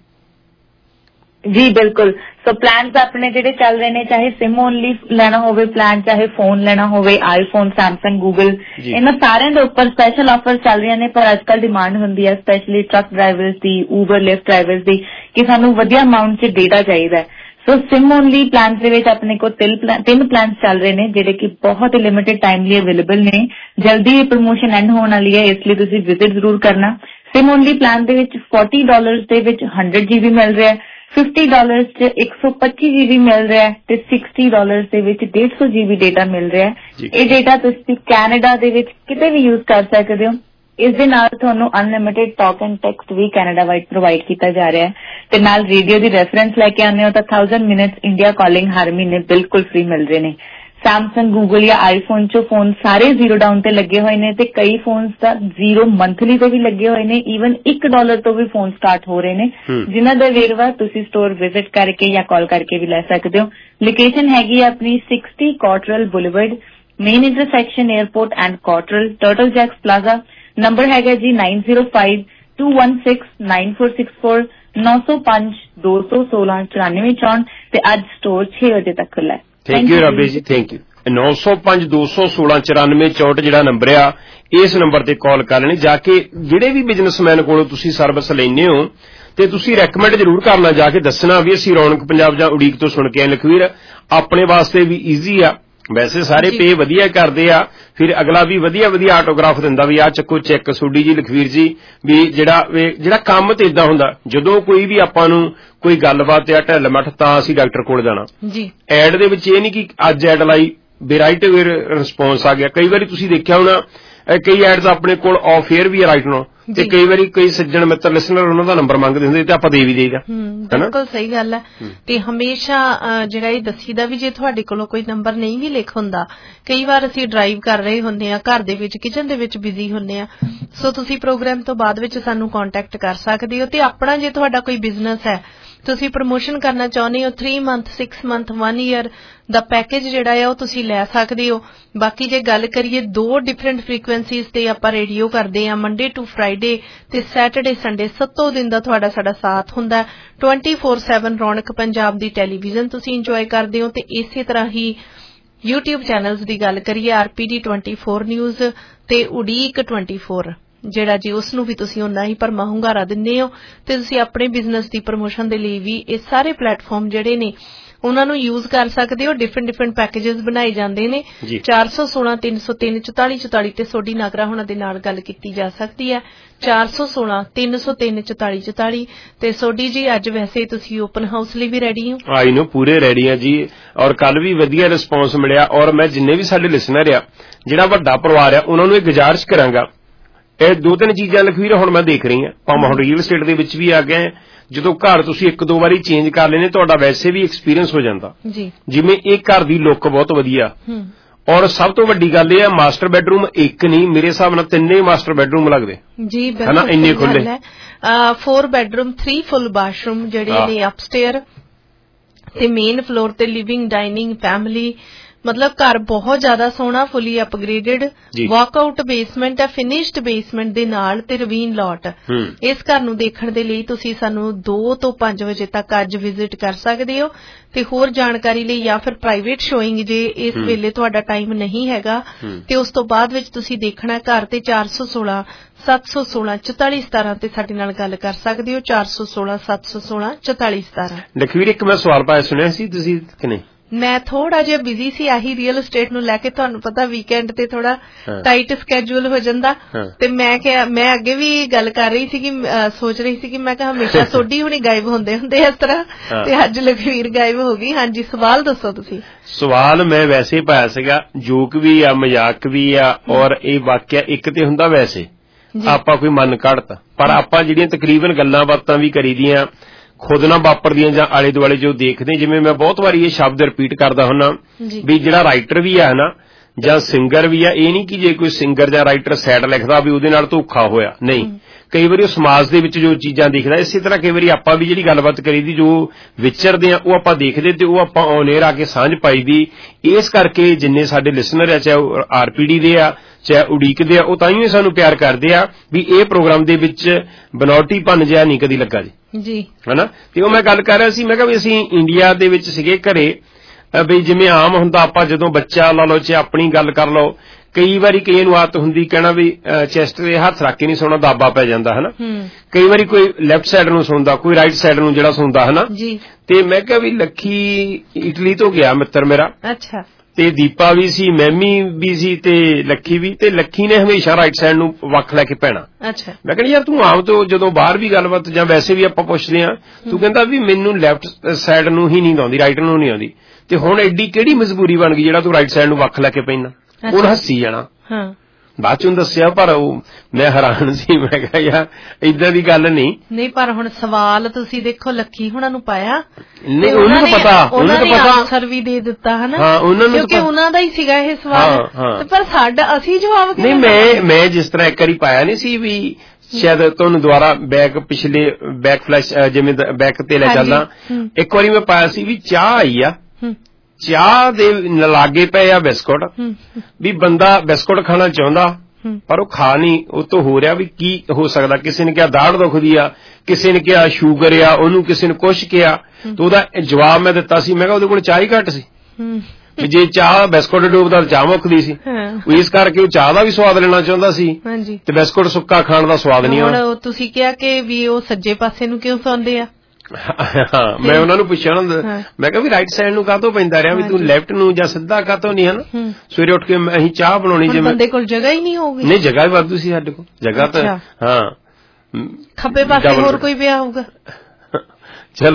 ਜੀ ਬਿਲਕੁਲ। ਸੋ ਪਲਾਨਸ ਆਪਣੇ ਜਿਹੜੇ ਚੱਲ ਰਹੇ ਨੇ, ਚਾਹੇ ਸਿਮ ਓਨਲੀ ਲੈਣਾ ਹੋਵੇ ਪਲਾਨ, ਚਾਹੇ ਫੋਨ ਲੈਣਾ ਹੋਵੇ, ਆਈਫੋਨ, ਸੈਮਸੰਗ, ਗੂਗਲ, ਇਹਨਾਂ ਸਾਰਿਆਂ ਦੇ ਉੱਪਰ ਸਪੈਸ਼ਲ ਆਫਰ ਚੱਲ ਰਹੀਆਂ ਨੇ। ਪਰ ਅੱਜ ਕੱਲ੍ਹ ਡਿਮਾਂਡ ਹੁੰਦੀ ਹੈ ਸਪੈਸ਼ਲੀ ਟਰੱਕ ਡਰਾਈਵਰਸ ਦੀ, ਊਬਰ ਲਿਫਟ ਡਰਾਈਵਰਸ ਦੀ, ਕਿ ਸਾਨੂੰ ਵਧੀਆ ਅਮਾਊਂਟ 'ਚ ਡੇਟਾ ਚਾਹੀਦਾ ਹੈ। ਸੋ ਸਿਮ ਓਨਲੀ ਪਲਾਨ ਦੇ ਵਿੱਚ ਆਪਣੇ ਕੋਲ ਤਿੰਨ ਪਲਾਨ ਚੱਲ ਰਹੇ ਨੇ, ਜਿਹੜੇ ਕਿ ਬਹੁਤ ਹੀ ਲਿਮਿਟਡ ਟਾਈਮ ਲਈ ਅਵੇਲੇਬਲ ਨੇ। ਜਲਦੀ ਇਹ ਪ੍ਰਮੋਸ਼ਨ ਐਂਡ ਹੋਣ ਵਾਲੀ ਹੈ, ਇਸ ਲਈ ਤੁਸੀਂ ਵਿਜ਼ਿਟ ਜ਼ਰੂਰ ਕਰਨਾ। ਸਿਮ ਓਨਲੀ ਪਲਾਨ ਦੇ ਵਿੱਚ ਚਾਲੀ ਡਾਲਰ ਦੇ ਵਿੱਚ ਹੰਡਰਡ ਜੀਬੀ ਮਿਲ ਰਿਹਾ ਹੈ, ਫਿਫਟੀ ਡਾਲਰ 'ਚ ਇੱਕ ਸੌ ਪੱਚੀ ਜੀਬੀ ਮਿਲ ਰਿਹਾ ਹੈ, ਤੇ ਸਿਕਸਟੀ ਡਾਲਰ ਦੇ ਵਿੱਚ ਡੇਢ ਸੌ ਜੀਬੀ ਡੇਟਾ ਮਿਲ ਰਿਹਾ ਹੈ। ਇਹ ਡੇਟਾ ਤੁਸੀਂ ਕੈਨੇਡਾ ਦੇ ਵਿੱਚ ਕਿਤੇ ਵੀ ਯੂਜ਼ ਕਰ ਸਕਦੇ ਹੋ। ਇਸ ਦੇ ਨਾਲ ਤੁਹਾਨੂੰ ਅਨਲਿਮਿਟਿਡ ਟਾਕ ਐਂਡ ਟੈਕਸਟ ਵੀ ਕੈਨੇਡਾ ਵਾਈਡ ਪ੍ਰੋਵਾਈਡ ਕੀਤਾ ਜਾ ਰਿਹਾ ਹੈ, ਤੇ ਨਾਲ ਰੇਡੀਓ ਦੀ ਰੈਫਰੈਂਸ ਲੈ ਕੇ ਆਉਂਦੇ ਹੋ ਤਾਂ ਥਾਊਜ਼ੈਂਡ ਮਿੰਟਸ ਇੰਡੀਆ ਕਾਲਿੰਗ ਹਰ ਮਹੀਨੇ ਬਿਲਕੁਲ ਫ੍ਰੀ ਮਿਲ ਰਹੇ ਨੇ। ਸੈਮਸੰਗ, ਗੂਗਲ ਜਾਂ ਆਈਫੋਨ 'ਚੋਂ ਫੋਨ ਸਾਰੇ ਜ਼ੀਰੋ ਡਾਊਨ ਤੇ ਲੱਗੇ ਹੋਏ ਨੇ, ਤੇ ਕਈ ਫੋਨਸ ਤਾਂ ਜ਼ੀਰੋ ਮੰਥਲੀ ਤੇ ਵੀ ਲੱਗੇ ਹੋਏ ਨੇ। ਈਵਨ ਇੱਕ ਡਾਲਰ ਤੋਂ ਵੀ ਫੋਨ ਸਟਾਰਟ ਹੋ ਰਹੇ ਨੇ, ਜਿਨ੍ਹਾਂ ਦਾ ਵੇਰਵਾ ਤੁਸੀਂ ਸਟੋਰ ਵਿਜ਼ਿਟ ਕਰਕੇ ਜਾਂ ਕਾਲ ਕਰਕੇ ਵੀ ਲੈ ਸਕਦੇ ਹੋ। ਲੋਕੇਸ਼ਨ ਹੈਗੀ ਆਪਣੀ sixty Cottrell Boulevard, main intersection airport and Cottrell, Turtle Jack's plaza. Number ਹੈਗਾ ਜੀ nine zero five two one six nine four six four, ਨੌ ਸੌ ਪੰਜ ਦੋ ਸੌ ਸੋਲਾਂ ਚੁਰਾਨਵੇਂ ਚੌਂਹਠ, ਤੇ ਅੱਜ ਸਟੋਰ ਛੇ ਵਜੇ ਤੱਕ ਖੁੱਲ੍ਹਾ ਹੈ। ਥੈਂਕ ਯੂ ਰਾਬੀ ਜੀ, ਥੈਂਕ ਯੂ। ਨੌ ਸੌ ਪੰਜ ਦੋ ਸੌ ਸੋਲਾਂ ਚੁਰਾਨਵੇਂ ਚੌਂਹਠ ਜਿਹੜਾ ਨੰਬਰ ਆ, ਇਸ ਨੰਬਰ ਤੇ ਕਾਲ ਕਰ ਲੈਣੀ। ਜਾ ਕੇ ਜਿਹੜੇ ਵੀ ਬਿਜ਼ਨਸਮੈਨ ਕੋਲੋਂ ਤੁਸੀਂ ਸਰਵਿਸ ਲੈਂਦੇ ਹੋ, ਤੇ ਤੁਸੀਂ ਰეკਮੈਂਡ ਜ਼ਰੂਰ ਕਰਨਾ, ਜਾ ਕੇ ਦੱਸਣਾ ਵੀ ਅਸੀਂ ਰੌਣਕ ਪੰਜਾਬ ਜਾਂ ਉਡੀਕ ਤੋਂ ਸੁਣ ਕੇ ਆਏ। ਲਖਵੀਰ, ਆਪਣੇ ਵਾਸਤੇ ਵੀ ਈਜ਼ੀ ਆ, ਵੈਸੇ ਸਾਰੇ ਪੇ ਵਧੀਆ ਕਰਦੇ ਆ, ਫਿਰ ਅਗਲਾ ਵੀ ਵਧੀਆ ਵਧੀਆ ਆਟੋਗ੍ਰਾਫ ਦਿੰਦਾ ਵੀ ਆ ਚੱਕੋ ਚੈੱਕ ਸੋਡੀ ਜੀ ਲਖਵੀਰ ਜੀ। ਵੀ ਜਿਹੜਾ ਜਿਹੜਾ ਕੰਮ ਤੇ ਇਦਾਂ ਹੁੰਦਾ, ਜਦੋਂ ਕੋਈ ਵੀ ਆਪਾਂ ਨੂੰ ਕੋਈ ਗੱਲਬਾਤ ਆ ਢਿੱਲ ਮੱਠ, ਤਾਂ ਅਸੀਂ ਡਾਕਟਰ ਕੋਲ ਜਾਣਾ। ਐਡ ਦੇ ਵਿੱਚ ਇਹ ਨਹੀਂ ਕਿ ਅੱਜ ਐਡ ਲਾਈ ਵੈਰਾਈਟੀ ਰਿਸਪੌਂਸ ਆ ਗਿਆ। ਕਈ ਵਾਰੀ ਤੁਸੀਂ ਦੇਖਿਆ ਹੋਣਾ ਕਈ ਐਡਸ ਆਪਣੇ ਕੋਲ ਆਫ ਏਅਰ ਵੀ ਆ ਰਾਈਟ ਨਾਓ, ਤੇ ਕਈ ਵਾਰੀ ਕਈ ਸੱਜਣ ਮਿੱਤਰ ਲਿਸਨਰ ਉਹਨਾਂ ਦਾ ਨੰਬਰ ਮੰਗਦੇ ਹੁੰਦੇ ਤੇ ਆਪਾਂ ਦੇ ਵੀ ਦੇਈਦਾ। ਬਿਲਕੁਲ ਸਹੀ ਗੱਲ ਹੈ। ਤੇ ਹਮੇਸ਼ਾ ਜਿਹੜਾ ਇਹ ਦੱਸੀਦਾ ਵੀ ਜੇ ਤੁਹਾਡੇ ਕੋਲੋਂ ਕੋਈ ਨੰਬਰ ਨਹੀਂ ਵੀ ਲਿਖ ਹੁੰਦਾ, ਕਈ ਵਾਰ ਅਸੀਂ ਡਰਾਈਵ ਕਰ ਰਹੇ ਹੁੰਦੇ ਆ, ਘਰ ਦੇ ਵਿੱਚ ਕਿਚਨ ਦੇ ਵਿੱਚ ਬਿਜ਼ੀ ਹੁੰਦੇ ਆ, ਸੋ ਤੁਸੀਂ ਪ੍ਰੋਗਰਾਮ ਤੋਂ ਬਾਅਦ ਵਿੱਚ ਸਾਨੂੰ ਕੰਟੈਕਟ ਕਰ ਸਕਦੇ ਹੋ। ਤੇ ਆਪਣਾ ਜੇ ਤੁਹਾਡਾ ਕੋਈ ਬਿਜ਼ਨਸ ਹੈ, ਤੁਸੀਂ ਪ੍ਰਮੋਸ਼ਨ ਕਰਨਾ ਚਾਹੁੰਦੇ ਹੋ, three month six month one year ਦਾ ਪੈਕੇਜ ਜਿਹੜਾ ਹੈ ਉਹ ਤੁਸੀਂ ਲੈ ਸਕਦੇ ਹੋ। ਬਾਕੀ ਜੇ ਗੱਲ ਕਰੀਏ ਦੋ ਡਿਫਰੈਂਟ ਫ੍ਰੀਕੁਐਂਸੀਜ਼ ਤੇ ਆਪਾਂ ਰੇਡੀਓ ਕਰਦੇ ਆ, ਮੰਡੇ ਟੂ ਫਰਾਈਡੇ ਤੇ ਸੈਟਰਡੇ ਸੰਡੇ, ਸੱਤੋਂ ਦਿਨ ਦਾ ਤੁਹਾਡਾ ਸਾਡਾ ਸਾਥ ਹੁੰਦਾ। Twenty four seven Raunak Punjab ਦੀ ਟੈਲੀਵਿਜ਼ਨ ਤੁਸੀਂ ਇੰਜੋਏ ਕਰਦੇ ਹੋ। ਤੇ ਇਸੇ ਤਰ੍ਹਾਂ ਹੀ ਯੂਟਿਊਬ ਚੈਨਲਸ ਦੀ ਗੱਲ ਕਰੀਏ, ਆਰਪੀਡੀ ਟਵੈਂਟੀ ਫੋਰ ਨਿਊਜ਼ ਤੇ ਉਡੀਕ ਟਵੈਂਟੀ ਫੋਰ ਜਿਹੜਾ ਜੀ ਉਸ ਨੂੰ ਵੀ ਤੁਸੀਂ ਉਨਾ ਹੀ ਭਰਮਾ ਹੁੰਗਾਰਾ ਦਿੰਦੇ ਹੋ। ਤੇ ਤੁਸੀਂ ਆਪਣੇ ਬਿਜ਼ਨਸ ਦੀ ਪ੍ਰਮੋਸ਼ਨ ਦੇ ਲਈ ਵੀ ਇਹ ਸਾਰੇ ਪਲੇਟਫਾਰਮ ਜਿਹੜੇ ਨੇ ਉਹਨਾਂ ਨੂੰ ਯੂਜ਼ ਕਰ ਸਕਦੇ ਹੋ। ਡਿਫਰੈਂਟ ਡਿਫਰੈਂਟ ਪੈਕੇजेस ਬਣਾਏ ਜਾਂਦੇ ਨੇ। ਚਾਰ ਸੌ ਸੋਲਾਂ ਤਿੰਨ ਸੌ ਤਿੰਨ ਚੁਤਾਲੀ ਚੁਤਾਲੀ ਤੇ ਸੋਡੀ ਨਾਗਰਾ ਹੁਣਾਂ ਦੇ ਨਾਲ ਗੱਲ ਕੀਤੀ ਜਾ ਸਕਦੀ ਹੈ। ਚਾਰ ਸੌ ਸੋਲਾਂ ਤਿੰਨ ਸੌ ਤਿੰਨ ਚੁਤਾਲੀ ਚੁਤਾਲੀ ਤੇ ਸੋਡੀ ਜੀ ਅੱਜ ਵੈਸੇ ਤੁਸੀਂ ਓਪਨ ਹਾਊਸ ਲਈ ਵੀ ਰੈਡੀ ਹੋ? ਆਈ ਨੋ ਪੂਰੇ ਰੈਡੀ ਆ ਜੀ, ਔਰ ਕੱਲ ਵੀ ਵਧੀਆ ਰਿਸਪੌਂਸ ਮਿਲਿਆ। ਔਰ ਮੈਂ ਜਿੰਨੇ ਵੀ ਸਾਡੇ ਲਿਸਨਰ ਆ, ਜਿਹੜਾ ਵੱਡਾ ਪਰਿਵਾਰ ਆ, ਉਹਨਾਂ ਨੂੰ ਇਹ ਗੁਜ਼ਾਰਿਸ਼ ਕਰਾਂਗਾ, ਇਹ ਦੋ ਤਿੰਨ ਚੀਜ਼ਾਂ ਲਖਵੀਰ ਹੁਣ ਮੈਂ ਦੇਖ ਰਹੀ ਹਾਂ, ਭਾਵੇਂ ਹੁਣ ਰੀਅਲ estate ਦੇ ਵਿੱਚ ਵੀ ਆ ਗਏ। ਜਦੋਂ ਘਰ ਤੁਸੀਂ ਇੱਕ ਦੋ ਵਾਰੀ ਚੇਂਜ ਕਰ ਲੈਣੇ, ਤੁਹਾਡਾ ਵੈਸੇ ਵੀ ਐਕਸਪੀਰੀਅੰਸ ਹੋ ਜਾਂਦਾ। ਜਿਵੇਂ ਇਹ ਘਰ ਦੀ ਲੁੱਕ ਬਹੁਤ ਵਧੀਆ, ਔਰ ਸਭ ਤੋਂ ਵੱਡੀ ਗੱਲ ਇਹ ਹੈ ਮਾਸਟਰ ਬੈਡਰੂਮ ਇੱਕ ਨਹੀਂ, ਮੇਰੇ ਹਿਸਾਬ ਨਾਲ ਤਿੰਨੇ ਮਾਸਟਰ ਬੈਡਰੂਮ ਲੱਗਦੇ ਜੀ, ਬਿਲਕੁਲ ਇੰਨੇ ਖੁੱਲੇ। Four bedroom three full bathroom ਜਿਹੜੇ ਨੇ ਅਪਸਟੇਅਰ ਤੇ ਮੇਨ ਫਲੋਰ ਤੇ ਲਿਵਿੰਗ ਡਾਈਨਿੰਗ ਫੈਮਿਲੀ, ਮਤਲਬ ਘਰ ਬਹੁਤ ਜ਼ਿਆਦਾ ਸੋਹਣਾ, ਫੁੱਲੀ ਅਪਗ੍ਰੇਡਡ, ਵਾਕਆਊਟ ਬੇਸਮੈਂਟ ਹੈ, ਫਿਨਿਸ਼ਡ ਬੇਸਮੈਂਟ ਦੇ ਨਾਲ ਤੇ ਰਵੀਨ ਲਾਟ। ਇਸ ਘਰ ਨੂੰ ਦੇਖਣ ਦੇ ਲਈ ਤੁਸੀਂ ਸਾਨੂੰ ਦੋ ਤੋਂ ਪੰਜ ਵਜੇ ਤੱਕ ਅੱਜ ਵਿਜ਼ਿਟ ਕਰ ਸਕਦੇ ਹੋ। ਤੇ ਹੋਰ ਜਾਣਕਾਰੀ ਲਈ ਜਾਂ ਫਿਰ ਪ੍ਰਾਈਵੇਟ ਸ਼ੋਇੰਗ ਜੇ ਇਸ ਵੇਲੇ ਤੁਹਾਡਾ ਟਾਈਮ ਨਹੀਂ ਹੈਗਾ ਤੇ ਉਸ ਤੋਂ ਬਾਅਦ ਵਿੱਚ ਤੁਸੀਂ ਦੇਖਣਾ ਘਰ, ਤੇ ਚਾਰ ਸੌ ਸੋਲਾਂ ਸੱਤ ਸੌ ਸੋਲਾਂ ਚੁਤਾਲੀ ਸਤਾਰਾਂ ਤੇ ਸਾਡੇ ਨਾਲ ਗੱਲ ਕਰ ਸਕਦੇ ਹੋ। ਚਾਰ ਸੌ ਸੋਲਾਂ ਸੱਤ ਸੌ ਸੋਲਾਂ ਚੁਤਾਲੀ ਸਤਾਰਾਂ। ਲਖਵੀਰ ਇੱਕ ਮੈਂ ਸਵਾਲ ਪਾਇਆ ਸੁਣਿਆ ਸੀ ਤੁਸੀਂ ਕਿ ਨਹੀਂ? ਮੈਂ ਥੋੜਾ ਜਿਹਾ ਬਿਜ਼ੀ ਸੀ ਆਹੀ ਰੀਅਲ estate ਨੂੰ ਲੈ ਕੇ, ਤੁਹਾਨੂੰ ਪਤਾ ਵੀਕਐਂਡ ਤੇ ਥੋੜਾ ਟਾਈਟ ਸਕੈਜੂਅਲ ਹੋ ਜਾਂਦਾ। ਤੇ ਮੈਂ ਕਿਹਾ ਮੈਂ ਅੱਗੇ ਵੀ ਗੱਲ ਕਰ ਰਹੀ ਸੀ ਕਿ ਸੋਚ ਰਹੀ ਸੀ ਕਿ ਮੈਂ ਕਿਹਾ ਹਮੇਸ਼ਾ ਸੋਡੀ ਹੁਣੀ ਗਾਇਬ ਹੁੰਦੇ ਹੁੰਦੇ ਇਸ ਤਰ੍ਹਾਂ, ਤੇ ਅੱਜ ਲਖਵੀਰ ਗਾਇਬ ਹੋ ਗਈ। ਹਾਂਜੀ ਸਵਾਲ ਦੱਸੋ ਤੁਸੀਂ। ਸਵਾਲ ਮੈਂ ਵੈਸੇ ਪਾਇਆ ਸੀਗਾ, ਜੋਕ ਵੀ ਆ ਮਜ਼ਾਕ ਵੀ ਆ, ਔਰ ਇਹ ਵਾਕਿਆ ਇੱਕ ਤੇ ਹੁੰਦਾ ਵੈਸੇ ਆਪਾਂ ਕੋਈ ਮਨ ਘੜਤ, ਪਰ ਆਪਾਂ ਜਿਹੜੀਆਂ ਤਕਰੀਬਨ ਗੱਲਾਂ ਬਾਤਾਂ ਵੀ ਕਰੀਦੀਆਂ ਖੁਦ ਨਾ ਵਾਪਰਦੀਆਂ ਜਾਂ ਆਲੇ ਦੁਆਲੇ ਜੋ ਦੇਖਦੇ, ਜਿਵੇਂ ਮੈਂ ਬਹੁਤ ਵਾਰੀ ਇਹ ਸ਼ਬਦ ਰਿਪੀਟ ਕਰਦਾ ਹੁੰਨਾ ਵੀ ਜਿਹੜਾ ਰਾਈਟਰ ਵੀ ਆ ਨਾ ਜਾਂ ਸਿੰਗਰ ਵੀ ਆ, ਇਹ ਨਹੀਂ ਕਿ ਜੇ ਕੋਈ ਸਿੰਗਰ ਜਾਂ ਰਾਈਟਰ ਸੈਡ ਲਿਖਦਾ ਵੀ ਉਹਦੇ ਨਾਲ ਧੋਖਾ ਹੋਇਆ, ਨਹੀਂ। ਕਈ ਵਾਰੀ ਉਹ ਸਮਾਜ ਦੇ ਵਿੱਚ ਜੋ ਚੀਜ਼ਾਂ ਦੇਖਦਾ, ਇਸੇ ਤਰ੍ਹਾਂ ਕਈ ਵਾਰੀ ਆਪਾਂ ਵੀ ਜਿਹੜੀ ਗੱਲਬਾਤ ਕਰੀਦੀ ਜੋ ਵਿਚਰਦੇ ਆ ਉਹ ਆਪਾਂ ਦੇਖਦੇ ਤੇ ਉਹ ਆਪਾਂ ਔਨ ਏਅਰ ਆ ਕੇ ਸਾਂਝ ਪਾਈਦੀ। ਇਸ ਕਰਕੇ ਜਿੰਨੇ ਸਾਡੇ ਲਿਸਨਰ ਆ, ਚਾਹੇ ਉਹ ਆਰਪੀਡੀ ਦੇ ਆ ਚਾਹੇ ਉਡੀਕਦੇ ਆ, ਉਹ ਤਾਂ ਹੀ ਸਾਨੂੰ ਪਿਆਰ ਕਰਦੇ ਆ ਵੀ ਇਹ ਪ੍ਰੋਗਰਾਮ ਦੇ ਵਿੱਚ ਬਨੌਟੀ ਭੰਨ ਜਿਹਾ ਨਹੀਂ ਕਦੀ ਲੱਗਾ ਜੀ, ਹਨਾ। ਤੇ ਉਹ ਮੈਂ ਗੱਲ ਕਰ ਰਿਹਾ ਸੀ, ਮੈਂ ਕਿਹਾ ਵੀ ਅਸੀਂ ਇੰਡੀਆ ਦੇ ਵਿੱਚ ਸੀਗੇ ਘਰੇ, ਵੀ ਜਿਵੇਂ ਆਮ ਹੁੰਦਾ ਆਪਾਂ ਜਦੋਂ ਬੱਚਾ ਲਾ ਲਓ ਚਾਹੇ ਆਪਣੀ ਗੱਲ ਕਰ ਲਓ, ਕਈ ਵਾਰੀ ਕਈ ਨੂੰ ਆਦਤ ਹੁੰਦੀ ਕਹਿਣਾ ਵੀ ਚੈਸਟ ਤੇ ਹੱਥ ਰੱਖ ਕੇ ਨਹੀਂ ਸੌਣਾ, ਦਾਬਾ ਪੈ ਜਾਂਦਾ ਹਨਾ। ਕਈ ਵਾਰੀ ਕੋਈ ਲੈਫਟ ਸਾਈਡ ਨੂੰ ਸੌਂਦਾ, ਕੋਈ ਰਾਈਟ ਸਾਈਡ ਨੂੰ ਜਿਹੜਾ ਸੌਂਦਾ ਹਨਾ। ਤੇ ਮੈਂ ਕਿਹਾ ਵੀ ਲੱਖੀ ਇਟਲੀ ਤੋਂ ਗਿਆ ਮਿੱਤਰ ਮੇਰਾ, ਅੱਛਾ, ਤੇ ਦੀਪਾ ਵੀ ਸੀ, ਮੈਮੀ ਵੀ ਸੀ ਤੇ ਲੱਖੀ ਵੀ, ਤੇ ਲੱਖੀ ਨੇ ਹਮੇਸ਼ਾ ਰਾਈਟ ਸਾਈਡ ਨੂੰ ਵੱਖ ਲੈ ਕੇ ਪੈਣਾ। ਅੱਛਾ, ਮੈਂ ਕਹਿੰਦਾ ਯਾਰ ਤੂੰ ਆਮ ਤੋਂ ਜਦੋਂ ਬਾਹਰ ਵੀ ਗੱਲਬਾਤ ਜਾਂ ਵੈਸੇ ਵੀ ਆਪਾਂ ਪੁੱਛਦੇ ਆ, ਤੂੰ ਕਹਿੰਦਾ ਵੀ ਮੈਨੂੰ ਲੈਫਟ ਸਾਈਡ ਨੂੰ ਹੀ ਨਹੀਂ ਆਉਂਦੀ, ਰਾਈਟ ਨੂੰ ਨਹੀਂ ਆਉਂਦੀ। ਤੇ ਹੁਣ ਐਡੀ ਕਿਹੜੀ ਮਜਬੂਰੀ ਬਣ ਗਈ ਜਿਹੜਾ ਤੂੰ ਰਾਈਟ ਸਾਈਡ ਨੂੰ ਵੱਖ ਲੈ ਕੇ ਪੈਣਾ? ਉਹਨੇ ਹੱਸੀ ਜਾਣਾ। ਬਾਅਦ ਚੋਂ ਦੱਸਿਆ, ਪਰ ਉਹ ਮੈਂ ਹੈਰਾਨ ਸੀ, ਮੈਂ ਕਿਹਾ ਯਾਰ ਏਦਾਂ ਦੀ ਗੱਲ ਨਹੀਂ। ਨਹੀਂ ਪਰ ਹੁਣ ਸਵਾਲ ਤੁਸੀਂ ਦੇਖੋ ਲੱਖੀ ਹੁਣਾਂ ਨੂੰ ਪਾਇਆ, ਨਹੀਂ ਉਹਨਾਂ ਨੂੰ ਪਤਾ, ਉਹਨਾਂ ਨੂੰ ਪਤਾ ਆਨਸਰ ਵੀ ਦੇ ਦਿੱਤਾ ਹਨਾ। ਹਾਂ, ਉਹਨਾਂ ਨੂੰ ਕਿਉਂਕਿ ਉਹਨਾਂ ਦਾ ਹੀ ਸੀਗਾ ਇਹ ਸਵਾਲ, ਪਰ ਸਾਡਾ ਅਸੀਂ ਜਵਾਬ ਨਹੀਂ। ਮੈਂ ਮੈਂ ਜਿਸ ਤਰ੍ਹਾਂ ਇੱਕ ਵਾਰੀ ਪਾਇਆ ਨਹੀਂ ਸੀ ਵੀ ਸ਼ਾਇਦ ਤੁਹਾਨੂੰ ਦੁਬਾਰਾ ਬੈਕ ਪਿਛਲੇ ਬੈਕ ਫਲੈਸ਼ ਜਿਵੇਂ ਬੈਕ ਤੇ ਲੈ ਚੱਲਦਾ, ਇੱਕ ਵਾਰੀ ਮੈਂ ਪਾਇਆ ਸੀ ਵੀ ਚਾਹ ਆਈ ਆ, ਚਾਹ ਦੇ ਲਾਗੇ ਪਏ ਆ ਬਿਸਕੁਟ, ਵੀ ਬੰਦਾ ਬਿਸਕੁਟ ਖਾਣਾ ਚਾਹੁੰਦਾ ਪਰ ਉਹ ਖਾ ਨਹੀਂ, ਉਹ ਤੋਂ ਹੋ ਰਿਹਾ ਵੀ ਕੀ ਹੋ ਸਕਦਾ। ਕਿਸੇ ਨੇ ਕਿਹਾ ਦਾੜ ਦੁਖਦੀ ਆ, ਕਿਸੇ ਨੇ ਕਿਹਾ ਸ਼ੂਗਰ ਆ, ਉਹਨੂੰ ਕਿਸੇ ਨੇ ਕੁਛ ਕਿਹਾ, ਤੇ ਉਹਦਾ ਜਵਾਬ ਮੈਂ ਦਿੱਤਾ ਸੀ, ਮੈਂ ਕਿਹਾ ਉਹਦੇ ਕੋਲ ਚਾਹ ਹੀ ਘੱਟ ਸੀ, ਵੀ ਜੇ ਚਾਹ ਬਿਸਕੁਟ ਡੋਬਦਾ ਤਾਂ ਚਾਹ ਮੁੱਕਦੀ ਸੀ, ਇਸ ਕਰਕੇ ਉਹ ਚਾਹ ਦਾ ਵੀ ਸਵਾਦ ਲੈਣਾ ਚਾਹੁੰਦਾ ਸੀ ਤੇ ਬਿਸਕੁਟ ਸੁੱਕਾ ਖਾਣ ਦਾ ਸਵਾਦ ਨਹੀਂ ਆਉਂਦਾ। ਤੁਸੀਂ ਕਿਹਾ ਕਿ ਵੀ ਉਹ ਸੱਜੇ ਪਾਸੇ ਨੂੰ ਕਿਉਂ ਸੌਂਦੇ ਆ? ਹਾਂ, ਮੈਂ ਉਹਨਾਂ ਨੂੰ ਪੁੱਛਿਆ, ਮੈਂ ਕਿਹਾ ਵੀ ਰਾਈਟ ਸਾਈਡ ਨੂੰ ਕਾਹਤੋਂ ਪੈਂਦਾ ਰਿਹਾ, ਵੀ ਤੂੰ ਲੈਫਟ ਨੂੰ ਜਾਂ ਸਿੱਧਾ ਕਾਹਤੋਂ ਨਹੀਂ ਹਨਾ। ਸਵੇਰੇ ਉੱਠ ਕੇ ਅਸੀਂ ਚਾਹ ਬਣਾਉਣੀ, ਜਿਵੇਂ ਬੰਦੇ ਕੋਲ ਜਗ੍ਹਾ ਹੀ ਨਹੀਂ ਹੋਊਗੀ। ਨਹੀਂ, ਜਗ੍ਹਾ ਵੀ ਵਾਧੂ ਸੀ ਸਾਡੇ ਕੋਲ, ਜਗ੍ਹਾ ਤਾਂ ਹਾਂ। ਖੱਬੇ ਪਾਸੇ ਹੋਰ ਕੋਈ ਪਿਆ ਹੋਊਗਾ। ਚਲੋ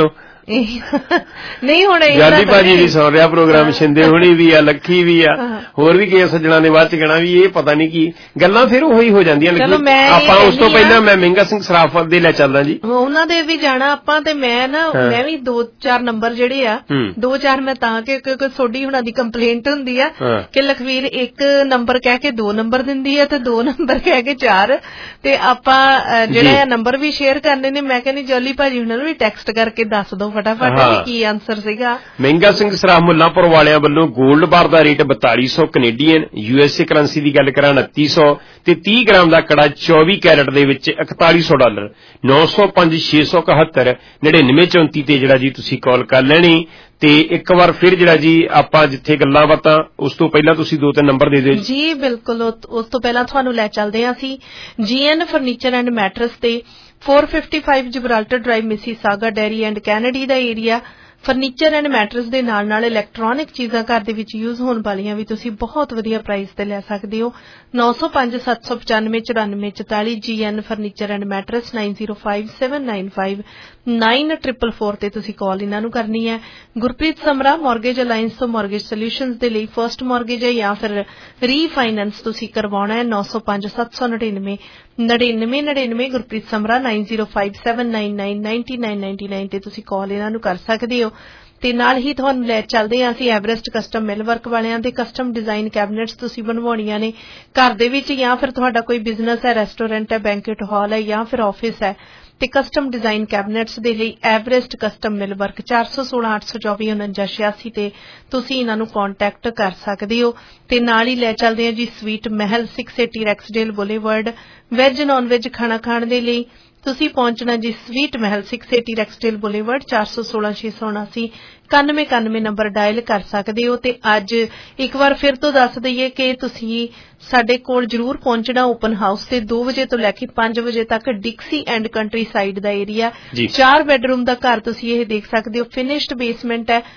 ਨਹੀਂ ਹੁਣ ਜਾਲੀ ਭਾਜੀ ਵੀ ਸੁਣ ਰਿਹਾ ਪ੍ਰੋਗਰਾਮ, ਸ਼ਿੰਦੇ ਹੋਣੀ ਵੀ ਆ, ਲੱਖੀ ਵੀ ਆ, ਹੋਰ ਵੀ ਕਈ ਸੱਜਣਾ ਨੇ ਬਾਅਦ ਚ ਕਹਿਣਾ ਵੀ ਇਹ ਪਤਾ ਨਹੀਂ ਕੀ ਗੱਲਾਂ ਫਿਰ ਉਹੀ ਹੋ ਜਾਂਦੀਆਂ। ਆਪਾਂ ਉਸ ਤੋਂ ਪਹਿਲਾਂ ਮੈਂ ਮਹਿੰਗਾ ਸਿੰਘ ਸਰਾਫਤ ਦੇ ਲੈ ਚੱਲਦਾ ਜੀ, ਉਹਨਾਂ ਦੇ ਵੀ ਜਾਣਾ ਆਪਾਂ। ਤੇ ਮੈਂ ਨਾ ਮੈਂ ਵੀ ਦੋ ਚਾਰ ਨੰਬਰ ਜਿਹੜੇ ਆ, ਦੋ ਚਾਰ ਮੈਂ ਤਾਂ ਕਿ ਕਿਉਂਕਿ ਸੋਡੀ ਹੁਣਾਂ ਦੀ ਕੰਪਲੇਂਟ ਹੁੰਦੀ ਆ ਕਿ ਲਖਵੀਰ ਇੱਕ ਨੰਬਰ ਕਹਿ ਕੇ ਦੋ ਨੰਬਰ ਦਿੰਦੀ ਆ ਤੇ ਦੋ ਨੰਬਰ ਕਹਿ ਕੇ ਚਾਰ, ਤੇ ਆਪਾਂ ਜਿਹੜਾ ਨੰਬਰ ਵੀ ਸ਼ੇਅਰ ਕਰਨੇ ਨੇ। ਮੈਂ ਕਹਿੰਦੀ ਜੋਲੀ ਭਾਜੀ ਹੁਣਾਂ ਨੂੰ ਵੀ ਟੈਕਸਟ ਕਰਕੇ ਦੱਸ ਦੋ ਫਟਾਫਟ ਕੀ ਆਂਸਰ ਸੀਗਾ। ਮਹਿੰਗਾ ਸਿੰਘ ਸਰਾਫ ਮੁੱਲਾਂਪੁਰ ਵਾਲਿਆਂ ਵੱਲੋਂ 골ਡ ਬਾਰ ਦਾ ਰੇਟ ਬਤਾਲੀ ਸੌ ਕੈਨੇਡੀਅਨ, ਯੂਐਸਏ ਕਰੰਸੀ ਦੀ ਗੱਲ ਕਰਾਂ ਉਨੱਤੀ ਸੌ ਤੇ ਤੀਹ ਗ੍ਰਾਮ ਦਾ ਕੜਾ ਚੌਵੀ ਕੈਰਟ ਦੇ ਵਿੱਚ ਇਕਤਾਲੀ ਸੌ ਡਾਲਰ, ਨੌ ਸੌ ਪੰਜ ਛੇ ਸੌ ਇਕਹੱਤਰ ਨੜਿਨਵੇਂ ਚੌਂਤੀ ਤੇ ਜਿਹੜਾ ਜੀ ਤੁਸੀਂ ਕਾਲ ਕਰ ਲੈਣੀ। ਤੇ ਇੱਕ ਵਾਰ ਫਿਰ ਜਿਹੜਾ ਜੀ ਆਪਾਂ ਜਿੱਥੇ ਗੱਲਾਂ ਬਾਤਾਂ ਉਸ ਤੋਂ ਪਹਿਲਾਂ ਤੁਸੀਂ ਦੋ ਤਿੰਨ ਨੰਬਰ ਦੇ ਦਿਓ ਜੀ। ਬਿਲਕੁਲ, ਉਸ ਤੋਂ ਪਹਿਲਾਂ ਤੁਹਾਨੂੰ ਲੈ ਚੱਲਦੇ ਹਾਂ ਅਸੀਂ ਜੀ ਐਨ ਫਰਨੀਚਰ ਐਂਡ ਮੈਟਰਸ ਤੇ ਚਾਰ ਸੌ ਪਚਪਨ Gibraltar Drive, Mississauga, Derry and Kennedy ਦਾ ਏਰੀਆ। ਫਰਨੀਚਰ ਐਂਡ ਮੈਟਰਸ ਦੇ ਨਾਲ ਨਾਲ ਇਲੈਕਟ੍ਰੋਨਿਕ ਚੀਜ਼ਾਂ ਘਰ ਦੇ ਵਿੱਚ ਯੂਜ਼ ਹੋਣ ਵਾਲੀਆਂ ਵੀ ਤੁਸੀਂ ਬਹੁਤ ਵਧੀਆ ਪ੍ਰਾਈਸ ਤੇ ਲੈ ਸਕਦੇ ਹੋ। ਨੌ ਸੌ ਪੰਜ ਸੱਤ ਸੌ ਪਚਾਨਵੇਂ ਚੁਰਾਨਵੇਂ ਚੁਤਾਲੀ G N furniture and mattress nine zero five seven nine five nine triple four ਤੇ ਤੁਸੀਂ ਕਾਲ ਇਹਨਾਂ ਨੂੰ ਕਰਨੀ ਹੈ। ਗੁਰਪ੍ਰੀਤ ਸਮਰਾ ਮੌਰਗੇਜ ਅਲਾਇੰਸ ਤੋਂ ਮੌਰਗੇਜ ਸੋਲਿਊਸ਼ਨਜ਼ ਦੇ ਲਈ ਫਰਸਟ ਮੌਰਗੇਜ ਹੈ ਜਾਂ ਫਿਰ ਰੀਫਾਈਨੈਂਸ ਤੁਸੀਂ ਕਰਵਾਉਣਾ ਹੈ। ਨੌ ਸੌ ਪੰਜ ਸੱਤ ਸੌ ਨੜਿਨਵੇਂ ਨੜਿਨਵੇਂ ਨੜਿਨਵੇਂ Gurpreet Samra nine zero five seven nine nine ninety nine ninety nine ਤੇ ਤੁਸੀਂ ਕਾਲ ਇਹਨਾਂ ਨੂੰ ਕਰ ਸਕਦੇ ਹੋ। ਤੇ ਨਾਲ ਹੀ ਤੁਹਾਨੂੰ ਲੈ ਚੱਲਦੇ ਹਾਂ ਅਸੀਂ ਐਵਰੈਸਟ ਕਸਟਮ ਮਿਲ ਵਰਕ ਵਾਲਿਆਂ ਦੇ। ਕਸਟਮ ਡਿਜ਼ਾਈਨ ਕੈਬਨਿਟਸ ਤੁਸੀਂ ਬਣਵਾਉਣੀਆਂ ਨੇ ਘਰ ਦੇ ਵਿੱਚ, ਜਾਂ ਫਿਰ ਤੁਹਾਡਾ ਕੋਈ ਬਿਜ਼ਨਸ ਹੈ, ਰੈਸਟੋਰੈਂਟ ਹੈ, ਬੈਂਕਟ ਹਾਲ ਹੈ ਜਾਂ ਫਿਰ ਆਫਿਸ ਹੈ, ਤੇ ਕਸਟਮ ਡਿਜ਼ਾਈਨ ਕੈਬਨਿਟਸ ਦੇ ਲਈ ਐਵਰੈਸਟ ਕਸਟਮ ਮਿਲ ਵਰਕ ਚਾਰ ਸੌ ਸੋਲਾਂ ਅੱਠ ਸੌ ਚੌਵੀ ਉਨੰਜਾ ਛਿਆਸੀ ਤੇ ਤੁਸੀਂ ਇਹਨਾਂ ਨੂੰ ਕੰਟੈਕਟ ਕਰ ਸਕਦੇ ਹੋ। ਤੇ ਨਾਲ ਹੀ ਲੈ ਚੱਲਦੇ ਹਾਂ ਜੀ ਸਵੀਟ ਮਹਿਲ ਛੇ ਸੌ ਅੱਸੀ Rexdale Boulevard. Veg non veg ਖਾਣਾ ਖਾਣ ਦੇ ਲਈ ਤੁਸੀਂ ਪਹੁੰਚਣਾ ਜੀ ਸਵੀਟ ਮਹਿਲ ਛੇ ਸੌ ਅੱਸੀ ਰੈਕਸਡੇਲ ਬੁਲੇਵਰਡ, ਚਾਰ ਸੌ ਸੋਲਾਂ ਛੇ ਸੌ ਉਨਾਸੀ ਇਕਾਨਵੇਂ ਇਕਾਨਵੇਂ ਨੰਬਰ ਡਾਇਲ ਕਰ ਸਕਦੇ ਹੋ। ਤੇ ਅੱਜ ਇੱਕ ਵਾਰ ਫਿਰ ਤੋਂ ਦੱਸ ਦਈਏ ਕਿ ਤੁਸੀਂ ਸਾਡੇ ਕੋਲ ਜ਼ਰੂਰ ਪਹੁੰਚਣਾ ਓਪਨ ਹਾਊਸ ਤੇ ਦੋ ਵਜੇ ਤੋਂ ਲੈ ਕੇ ਪੰਜ ਵਜੇ ਤੱਕ। ਡਿਕਸੀ ਐਂਡ ਕੰਟਰੀ ਸਾਈਡ ਦਾ ਏਰੀਆ, ਚਾਰ ਬੈਡਰੂਮ ਦਾ ਘਰ ਤੁਸੀਂ ਇਹ ਦੇਖ ਸਕਦੇ ਹੋ। ਫਿਨਿਸ਼ਡ ਬੇਸਮੈਂਟ ਹੈ,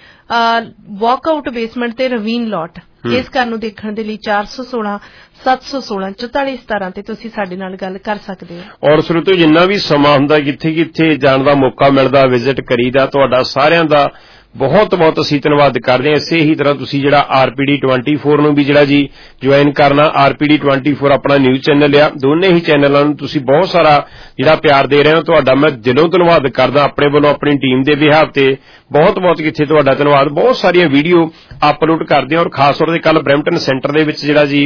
ਵਾਕਆਊਟ ਬੇਸਮੈਂਟ ਤੇ ਰਵੀਨ ਲੋਟ। ਇਸ ਘਰ ਨੂੰ ਦੇਖਣ ਦੇ ਲਈ ਚਾਰ ਸੌ ਸੋਲਾਂ ਸੱਤ ਸੌ ਸੋਲਾਂ ਚੁਤਾਲੀ ਸਤਾਰਾਂ ਤੇ ਤੁਸੀਂ ਸਾਡੇ ਨਾਲ ਗੱਲ ਕਰ ਸਕਦੇ ਹੋ। ਔਰ ਸਰੋਤੋ ਜਿੰਨਾ ਵੀ ਸਮਾਂ ਹੁੰਦਾ ਕਿੱਥੇ ਕਿੱਥੇ ਜਾਣ ਦਾ ਮੌਕਾ ਮਿਲਦਾ ਵਿਜ਼ਿਟ ਕਰੀਦਾ, ਤੁਹਾਡਾ ਸਾਰਿਆਂ ਦਾ ਬਹੁਤ ਬਹੁਤ ਅਸੀਂ ਧੰਨਵਾਦ ਕਰਦੇ ਹਾਂ। ਇਸੇ ਹੀ ਤਰ੍ਹਾਂ ਤੁਸੀਂ ਜਿਹੜਾ ਆਰਪੀਡੀ ਚੌਵੀ ਨੂੰ ਵੀ ਜਿਹੜਾ ਜੀ ਜੁਆਇਨ ਕਰਨਾ। ਆਰਪੀਡੀ ਚੌਵੀ ਆਪਣਾ ਨਿਊਜ਼ ਚੈਨਲ ਆ, ਦੋਨੇ ਹੀ ਚੈਨਲਾਂ ਨੂੰ ਤੁਸੀਂ ਬਹੁਤ ਸਾਰਾ ਜਿਹੜਾ ਪਿਆਰ ਦੇ ਰਹੇ ਹੋ, ਤੁਹਾਡਾ ਮੈਂ ਦਿਲੋਂ ਧੰਨਵਾਦ ਕਰਦਾ ਆਪਣੇ ਵੱਲੋਂ ਆਪਣੀ ਟੀਮ ਦੇ ਬਿਹਾਫ ਤੇ। ਬਹੁਤ ਬਹੁਤ ਕਿੱਥੇ ਤੁਹਾਡਾ ਧੰਨਵਾਦ। ਬਹੁਤ ਸਾਰੀਆਂ ਵੀਡੀਓ ਅਪਲੋਡ ਕਰਦੇ ਹਾਂ ਔਰ ਖਾਸ ਤੌਰ ਤੇ ਕੱਲ ਬਰੈਂਪਟਨ ਸੈਂਟਰ ਦੇ ਵਿੱਚ ਜਿਹੜਾ ਜੀ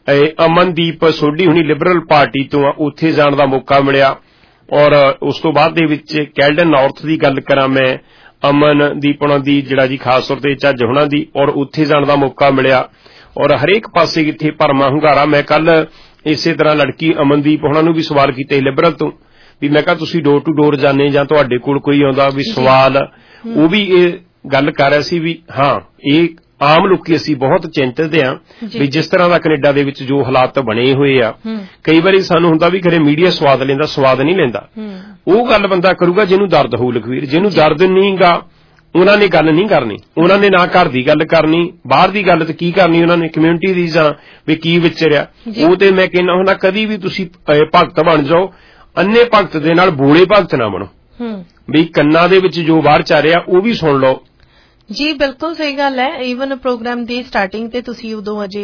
ਅਮਨਦੀਪ ਸੋਢੀ ਹੁਣੀ ਲਿਬਰਲ ਪਾਰਟੀ ਤੋਂ ਆ, ਉੱਥੇ ਜਾਣ ਦਾ ਮੌਕਾ ਮਿਲਿਆ। ਔਰ ਉਸ ਤੋਂ ਬਾਅਦ ਦੇ ਵਿੱਚ ਕੈਲਡਨ ਨਾਰਥ ਦੀ ਗੱਲ ਕਰਾਂ ਮੈਂ, ਅਮਨਦੀਪ ਉਹਨਾਂ ਦੀ ਜਿਹੜਾ ਜੀ ਖਾਸ ਤੌਰ ਤੇ ਝੱਜ ਹੋਣਾ ਦੀ, ਔਰ ਉੱਥੇ ਜਾਣ ਦਾ ਮੌਕਾ ਮਿਲਿਆ। ਔਰ ਹਰੇਕ ਪਾਸੇ ਕਿੱਥੇ ਭਰਮਾ ਹੁੰਗਾਰਾ। ਮੈਂ ਕੱਲ ਇਸੇ ਤਰ੍ਹਾਂ ਲੜਕੀ ਅਮਨਦੀਪ ਉਹਨਾਂ ਨੂੰ ਵੀ ਸਵਾਲ ਕੀਤੇ ਲਿਬਰਲ ਤੋਂ ਵੀ ਮੈਂ ਕਿਹਾ ਤੁਸੀਂ ਡੋਰ ਟੂ ਡੋਰ ਜਾਂਦੇ ਜਾਂ ਤੁਹਾਡੇ ਕੋਲ ਕੋਈ ਆਉਂਦਾ ਵੀ ਸਵਾਲ, ਉਹ ਵੀ ਇਹ ਗੱਲ ਕਰ ਰਿਹਾ ਸੀ ਵੀ ਹਾਂ ਇਹ ਆਮ ਲੋਕੀ ਅਸੀਂ ਬਹੁਤ ਚਿੰਤਤ ਹਾਂ ਵੀ ਜਿਸ ਤਰ੍ਹਾਂ ਦਾ ਕੈਨੇਡਾ ਦੇ ਵਿੱਚ ਜੋ ਹਾਲਾਤ ਬਣੇ ਹੋਏ ਆ। ਕਈ ਵਾਰੀ ਸਾਨੂੰ ਹੁੰਦਾ ਵੀ ਖਰੇ ਮੀਡੀਆ ਸਵਾਦ ਲੈਂਦਾ, ਸਵਾਦ ਨਹੀਂ ਲੈਂਦਾ। ਉਹ ਗੱਲ ਬੰਦਾ ਕਰੂਗਾ ਜਿਹਨੂੰ ਦਰਦ ਹੋਊ ਲਖਵੀਰ, ਜਿਹਨੂੰ ਦਰਦ ਨਹੀਂਗਾ ਉਹਨਾਂ ਨੇ ਗੱਲ ਨਹੀਂ ਕਰਨੀ। ਉਹਨਾਂ ਨੇ ਨਾ ਘਰ ਦੀ ਗੱਲ ਕਰਨੀ, ਬਾਹਰ ਦੀ ਗੱਲ ਤੇ ਕੀ ਕਰਨੀ ਉਹਨਾਂ ਨੇ, ਕਮਿਊਨਿਟੀ ਦੀ ਜਾਂ ਵੀ ਕੀ ਵਿਚਰਿਆ। ਉਹ ਤੇ ਮੈਂ ਕਹਿੰਦਾ ਹੁੰਦਾ ਕਦੀ ਵੀ ਤੁਸੀਂ ਭਗਤ ਬਣ ਜਾਓ, ਅੰਨੇ ਭਗਤ ਦੇ ਨਾਲ ਬੋਲੇ ਭਗਤ ਨਾ ਬਣੋ ਵੀ ਕੰਨਾਂ ਦੇ ਵਿੱਚ ਜੋ ਬਾਹਰ ਚੱਲ ਰਿਹਾ ਉਹ ਵੀ ਸੁਣ ਲਓ। ਜੀ ਬਿਲਕੁਲ ਸਹੀ ਗੱਲ ਹੈ। ਈਵਨ ਪ੍ਰੋਗਰਾਮ ਦੀ ਸਟਾਰਟਿੰਗ ਤੇ ਤੁਸੀਂ ਉਦੋਂ ਅਜੇ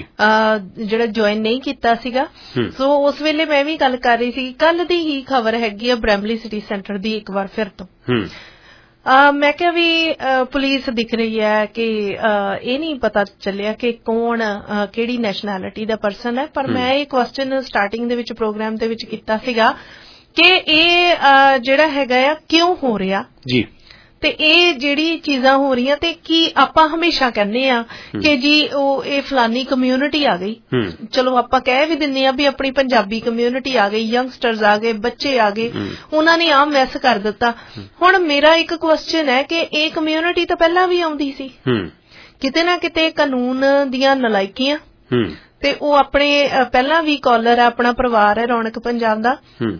ਜਿਹੜਾ ਜੁਆਇਨ ਨਹੀਂ ਕੀਤਾ ਸੀਗਾ, ਸੋ ਉਸ ਵੇਲੇ ਮੈਂ ਵੀ ਗੱਲ ਕਰ ਰਹੀ ਸੀ। ਕੱਲ ਦੀ ਹੀ ਖਬਰ ਹੈਗੀ ਆ ਬ੍ਰੈਂਬਲੀ ਸਿਟੀ ਸੈਂਟਰ ਦੀ ਇੱਕ ਵਾਰ ਫਿਰ ਤੋਂ। ਮੈਂ ਕਿਹਾ ਵੀ ਪੁਲਿਸ ਦਿਖ ਰਹੀ ਹੈ ਕਿ ਇਹ ਨਹੀਂ ਪਤਾ ਚੱਲਿਆ ਕਿ ਕੌਣ ਕਿਹੜੀ ਨੈਸ਼ਨੈਲਿਟੀ ਦਾ ਪਰਸਨ ਹੈ, ਪਰ ਮੈਂ ਇਹ ਕੁਐਸਚਨ ਸਟਾਰਟਿੰਗ ਦੇ ਵਿੱਚ ਪ੍ਰੋਗਰਾਮ ਦੇ ਵਿੱਚ ਕੀਤਾ ਸੀਗਾ ਕਿ ਇਹ ਜਿਹੜਾ ਹੈਗਾ ਆ ਕਿਉਂ ਹੋ ਰਿਹਾ ਜੀ, ਤੇ ਇਹ ਜਿਹੜੀ ਚੀਜ਼ਾਂ ਹੋ ਰਹੀਆਂ ਤੇ ਕੀ ਆਪਾਂ ਹਮੇਸ਼ਾ ਕਹਿੰਦੇ ਆ ਕਿ ਜੀ ਉਹ ਇਹ ਫਲਾਨੀ ਕਮਿਊਨਿਟੀ ਆ ਗਈ, ਚਲੋ ਆਪਾਂ ਕਹਿ ਵੀ ਦਿੰਦੇ ਆ ਵੀ ਆਪਣੀ ਪੰਜਾਬੀ ਕਮਿਊਨਿਟੀ ਆ ਗਈ, ਯੰਗਸਟਰਸ ਆ ਗਏ, ਬੱਚੇ ਆ ਗਏ, ਉਹਨਾਂ ਨੇ ਆਮ ਮੈਸ ਕਰ ਦਿੱਤਾ। ਹੁਣ ਮੇਰਾ ਇੱਕ ਕੁਐਸਚਨ ਹੈ ਕਿ ਇਹ ਕਮਿਊਨਿਟੀ ਤਾਂ ਪਹਿਲਾਂ ਵੀ ਆਉਂਦੀ ਸੀ, ਕਿਤੇ ਨਾ ਕਿਤੇ ਕਾਨੂੰਨ ਦੀਆਂ ਨਲਾਇਕੀਆਂ, ਤੇ ਉਹ ਆਪਣੇ ਪਹਿਲਾਂ ਵੀ ਕਾਲਰ ਹੈ, ਆਪਣਾ ਪਰਿਵਾਰ ਹੈ ਰੌਣਕ ਪੰਜਾਬ ਦਾ,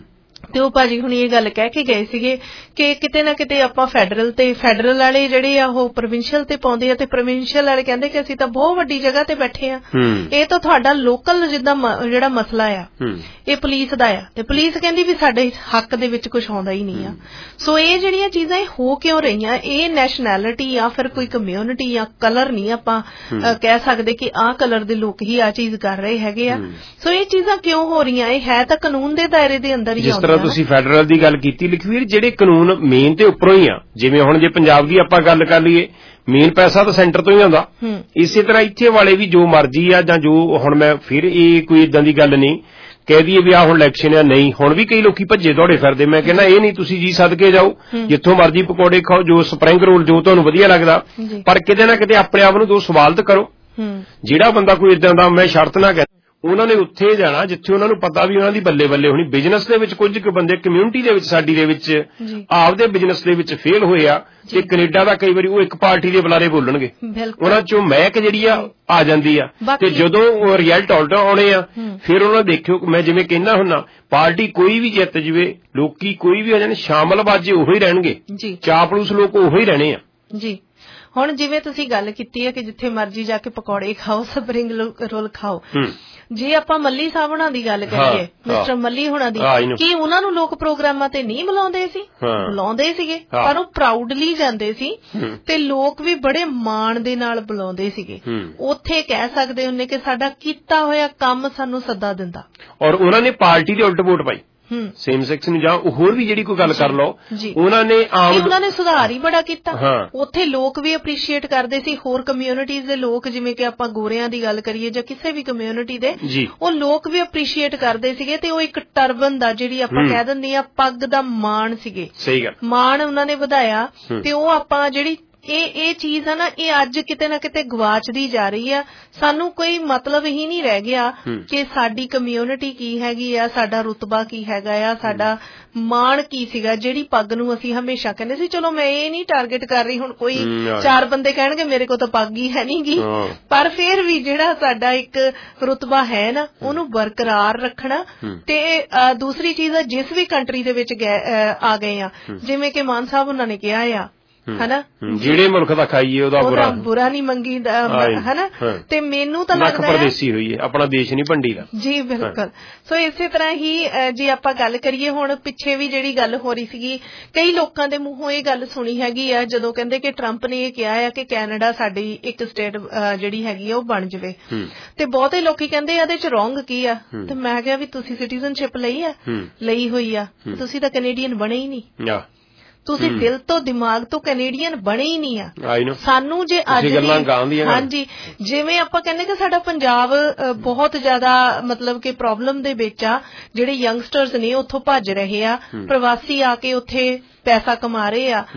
ਤੇ ਉਹ ਭਾਜੀ ਹੁਣੀ ਇਹ ਗੱਲ ਕਹਿ ਕੇ ਗਏ ਸੀਗੇ ਕਿ ਕਿਤੇ ਨਾ ਕਿਤੇ ਆਪਾਂ ਫੈਡਰਲ ਤੇ ਫੈਡਰਲ ਵਾਲੇ ਜਿਹੜੇ ਆ ਉਹ ਪ੍ਰੋਵਿੰਸ਼ੀਅਲ ਤੇ ਪਾਉਂਦੇ ਆ ਤੇ ਪ੍ਰੋਵਿੰਸ਼ੀਅਲ ਵਾਲੇ ਕਹਿੰਦੇ ਕਿ ਅਸੀਂ ਤਾਂ ਬਹੁਤ ਵੱਡੀ ਜਗ੍ਹਾ ਤੇ ਬੈਠੇ ਆ, ਇਹ ਤਾਂ ਤੁਹਾਡਾ ਲੋਕਲ ਜਿੱਦਾਂ ਜਿਹੜਾ ਮਸਲਾ ਆ ਇਹ ਪੁਲਿਸ ਦਾ ਆ, ਤੇ ਪੁਲਿਸ ਕਹਿੰਦੀ ਵੀ ਸਾਡੇ ਹੱਕ ਦੇ ਵਿੱਚ ਕੁਝ ਆਉਂਦਾ ਹੀ ਨਹੀਂ ਆ। ਸੋ ਇਹ ਜਿਹੜੀਆਂ ਚੀਜ਼ਾਂ ਇਹ ਹੋ ਕਿਉਂ ਰਹੀਆਂ, ਇਹ ਨੈਸ਼ਨੈਲਿਟੀ ਜਾਂ ਫਿਰ ਕੋਈ ਕਮਿਊਨਿਟੀ ਜਾਂ ਕਲਰ ਨਹੀਂ ਆਪਾਂ ਕਹਿ ਸਕਦੇ ਕਿ ਆਹ ਕਲਰ ਦੇ ਲੋਕ ਹੀ ਆ ਚੀਜ਼ ਕਰ ਰਹੇ ਹੈਗੇ ਆ। ਸੋ ਇਹ ਚੀਜ਼ਾਂ ਕਿਉਂ ਹੋ ਰਹੀਆਂ, ਇਹ ਹੈ ਤਾਂ ਕਾਨੂੰਨ ਦੇ ਦਾਇਰੇ ਦੇ ਅੰਦਰ ਹੀ ਆਉਂਦੀਆਂ। ਤੁਸੀਂ ਫੈਡਰਲ ਦੀ ਗੱਲ ਕੀਤੀ ਲਖਵੀਰ, ਜਿਹੜੇ ਕਾਨੂੰਨ ਮੇਨ ਤੇ ਉੱਪਰੋਂ ਹੀ ਆ, ਜਿਵੇਂ ਹੁਣ ਜੇ ਪੰਜਾਬ ਦੀ ਆਪਾਂ ਗੱਲ ਕਰ ਲਈਏ ਮੇਨ ਪੈਸਾ ਤਾਂ ਸੈਂਟਰ ਤੋਂ ਹੀ ਆਉਂਦਾ, ਇਸੇ ਤਰ੍ਹਾਂ ਇੱਥੇ ਵਾਲੇ ਵੀ ਜੋ ਮਰਜ਼ੀ ਆ ਜਾਂ ਜੋ ਹੁਣ ਮੈਂ ਫਿਰ ਇਹ ਕੋਈ ਇਦਾਂ ਦੀ ਗੱਲ ਨਹੀਂ ਕਹਿ ਦਈਏ ਵੀ ਆਹ ਹੁਣ ਇਲੈਕਸ਼ਨ ਆ, ਨਹੀਂ ਹੁਣ ਵੀ ਕਈ ਲੋਕੀ ਭੱਜੇ ਦੌੜੇ ਫਿਰਦੇ। ਮੈਂ ਕਹਿੰਦਾ ਇਹ ਨਹੀਂ, ਤੁਸੀਂ ਜੀ ਸਦਕੇ ਜਾਓ ਜਿੱਥੋਂ ਮਰਜ਼ੀ ਪਕੌੜੇ ਖਾਓ, ਜੋ ਸਪਰਿੰਗ ਰੋਲ ਜੋ ਤੁਹਾਨੂੰ ਵਧੀਆ ਲੱਗਦਾ, ਪਰ ਕਿਤੇ ਨਾ ਕਿਤੇ ਆਪਣੇ ਆਪ ਨੂੰ ਦੋ ਸਵਾਲਤ ਕਰੋ। ਜਿਹੜਾ ਬੰਦਾ ਕੋਈ ਇਦਾਂ ਦਾ, ਮੈਂ ਸ਼ਰਤ ਨਾ ਕਹਿ, ਉਹਨਾਂ ਨੇ ਉੱਥੇ ਜਾਣਾ ਜਿੱਥੇ ਉਹਨਾਂ ਨੂੰ ਪਤਾ ਵੀ ਉਹਨਾਂ ਦੀ ਬੱਲੇ ਬੱਲੇ ਹੋਣੀ। ਬਿਜ਼ਨਸ ਦੇ ਵਿੱਚ ਕੁਝ ਕੁ ਬੰਦੇ ਕਮਿਊਨਿਟੀ ਦੇ ਵਿੱਚ ਸਾਡੀ ਦੇ ਵਿੱਚ ਆਪਦੇ ਬਿਜ਼ਨਸ ਦੇ ਵਿੱਚ ਫੇਲ ਹੋਏ ਆ, ਤੇ ਕੈਨੇਡਾ ਦਾ ਕਈ ਵਾਰੀ ਉਹ ਇੱਕ ਪਾਰਟੀ ਦੇ ਬੁਲਾਰੇ ਬੋਲਣਗੇ, ਉਹਨਾਂ ਚੋਂ ਮਹਿਕ ਜਿਹੜੀ ਆ ਆ ਜਾਂਦੀ ਆ, ਤੇ ਜਦੋਂ ਉਹ ਰਿਜ਼ਲਟ ਉਲਟਾ ਆਉਣੇ ਆ ਫਿਰ ਉਹਨਾਂ ਦੇਖਿਓ, ਮੈਂ ਜਿਵੇਂ ਕਹਿੰਦਾ ਹੁੰਨਾ ਪਾਰਟੀ ਕੋਈ ਵੀ ਜਿੱਤ ਜਵੇ, ਲੋਕੀ ਕੋਈ ਵੀ ਹੋ ਜਾਣ, ਸ਼ਾਮਲਬਾਜ਼ੀ ਉਹੋ ਹੀ ਰਹਿਣਗੇ, ਚਾਪਲੂਸ ਲੋਕ ਉਹੋ ਹੀ ਰਹਿਣੇ ਆ ਜੀ। ਹੁਣ ਜਿਵੇਂ ਤੁਸੀਂ ਗੱਲ ਕੀਤੀ ਹੈ ਕਿ ਜਿੱਥੇ ਮਰਜ਼ੀ ਜਾ ਕੇ ਪਕੌੜੇ ਖਾਓ, ਸਪਰਿੰਗ ਰੋਲ ਖਾਓ, ਜੇ ਆਪਾਂ ਮੱਲੀ ਸਾਹਿਬ ਹੁਣਾਂ ਦੀ ਗੱਲ ਕਰੀਏ, ਮਿਸਟਰ ਮੱਲੀ ਹੁਣਾਂ ਦੀ, ਕੀ ਉਹਨਾਂ ਨੂੰ ਲੋਕ ਪ੍ਰੋਗਰਾਮਾਂ ਤੇ ਨਹੀਂ ਬੁਲਾਉਂਦੇ ਸੀ? ਬੁਲਾਉਂਦੇ ਸੀਗੇ, ਪਰ ਉਹ ਪ੍ਰਾਊਡਲੀ ਜਾਂਦੇ ਸੀ ਤੇ ਲੋਕ ਵੀ ਬੜੇ ਮਾਣ ਦੇ ਨਾਲ ਬੁਲਾਉਂਦੇ ਸੀਗੇ। ਉੱਥੇ ਕਹਿ ਸਕਦੇ ਹੁੰਦੇ ਕਿ ਸਾਡਾ ਕੀਤਾ ਹੋਇਆ ਕੰਮ ਸਾਨੂੰ ਸੱਦਾ ਦਿੰਦਾ, ਔਰ ਉਹਨਾਂ ਨੇ ਪਾਰਟੀ ਦੇ ਉਲਟ ਵੋਟ ਪਾਈ ਸੇਮ ਸੈਕਸ ਨੂੰ, ਜਾਂ ਹੋਰ ਵੀ ਜਿਹੜੀ ਕੋਈ ਗੱਲ ਕਰ ਲਓ, ਉਹਨਾਂ ਨੇ ਆਮ ਉਹਨਾਂ ਨੇ ਸੁਧਾਰ ਹੀ ਬੜਾ ਕੀਤਾ। ਉੱਥੇ ਲੋਕ ਵੀ ਅਪਰੀਸ਼ੀਏਟ ਕਰਦੇ ਸੀ, ਹੋਰ ਕਮਿਊਨਿਟੀਜ਼ ਦੇ ਲੋਕ, ਜਿਵੇਂ ਕਿ ਆਪਾਂ ਗੋਰਿਆਂ ਦੀ ਗੱਲ ਕਰੀਏ ਜਾਂ ਕਿਸੇ ਵੀ ਕਮਿਊਨਿਟੀ ਦੇ, ਉਹ ਲੋਕ ਵੀ ਅਪਰੀਸ਼ੀਏਟ ਕਰਦੇ ਸੀਗੇ। ਤੇ ਉਹ ਇੱਕ ਟਰਬਨ ਦਾ, ਜਿਹੜੀ ਆਪਾਂ ਕਹਿ ਦਿੰਦੇ ਆ ਪੱਗ ਦਾ ਮਾਣ ਸੀਗੇ, ਸਹੀ ਗੱਲ, ਮਾਣ ਉਹਨਾਂ ਨੇ ਵਧਾਇਆ। ਤੇ ਉਹ ਆਪਾਂ ਜਿਹੜੀ ਇਹ ਇਹ ਚੀਜ਼ ਆ ਨਾ, ਇਹ ਅੱਜ ਕਿਤੇ ਨਾ ਕਿਤੇ ਗਵਾਚਦੀ ਜਾ ਰਹੀ ਆ। ਸਾਨੂੰ ਕੋਈ ਮਤਲਬ ਹੀ ਨਹੀਂ ਰਹਿ ਗਿਆ ਕਿ ਸਾਡੀ ਕਮਿਊਨਿਟੀ ਕੀ ਹੈਗੀ ਆ, ਸਾਡਾ ਰੁਤਬਾ ਕੀ ਹੈਗਾ ਆ, ਸਾਡਾ ਮਾਣ ਕੀ ਸੀਗਾ, ਜਿਹੜੀ ਪੱਗ ਨੂੰ ਅਸੀਂ ਹਮੇਸ਼ਾ ਕਹਿੰਦੇ ਸੀ। ਚਲੋ ਮੈਂ ਇਹ ਨਹੀਂ ਟਾਰਗੇਟ ਕਰ ਰਹੀ, ਹੁਣ ਕੋਈ ਚਾਰ ਬੰਦੇ ਕਹਿਣਗੇ ਮੇਰੇ ਕੋਲ ਤਾਂ ਪੱਗ ਹੀ ਹੈ ਨੀ ਗੀ, ਪਰ ਫਿਰ ਵੀ ਜਿਹੜਾ ਸਾਡਾ ਇੱਕ ਰੁਤਬਾ ਹੈ ਨਾ, ਉਹਨੂੰ ਬਰਕਰਾਰ ਰੱਖਣਾ। ਤੇ ਦੂਸਰੀ ਚੀਜ਼ ਆ, ਜਿਸ ਵੀ ਕੰਟਰੀ ਦੇ ਵਿੱਚ ਆ ਗਏ ਆ, ਜਿਵੇਂ ਕਿ ਮਾਨ ਸਾਹਿਬ ਉਹਨਾਂ ਨੇ ਕਿਹਾ ਆ, ਹਨਾ, ਜਿਹੜੇ ਮੁਲਕ ਦਾ ਖਾਈਏ ਉਹਦਾ ਬੁਰਾ ਬੁਰਾ ਨਹੀਂ ਮੰਗੀ, ਹਨਾ। ਤੇ ਮੈਨੂੰ ਤਾਂ ਲੱਗਦਾ ਪਰਦੇਸੀ ਹੋਈਏ, ਆਪਣਾ ਦੇਸ਼ ਨਹੀਂ ਭੰਡੀ ਦਾ। ਜੀ ਬਿਲਕੁਲ। ਸੋ ਇਸੇ ਤਰ੍ਹਾਂ ਹੀ ਜੇ ਆਪਾਂ ਗੱਲ ਕਰੀਏ, ਹੁਣ ਪਿੱਛੇ ਵੀ ਜਿਹੜੀ ਗੱਲ ਹੋ ਰਹੀ ਸੀਗੀ, ਕਈ ਲੋਕਾਂ ਦੇ ਮੂੰਹੋਂ ਇਹ ਗੱਲ ਸੁਣੀ ਹੈਗੀ ਆ ਜਦੋਂ ਕਹਿੰਦੇ ਕਿ ਟਰੰਪ ਨੇ ਇਹ ਕਿਹਾ ਆ ਕਿ ਕੈਨੇਡਾ ਸਾਡੀ ਇੱਕ ਸਟੇਟ ਜਿਹੜੀ ਹੈਗੀ ਆ ਉਹ ਬਣ ਜਾਵੇ, ਤੇ ਬਹੁਤੇ ਲੋਕੀ ਕਹਿੰਦੇ ਇਹਦੇ ਚ ਰੋਂਗ ਕੀ ਆ। ਤੇ ਮੈਂ ਕਿਹਾ ਵੀ ਤੁਸੀਂ ਸਿਟੀਜ਼ਨਸ਼ਿਪ ਲਈ ਆ, ਲਈ ਹੋਈ ਆ, ਤੁਸੀਂ ਤਾਂ ਕੈਨੇਡੀਅਨ ਬਣੇ ਹੀ ਨਹੀਂ, ਤੁਸੀਂ ਦਿਲ ਤੋਂ ਦਿਮਾਗ ਤੋਂ ਕੈਨੇਡੀਅਨ ਬਣੇ ਹੀ ਨਹੀਂ ਆ। ਸਾਨੂੰ ਜੇ ਅੱਜ ਹਾਂਜੀ, ਜਿਵੇਂ ਆਪਾਂ ਕਹਿੰਦੇ ਕਿ ਸਾਡਾ ਪੰਜਾਬ ਬਹੁਤ ਜ਼ਿਆਦਾ ਮਤਲਬ ਕਿ ਪ੍ਰੋਬਲਮ ਦੇ ਵਿੱਚ ਆ, ਜਿਹੜੇ ਯੰਗਸਟਰਸ ਨੇ ਉੱਥੋਂ ਭੱਜ ਰਹੇ ਆ, ਪ੍ਰਵਾਸੀ ਆ ਕੇ ਉੱਥੇ ਪੈਸਾ ਕਮਾ ਰਹੇ ਆ।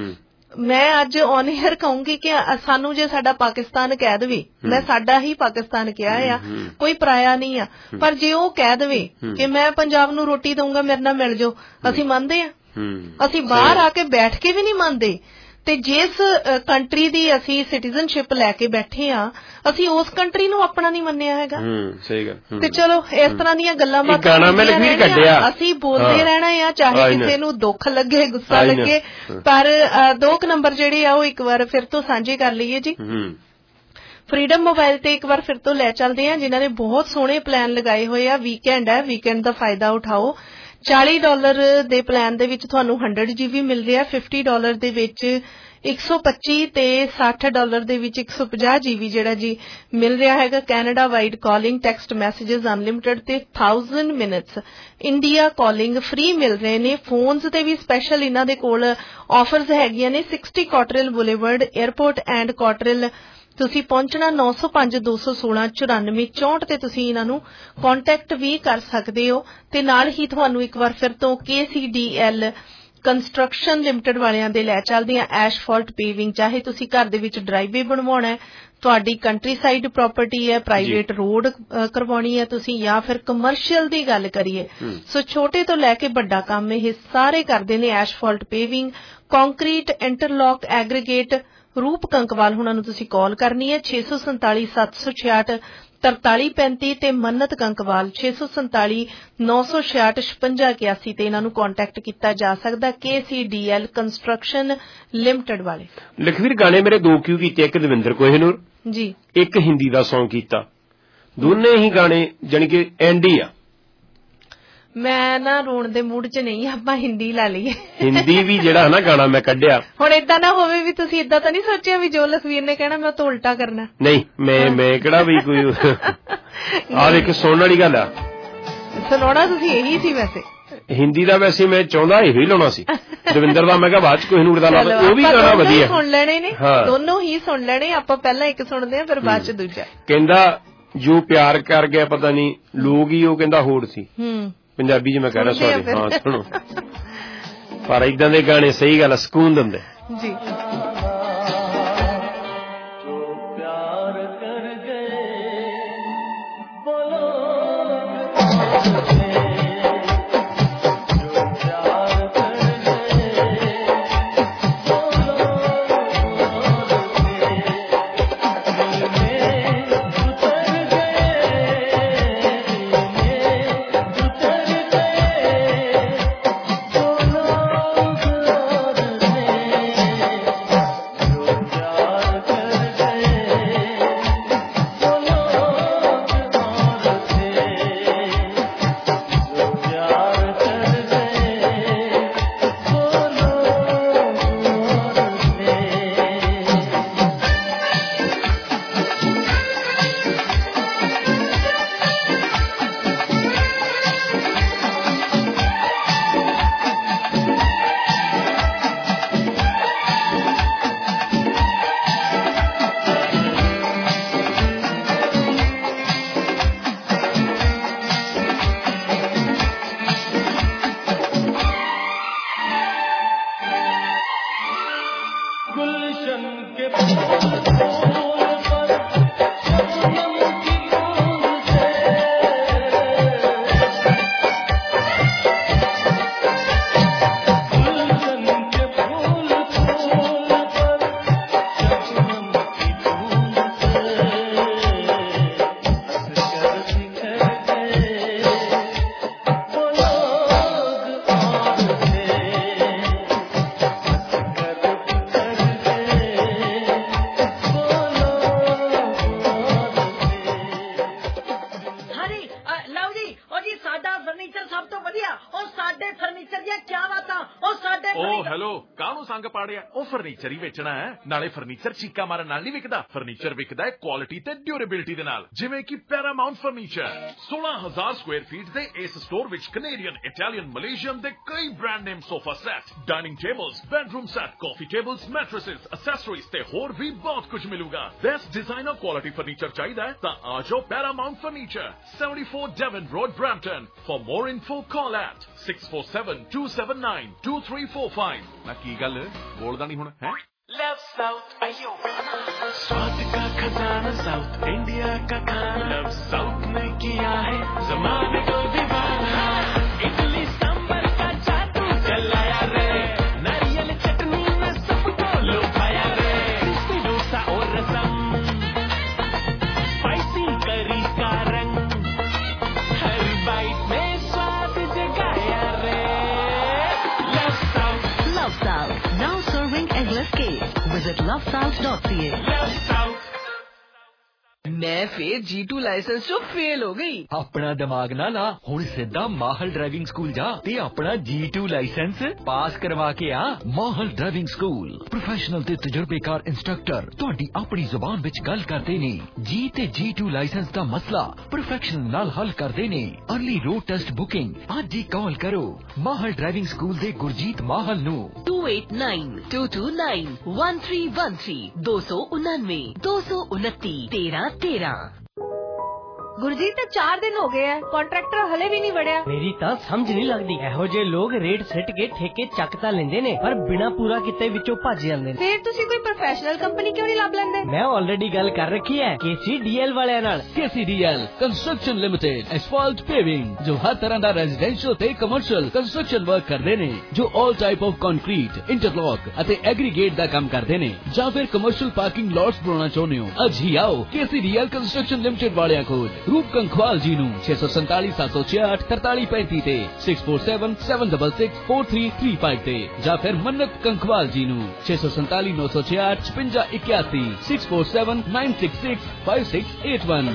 ਮੈਂ ਅੱਜ ਔਨ ਏਅਰ ਕਹੂੰਗੀ ਕਿ ਸਾਨੂੰ ਜੇ ਸਾਡਾ ਪਾਕਿਸਤਾਨ ਕਹਿ ਦੇਵੇ, ਮੈਂ ਸਾਡਾ ਹੀ ਪਾਕਿਸਤਾਨ ਕਿਹਾ ਆ, ਕੋਈ ਪਰਾਇਆ ਨਹੀਂ ਆ, ਪਰ ਜੇ ਉਹ ਕਹਿ ਦੇਵੇ ਕਿ ਮੈਂ ਪੰਜਾਬ ਨੂੰ ਰੋਟੀ ਦਊਂਗਾ, ਮੇਰੇ ਨਾਲ ਮਿਲ ਜਾਓ, ਅਸੀਂ ਮੰਨਦੇ ਆ? ਅਸੀਂ ਬਾਹਰ ਆ ਕੇ ਬੈਠ ਕੇ ਵੀ ਨਹੀਂ ਮੰਨਦੇ। ਤੇ ਜਿਸ ਕੰਟਰੀ ਦੀ ਅਸੀਂ ਸਿਟੀਜ਼ਨਸ਼ਿਪ ਲੈ ਕੇ ਬੈਠੇ ਆ, ਅਸੀਂ ਉਸ ਕੰਟਰੀ ਨੂੰ ਆਪਣਾ ਨਹੀਂ ਮੰਨਿਆ ਹੈਗਾ। ਸਹੀ ਗੱਲ। ਤੇ ਚਲੋ ਇਸ ਤਰ੍ਹਾਂ ਦੀਆਂ ਗੱਲਾਂ ਬਾਤਾਂ ਅਸੀਂ ਬੋਲਦੇ ਰਹਿਣਾ ਆ, ਚਾਹੇ ਕਿਸੇ ਨੂੰ ਦੁੱਖ ਲੱਗੇ, ਗੁੱਸਾ ਲੱਗੇ, ਪਰ ਦੋ ਕੁ ਨੰਬਰ ਜਿਹੜੇ ਆ ਉਹ ਇੱਕ ਵਾਰ ਫਿਰ ਤੋਂ ਸਾਂਝੇ ਕਰ ਲਈਏ ਜੀ। ਫਰੀडम ਮੋਬਾਈਲ ਤੇ ਇੱਕ ਵਾਰ ਫਿਰ ਤੋਂ ਲੈ ਚੱਲਦੇ ਆ, ਜਿਨ੍ਹਾਂ ਨੇ ਬਹੁਤ ਸੋਹਣੇ ਪਲਾਨ ਲਗਾਏ ਹੋਏ ਆ। ਵੀਕਐਂਡ ਹੈ, ਵੀਕਐਂਡ ਦਾ ਫਾਇਦਾ ਉਠਾਓ। ਚਾਲੀ ਡਾਲਰ ਦੇ ਪਲਾਨ ਦੇ ਵਿੱਚ ਤੁਹਾਨੂੰ ਸੌ ਜੀਬੀ ਮਿਲ ਰਿਹਾ, ਫਿਫਟੀ ਡਾਲਰ ਦੇ ਵਿੱਚ ਇੱਕ ਸੌ ਪੱਚੀ ਤੇ ਸੱਠ ਡਾਲਰ ਦੇ ਵਿੱਚ ਇੱਕ ਸੌ ਪੰਜਾਹ ਜੀਬੀ ਜਿਹੜਾ ਜੀ ਮਿਲ ਰਿਹਾ ਹੈਗਾ। Canada wide calling, text messages unlimited ਤੇ ਹਜ਼ਾਰ ਮਿੰਟਸ ਇੰਡੀਆ ਕਾਲਿੰਗ ਫ੍ਰੀ ਮਿਲ ਰਹੇ ਨੇ। ਫੋਨਸ ਤੇ ਵੀ ਸਪੈਸ਼ਲ ਇਹਨਾਂ ਦੇ ਕੋਲ ਆਫਰਸ ਹੈਗੀਆਂ ਨੇ। Sixty Cottrell Boulevard, airport and Cottrell ਤੁਸੀਂ ਪਹੁੰਚਣਾ। ਨੌ ਸੌ ਪੰਜ ਦੋ ਸੌ ਸੋਲਾਂ ਚੁਰਾਨਵੇਂ ਚੌਂਹਠ ਤੇ ਤੁਸੀਂ ਇਹਨਾਂ ਨੂੰ ਕੰਟੈਕਟ ਵੀ ਕਰ ਸਕਦੇ ਹੋ। ਤੇ ਨਾਲ ਹੀ ਤੁਹਾਨੂੰ ਇੱਕ ਵਾਰ ਫਿਰ ਤੋਂ K C D L construction limited ਵਾਲਿਆਂ ਦੇ ਲੈ ਚੱਲਦੇ ਆ। ਐਸ਼ਫਾਲਟ ਪੇਵਿੰਗ, ਚਾਹੇ ਤੁਸੀਂ ਘਰ ਦੇ ਵਿੱਚ ਡਰਾਈਵੇ ਬਣਵਾਉਣਾ ਹੈ, ਤੁਹਾਡੀ ਕੰਟਰੀ ਸਾਈਡ ਪ੍ਰਾਪਰਟੀ ਹੈ, ਪ੍ਰਾਈਵੇਟ ਰੋਡ ਕਰਵਾਉਣੀ ਹੈ ਤੁਸੀਂ, ਜਾਂ ਫਿਰ ਕਮਰਸ਼ੀਅਲ ਦੀ ਗੱਲ ਕਰੀਏ, ਸੋ ਛੋਟੇ ਤੋਂ ਲੈ ਕੇ ਵੱਡਾ ਕੰਮ ਇਹ ਸਾਰੇ ਕਰਦੇ ਨੇ। Asphalt paving, concrete, interlock, aggregate, Roop Kankwal ਹੁਣਾਂ ਨੂੰ ਤੁਸੀਂ ਕਾਲ ਕਰਨੀ ਹੈ ਛੇ ਸੌ ਸੰਤਾਲੀ ਸੱਤ ਸੌ ਛਿਆਹਠ ਤਰਤਾਲੀ ਪੈਂਤੀ ਤੇ ਮੰਨਤ ਕੰਕਵਾਲ ਛੇ ਸੌ ਸੰਤਾਲੀ ਨੌ ਸੌ ਛਿਆਹਠ ਛਪੰਜਾ ਇਕਿਆਸੀ ਤੇ ਇਹਨਾਂ ਨੂੰ ਕੰਟੈਕਟ ਕੀਤਾ ਜਾ ਸਕਦਾ K C D L construction limited ਵਾਲੇ। ਲਖਵੀਰ ਗਾਣੇ ਮੇਰੇ ਦੋ ਕਿਉਂ ਕੀਤੇ, ਇੱਕ ਦਵਿੰਦਰ ਕੋਹਿਨੂਰ ਜੀ, ਇੱਕ ਹਿੰਦੀ ਦਾ ਸੌਂਗ ਕੀਤਾ, ਦੋਨੇ ਹੀ ਗਾਣੇ ਜਾਣੀ ਕਿ ਐਂਡ ਹੀ ਆ। ਮੈਂ ਨਾ ਰੋਣ ਦੇ ਮੂਡ ਚ ਨਹੀਂ, ਆਪਾਂ ਹਿੰਦੀ ਲਾ ਲਈਏ। ਹਿੰਦੀ ਵੀ ਜਿਹੜਾ ਨਾ ਗਾਣਾ ਮੈਂ ਕੱਢਿਆ, ਹੁਣ ਏਦਾਂ ਨਾ ਹੋਵੇ ਵੀ ਤੁਸੀਂ ਏਦਾਂ ਤਾਂ ਨਹੀਂ ਸੋਚਿਆ ਵੀ ਜੋ ਲਖਵੀਰ ਨੇ ਕਹਿਣਾ ਮੈਂ ਤਾਂ ਉਲਟਾ ਕਰਨਾ। ਨਹੀਂ, ਮੈਂ ਮੈਂ ਕਿਹੜਾ ਵੀ ਕੋਈ ਆ ਦੇਖ ਸੁਣਨ ਵਾਲੀ ਗੱਲ ਆ। ਸੁਣਾਉਣਾ ਤੁਸੀਂ ਇਹੀ ਸੀ ਵੈਸੇ ਹਿੰਦੀ ਦਾ, ਵੈਸੇ ਮੈਂ ਚਾਹੁੰਦਾ ਇਹੀ ਲਾਉਣਾ ਸੀ ਦਵਿੰਦਰ ਦਾ, ਮੈਂ ਕਿਹਾ ਬਾਅਦ ਚ ਕੋਹਿਨੂਰ ਦਾ ਲਾ, ਉਹ ਵੀ ਗਾਣਾ ਵਧੀਆ ਸੁਣ ਲੈਣੇ ਨੇ, ਦੋਨੋਂ ਹੀ ਸੁਣ ਲੈਣੇ ਆਪਾਂ, ਪਹਿਲਾਂ ਇੱਕ ਸੁਣਦੇ ਆ ਫਿਰ ਬਾਅਦ ਚ ਦੂਜਾ। ਕਹਿੰਦਾ ਜੋ ਪਿਆਰ ਕਰ ਗਿਆ ਪਤਾ ਨਹੀਂ ਲੋਕ ਹੀ, ਉਹ ਕਹਿੰਦਾ ਹੋਰ ਸੀ ਪੰਜਾਬੀ ਚ ਮੈਂ ਕਹਿ ਰਿਹਾ, ਸੌਰੀ। ਹਾਂ ਸੁਣੋ, ਪਰ ਏਦਾਂ ਦੇ ਗਾਣੇ ਸਹੀ ਗੱਲ ਸਕੂਨ ਦਿੰਦੇ ਜੀ। ਫਰਨੀਚਰ ਹੀ ਵੇਚਣਾ ਹੈ, ਨਾਲੇ ਫਰਨੀਚਰ ਚੀਕਾ ਮਾਰਨ ਨਾਲ ਨਹੀਂ ਵਿਕਦਾ। ਫਰਨੀਚਰ ਵਿਕਦਾ ਹੈ ਕੁਆਲਿਟੀ ਤੇ ਡਿਊਰੇਬਿਲਿਟੀ ਦੇ ਨਾਲ, ਜਿਵੇਂ ਕਿ ਪੈਰਾਮਾਉਂਟ ਫਰਨੀਚਰ। ਸੋਲਾਂ ਹਜ਼ਾਰ ਸਕੁਆਇਰ ਫੀਟ ਦੇ ਇਸ ਸਟੋਰ ਵਿੱਚ ਕੈਨੇਡੀਅਨ, ਇਟਾਲੀਅਨ, ਮਲੇਸ਼ੀਅਨ ਦੇ ਕਈ brand name sofa set, dining tables, bedroom set, coffee tables, mattresses, accessories ਤੇ ਹੋਰ ਵੀ ਬਹੁਤ ਕੁਝ ਮਿਲੂਗਾ। ਬੈਸਟ ਡਿਜ਼ਾਈਨਰ ਕੁਆਲਿਟੀ ਫਰਨੀਚਰ ਚਾਹੀਦਾ ਹੈ ਤਾਂ ਆ ਜਾਓ Paramount furniture, seventy four Devon road, Brampton. For more info call at six four seven two seven nine two three four five. ਮੈਂ ਕੀ ਗੱਲ ਬੋਲਦਾ ਨਹੀਂ ਹੁਣ ਹੈ? Love South, ayo स्वाद का खजाना साउथ इंडिया का खाना, लव साउथ ने किया है जमाने को दीवाना। इडली सांबर का जादू चलाया रे, नारियल चटनी में सबको लुभाया रे। क्रिस्पी डोसा और रसम, स्पाइसी करी का रंग, हर बाइट में स्वाद जगाया रे। Love South, Love South now serving endless cake. Visit love south dot c a। Love South। मैं फिर जी टू लाइसेंस चो फेल हो गई। अपना दिमाग ना ला, हुण सीधा माहल ड्राइविंग स्कूल जा ते अपना जी टू लाइसेंस पास करवा के आ। माहल ड्राइविंग स्कूल प्रोफेशनल ते तजुर्बेकार इंस्ट्रक्टर तुहाडी अपनी जुबान विच गल करदे ने। जी ते जी टू लाइसेंस दा मसला प्रोफेशनल नाल हल करदे ने। अर्ली रोड टेस्ट बुकिंग अज ही कॉल करो माहल ड्राइविंग स्कूल दे गुरजीत माहल नू two eight nine two two nine one three one three दो सौ उन्नानवे दो सौ उनती तेरह तेरह। ਗੁਰਜੀਤ ਤੇ ਚਾਰ ਦਿਨ ਹੋ ਗਏ ਆ, ਕੰਟਰੈਕਟਰ ਹਲੇ ਵੀ ਨਹੀਂ ਵੜਿਆ। ਮੇਰੀ ਤਾਂ ਸਮਝ ਨਹੀਂ ਲੱਗਦੀ, ਇਹੋ ਜਿਹੇ ਲੋਕ ਰੇਟ ਸਿੱਟ ਕੇ ਠੇਕੇ ਚੱਕ ਤਾਂ ਲੈਂਦੇ ਨੇ ਪਰ ਬਿਨਾਂ ਪੂਰਾ ਕੀਤੇ ਵਿੱਚੋਂ ਭੱਜ ਜਾਂਦੇ ਨੇ। ਫਿਰ ਤੁਸੀਂ ਕੋਈ ਪ੍ਰੋਫੈਸ਼ਨਲ ਕੰਪਨੀ ਕਿਉਂ ਨਹੀਂ ਲੱਭ ਲੈਂਦੇ? ਮੈਂ ਆਲਰੇਡੀ ਗੱਲ ਕਰ ਰੱਖੀ ਹੈ ਕੇਸੀਡੀਐਲ ਵਾਲਿਆਂ ਨਾਲ। ਕੇਸੀਡੀਐਲ ਕੰਸਟਰਕਸ਼ਨ ਲਿਮਟਿਡ ਐਸਫਾਲਟ ਪੇਵਿੰਗ, ਜੋ ਹਰ ਤਰ੍ਹਾਂ ਦਾ ਰੈਜ਼ੀਡੈਂਸ਼ੀਅਲ ਤੇ ਕਮਰਸ਼ੀਅਲ ਕੰਸਟਰਕਸ਼ਨ ਵਰਕ ਕਰਦੇ ਨੇ, ਜੋ all type of concrete, interlock ਅਤੇ ਐਗਰੀਗੇਟ ਦਾ ਕੰਮ ਕਰਦੇ ਨੇ, ਜਾਂ ਫਿਰ ਕਮਰਸ਼ੀਅਲ ਪਾਰਕਿੰਗ ਲੋਟਸ ਬਣਾਉਣਾ ਚਾਹੁੰਦੇ ਹੋ, ਅੱਜ ਹੀ ਆਓ ਕੇਸੀਡੀਐਲ ਕੰਸਟਰਕਸ਼ਨ ਲਿਮਟਿਡ ਵਾਲਿਆਂ ਕੋਲ। ਰੂਪ ਕੰਖਵਾਲ ਜੀ ਨੂੰ ਛੇ ਸੌ ਸੰਤਾਲੀ ਸੱਤ ਸੌ ਛਿਆਹਠ ਤਰਤਾਲੀ ਪੈਂਤੀ ਤੇ six four seven seven six six four three three five ਤੇ, ਜਾਂ ਫਿਰ ਮੰਨਤ ਕੰਖਵਾਲ ਜੀ ਨੂੰ ਛੇ ਸੌ ਸੰਤਾਲੀ ਨੌ ਸੌ ਛਿਆਹਠ ਛਪੰਜਾ ਇਕਿਆਸੀ six four seven nine six six five six eight one.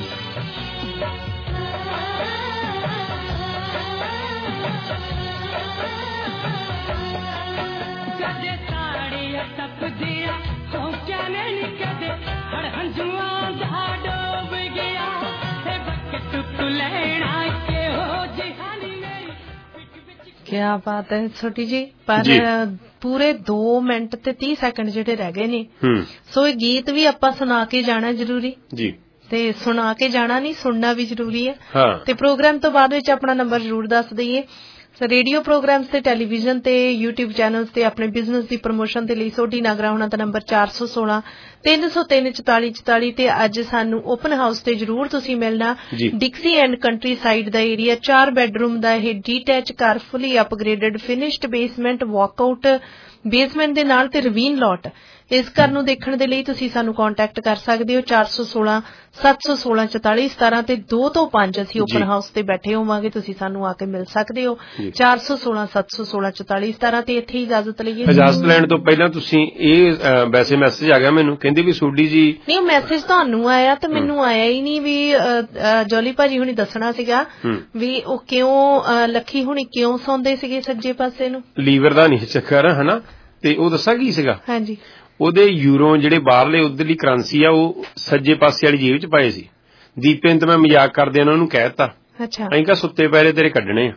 ਕਿਆ ਬਾਤ ਹੈ ਛੋਟੀ ਜੀ, ਪਰ ਪੂਰੇ ਦੋ ਮਿੰਟ ਤੇ ਤੀਹ ਸੈਕਿੰਡ ਜਿਹੜੇ ਰਹਿ ਗਏ ਨੇ, ਸੋ ਇਹ ਗੀਤ ਵੀ ਆਪਾਂ ਸੁਣਾ ਕੇ ਜਾਣਾ ਜ਼ਰੂਰੀ ਜੀ, ਤੇ ਸੁਣਾ ਕੇ ਜਾਣਾ ਨਹੀਂ, ਸੁਣਨਾ ਵੀ ਜ਼ਰੂਰੀ ਹੈ। ਤੇ ਪ੍ਰੋਗਰਾਮ ਤੋਂ ਬਾਅਦ ਵਿੱਚ ਆਪਣਾ ਨੰਬਰ ਜ਼ਰੂਰ ਦੱਸ ਦਈਏ। ਰੇਡੀਓ ਪ੍ਰੋਗਰਾਮਸ ਤੇ ਟੈਲੀਵਿਜ਼ਨ ਤੇ ਯੂਟਿਊਬ ਚੈਨਲਸ ਤੇ ਆਪਣੇ ਬਿਜ਼ਨਸ ਦੀ ਪ੍ਰਮੋਸ਼ਨ ਦੇ ਲਈ ਸੋਢੀ ਨਾਗਰਾ ਹੋਣਾ ਦਾ ਨੰਬਰ ਚਾਰ ਸੌ ਸੋਲਾਂ ਤਿੰਨ ਸੌ ਤਿੰਨ ਚੁਤਾਲੀ ਚੁਤਾਲੀ ਤੇ ਅੱਜ ਸਾਨੂੰ ਓਪਨ ਹਾਊਸ ਤੇ ਜ਼ਰੂਰ ਤੁਸੀਂ ਮਿਲਣਾ। ਡਿਕਸੀ ਐਂਡ ਕੰਟਰੀ ਸਾਈਡ ਦਾ ਏਰੀਆ, ਚਾਰ ਬੈਡਰੂਮ ਦਾ ਇਹ ਡੀਟੈਚ ਘਰ, fully upgraded, finished basement, walkout basement ਦੇ ਨਾਲ ਤੇ ਰਵੀਨ ਲੋਟ। ਇਸ ਘਰ ਨੂੰ ਦੇਖਣ ਦੇ ਲਈ ਤੁਸੀਂ ਸਾਨੂੰ ਕੰਟੈਕਟ ਕਰ ਸਕਦੇ ਹੋ ਚਾਰ ਸੌ ਸੋਲਾਂ ਸੱਤ ਸੌ ਸੋਲਾਂ ਚੁਤਾਲੀ ਸਤਾਰਾਂ ਤੇ ਦੋ ਤੋਂ ਪੰਜ ਅਸੀਂ ਓਪਨ ਹਾਊਸ ਤੇ ਬੈਠੇ ਹੋਵਾਂਗੇ, ਤੁਸੀਂ ਸਾਨੂੰ ਆ ਕੇ ਮਿਲ ਸਕਦੇ ਹੋ ਚਾਰ ਸੌ ਸੋਲਾਂ ਸੱਤ ਸੌ ਸੋਲਾਂ ਚੁਤਾਲੀ ਸਤਾਰਾਂ ਤੇ। ਇੱਥੇ ਇਜਾਜ਼ਤ ਲਈਏ। ਇਜਾਜ਼ਤ ਲੈਣ ਤੋਂ ਪਹਿਲਾਂ ਤੁਸੀਂ ਇਹ ਵੈਸੇ ਮੈਸੇਜ ਆ ਗਿਆ ਮੈਨੂੰ, ਕਹਿੰਦੇ ਵੀ ਸੋਢੀ ਜੀ ਨਹੀਂ, ਮੈਸੇਜ ਤੁਹਾਨੂੰ ਆਇਆ ਤੇ ਮੈਨੂੰ ਆਇਆ ਹੀ ਨਹੀਂ ਵੀ ਜੋਲੀ ਭਾਜੀ ਹੁਣੀ ਦੱਸਣਾ ਸੀਗਾ ਵੀ ਉਹ ਕਿਉਂ ਲੱਖੀ ਹੁਣੀ ਕਿਉਂ ਸੌਂਦੇ ਸੀਗੇ ਸੱਜੇ ਪਾਸੇ ਨੂੰ। ਲੀਵਰ ਦਾ ਨਹੀਂ ਚੱਕਰ ਹਨਾ, ਤੇ ਉਹ ਦੱਸਾਂ ਕੀ ਸੀਗਾ। ਹਾਂਜੀ, ਉਹਦੇ ਯੂਰੋ ਜਿਹੜੇ ਬਾਹਰਲੇ ਉਧਰਲੀ ਕਰੰਸੀ ਆ ਉਹ ਸੱਜੇ ਪਾਸੇ ਵਾਲੀ ਜੇਬ ਚ ਪਾਏ ਸੀ। ਦੀਪੇ ਨੂੰ ਤਾਂ ਮੈਂ ਮਜ਼ਾਕ ਕਰਦੇ ਉਹਨਾਂ ਨੂੰ ਕਹਿਤਾ, ਅੱਛਾ ਅਸੀਂ ਕਾ ਸੁੱਤੇ ਪੈਰੇ ਤੇਰੇ ਕੱਢਣੇ ਆ।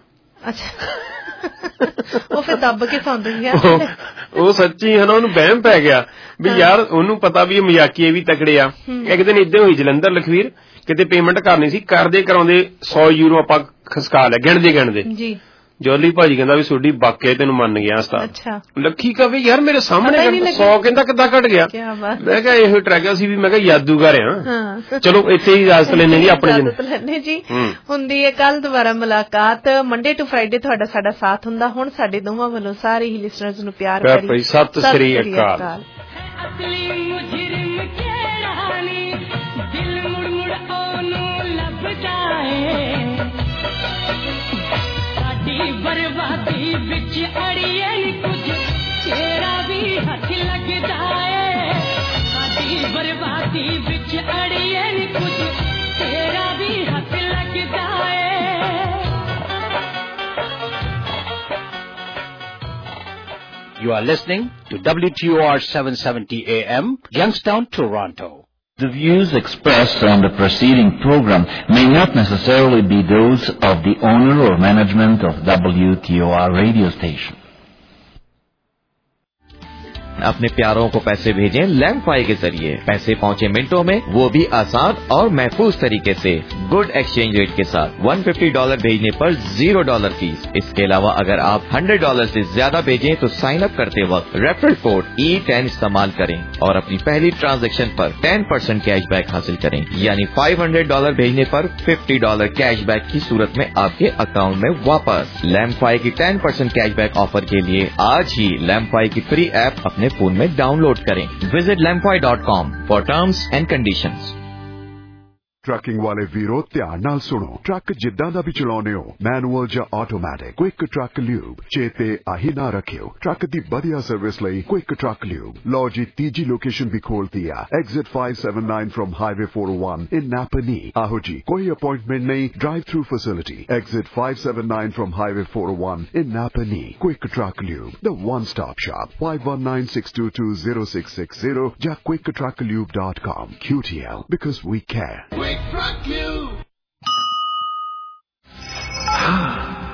ਅੱਛਾ, ਉਹ ਫਿਰ ਦੱਬ ਕੇ ਸੌਂਦੇ ਸੀ। ਉਹ ਸੱਚੀ ਹਨਾ, ਉਹਨੂੰ ਵਹਿਮ ਪੈ ਗਿਆ ਵੀ ਯਾਰ ਉਹਨੂੰ ਪਤਾ ਵੀ ਇਹ ਮਜ਼ਾਕੀਏ ਵੀ ਤਕੜੇ ਆ। ਇੱਕ ਦਿਨ ਏਦਾਂ ਹੋਈ ਜਲੰਧਰ ਲਖਵੀਰ, ਕਿਤੇ ਪੇਮੈਂਟ ਕਰਨੀ ਸੀ, ਕਰਦੇ ਕਰਾਉਂਦੇ ਸੌ ਯੂਰੋ ਆਪਾਂ ਖਸਕਾ ਲਿਆ ਗਿਣਦੇ ਗਿਣਦੇ ਜੀ। ਜੋਲੀ ਭਾਜੀ ਕਹਿੰਦਾ ਵੀ ਸੋਡੀ ਵਾਕਿਆ ਤੈਨੂੰ ਮੰਨ ਗਿਆ ਉਸਤਾਦ। ਲੱਖੀ ਕਹੇ ਯਾਰ ਮੇਰੇ ਸਾਹਮਣੇ ਸੌ ਕਹਿੰਦਾ ਕਿੱਦਾਂ ਘਟ ਗਿਆ। ਮੈਂ ਕਿਹਾ ਇਹੋ ਟਰੈਕ ਸੀ ਵੀ ਮੈਂ ਕਿਹਾ ਜਾਦੂਗਰ ਆ। ਚਲੋ ਇੱਥੇ ਹੀ ਇਜਾਜ਼ਤ ਲੈਣੇ ਜੀ, ਆਪਣੇ ਲੈਣੇ ਜੀ ਹੁੰਦੀ ਹੈ। ਕੱਲ ਦੁਬਾਰਾ ਮੁਲਾਕਾਤ, ਮੰਡੇ ਟੂ ਫਰਾਈਡੇ ਤੁਹਾਡਾ ਸਾਡਾ ਸਾਥ ਹੁੰਦਾ। ਹੁਣ ਸਾਡੇ ਦੋਵਾਂ ਵੱਲੋਂ ਸਾਰੇ ਹੀ ਲਿਸਨਰਸ ਨੂੰ ਪਿਆਰ ਭਰੀ ਸਤਿ ਸ੍ਰੀ ਅਕਾਲ। ਬਰਬਾਦੀ ਵਿੱਚ ਅੜੀਏ ਨੀ ਕੁਝ ਤੇਰਾ ਵੀ ਹੱਥ ਲੱਗਦਾ ਏ, ਸਾਡੀ ਬਰਬਾਦੀ ਵਿੱਚ ਅੜੀਏ ਨੀ ਕੁਝ ਤੇਰਾ ਵੀ ਹੱਥ ਲੱਗਦਾ ਏ। You are listening to W T O R seven seventy A M, Youngstown, Toronto. The views expressed on the preceding program may not necessarily be those of the owner or management of W T O R radio station. अपने प्यारों को पैसे भेजें लैम्फाई के जरिए, पैसे पहुंचे मिनटों में, वो भी आसान और महफूज तरीके से, गुड एक्सचेंज रेट के साथ। एक सौ पचास डॉलर भेजने पर जीरो डॉलर फीस। इसके अलावा अगर आप सौ डॉलर से ज्यादा भेजें तो साइन अप करते वक्त रेफरल कोड ई टेन इस्तेमाल करें और अपनी पहली ट्रांजैक्शन पर टेन परसेंट कैशबैक हासिल करें, यानी पाँच सौ डॉलर भेजने पर पचास डॉलर कैशबैक की सूरत में आपके अकाउंट में वापस। लैम्फाई की टेन परसेंट कैशबैक ऑफर के लिए आज ही लैम्फाई की फ्री ऐप अपने फोन में डाउनलोड करें। Visit LemFi dot com for terms and conditions. Trucking वाले वीरो ध्यान नाल सुनो। ट्रक जिद्दां दा भी चलाउने हो, मैनुअल या ऑटोमैटिक, क्विक ट्रक ल्यूब चेते आही ना रखियो। ट्रक दी बढ़िया सर्विस लई क्विक ट्रक ल्यूब। लो जी तीजी लोकेशन भी खोलती है, exit five seven nine from highway four o one in Napanee. आहो जी, कोई अपॉइंटमेंट नहीं, drive through facility. Exit five seven nine from highway four o one in Napanee. Quick Truck Lube, the one stop shop. Five one nine six two two zero six six zero या Quick Truck Lube dot com. Q T L, because we care. Quick Truck Lube.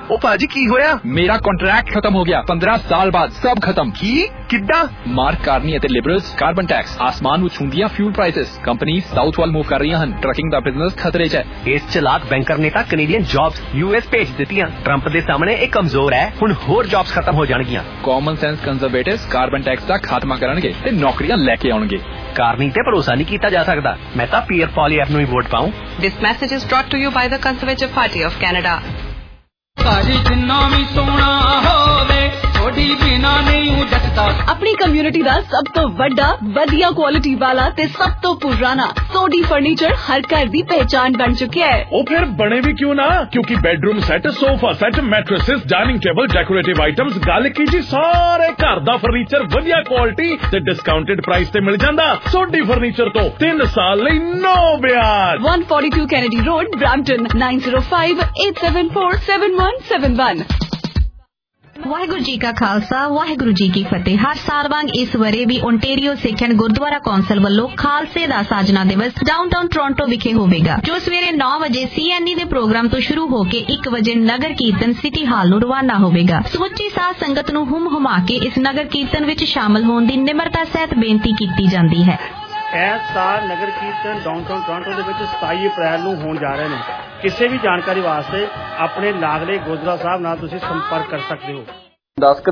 ओ भाजी की होया? मेरा कॉन्ट्रैक्ट खत्म हो गया पंद्रह साल बाद सब खत्म की किड्डा मार्क कार्नी ਅਤੇ ਲਿਬਰਲਸ ਕਾਰਬਨ ਟੈਕਸ ਆਸਮਾਨ ਨੂੰ ਛੂੰਦੀਆਂ ਫਿਊਲ ਪ੍ਰਾਈਸਸ ਕੰਪਨੀ ਸਾਊਥ ਵੱਲ ਮੂਵ ਕਰ ਰਹੀਆਂ ਹਨ ਟਰੱਕਿੰਗ ਦਾ ਬਿਜ਼ਨਸ ਖਤਰੇ 'ਚ ਹੈ ਇਸ ਚਲਾਕ ਬੈਂਕਰ ਨੇ ਤਾਂ ਕੈਨੇਡੀਅਨ ਜੌਬਸ ਯੂਐਸ ਭੇਜ ਦਿੱਤੀਆਂ ਟਰੰਪ ਦੇ ਸਾਹਮਣੇ ਇਹ ਕਮਜ਼ੋਰ ਹੈ ਹੁਣ ਹੋਰ ਜੌਬਸ ਖਤਮ ਹੋ ਜਾਣਗੀਆਂ common sense conservatives carbon tax ਦਾ ਖਾਤਮਾ ਕਰਨਗੇ ਤੇ ਨੌਕਰੀਆਂ ਲੈ ਕੇ ਆਉਣਗੇ ਕਾਰਨੀ ਤੇ ਭਰੋਸਾ ਨਹੀਂ ਕੀਤਾ ਜਾ ਸਕਦਾ ਮੈਂ ਤਾਂ ਪੀਅਰ ਪੋਲੀਐਫ ਨੂੰ ਹੀ ਵੋਟ ਪਾਉਂ this message is brought to you by the Conservative Party of Canada ਭਾਜੀ ਜਿੰਨਾ ਵੀ ਸੋਹਣਾ ਹੋਵੇ ਥੋੜੀ ਬਿਨਾ ਨਹੀਂ ਜੱਟਦਾ ਆਪਣੀ ਕਮਿਊਨਿਟੀ ਦਾ ਸਭ ਤੋਂ ਵੱਡਾ ਵਧੀਆ ਕੁਆਲਿਟੀ ਵਾਲਾ ਤੇ ਸਭ ਤੋਂ ਪੁਰਾਣਾ ਸੋਡੀ ਫਰਨੀਚਰ ਹਰ ਘਰ ਦੀ ਪਹਿਚਾਨ ਬਣ ਚੁੱਕਿਆ ਹੈ ਉਹ ਫਿਰ ਬਣੇ ਵੀ ਕਿਉਂ ਨਾ ਕਿਉਂਕਿ bedroom set sofa set mattresses dining table decorative items ਗੱਲ ਕੀ ਜੀ ਸਾਰੇ ਘਰ ਦਾ ਫਰਨੀਚਰ ਵਧੀਆ ਕੁਆਲਿਟੀ ਤੇ ਡਿਸਕਾਊਂਟਡ ਪ੍ਰਾਈਸ ਤੇ ਮਿਲ ਜਾਂਦਾ ਸੋਡੀ ਫਰਨੀਚਰ ਤੋਂ ਤਿੰਨ ਸਾਲ ਲਈ ਨੋ ਵਿਆਜ one forty-two Kennedy road Brampton nine zero five eight seven four seven one seven one Waheguru ji ਕਾ ਖਾਲਸਾ ਵਾਹਿਗੁਰੂ ਜੀ ਕੀ ਫਤਿਹ ਹਰ ਸਾਲ ਵਾਂਗ ਇਸ ਵਰੇ ਵੀ ਓਨਟਾਰੀਓ ਸਿੱਖਿਅਨ ਗੁਰਦੁਆਰਾ ਕੌਂਸਲ ਵੱਲੋਂ ਖਾਲਸੇ ਦਾ ਸਾਜਨਾ ਦਿਵਸ ਡਾਊਨਟਾਊਨ ਟੋਰਾਂਟੋ ਵਿਖੇ ਹੋਵੇਗਾ ਜੋ ਸਵੇਰੇ ਨੌ ਵਜੇ ਸੀਐਨਈ ਦੇ ਪ੍ਰੋਗਰਾਮ ਤੋਂ ਸ਼ੁਰੂ ਹੋ ਕੇ ਇੱਕ ਵਜੇ ਨਗਰ ਕੀਰਤਨ ਸਿਟੀ ਹਾਲ ਨੂੰ ਰਵਾਨਾ ਹੋਵੇਗਾ ਸਮੁੱਚੀ ਸਾਧ ਸੰਗਤ ਨੂੰ ਹੁਮ ਹੁਮਾ ਕੇ ਇਸ ਨਗਰ ਕੀਰਤਨ ਵਿੱਚ ਸ਼ਾਮਲ ਹੋਣ ਦੀ ਨਿਮਰਤਾ ਸਹਿਤ ਬੇਨਤੀ ਕੀਤੀ ਜਾਂਦੀ ਹੈ ਇਸ ਸਾਲ ਨਗਰ ਕੀਰਤਨ ਡਾਊਨਟਾਊਨ ਟੋਰਾਂਟੋ ਦੇ ਵਿੱਚ ਸਤਾਈ ਅਪ੍ਰੈਲ ਨੂੰ ਹੋਣ ਜਾ ਰਹੇ ਨੇ ਕਿਸੇ ਵੀ ਜਾਣਕਾਰੀ ਵਾਸਤੇ ਆਪਣੇ ਲਾਗਲੇ ਗੁਰਦੁਆਰਾ ਸਾਹਿਬ ਨਾਲ ਤੁਸੀਂ ਸੰਪਰਕ ਕਰ ਸਕਦੇ ਹੋ। ਦਸ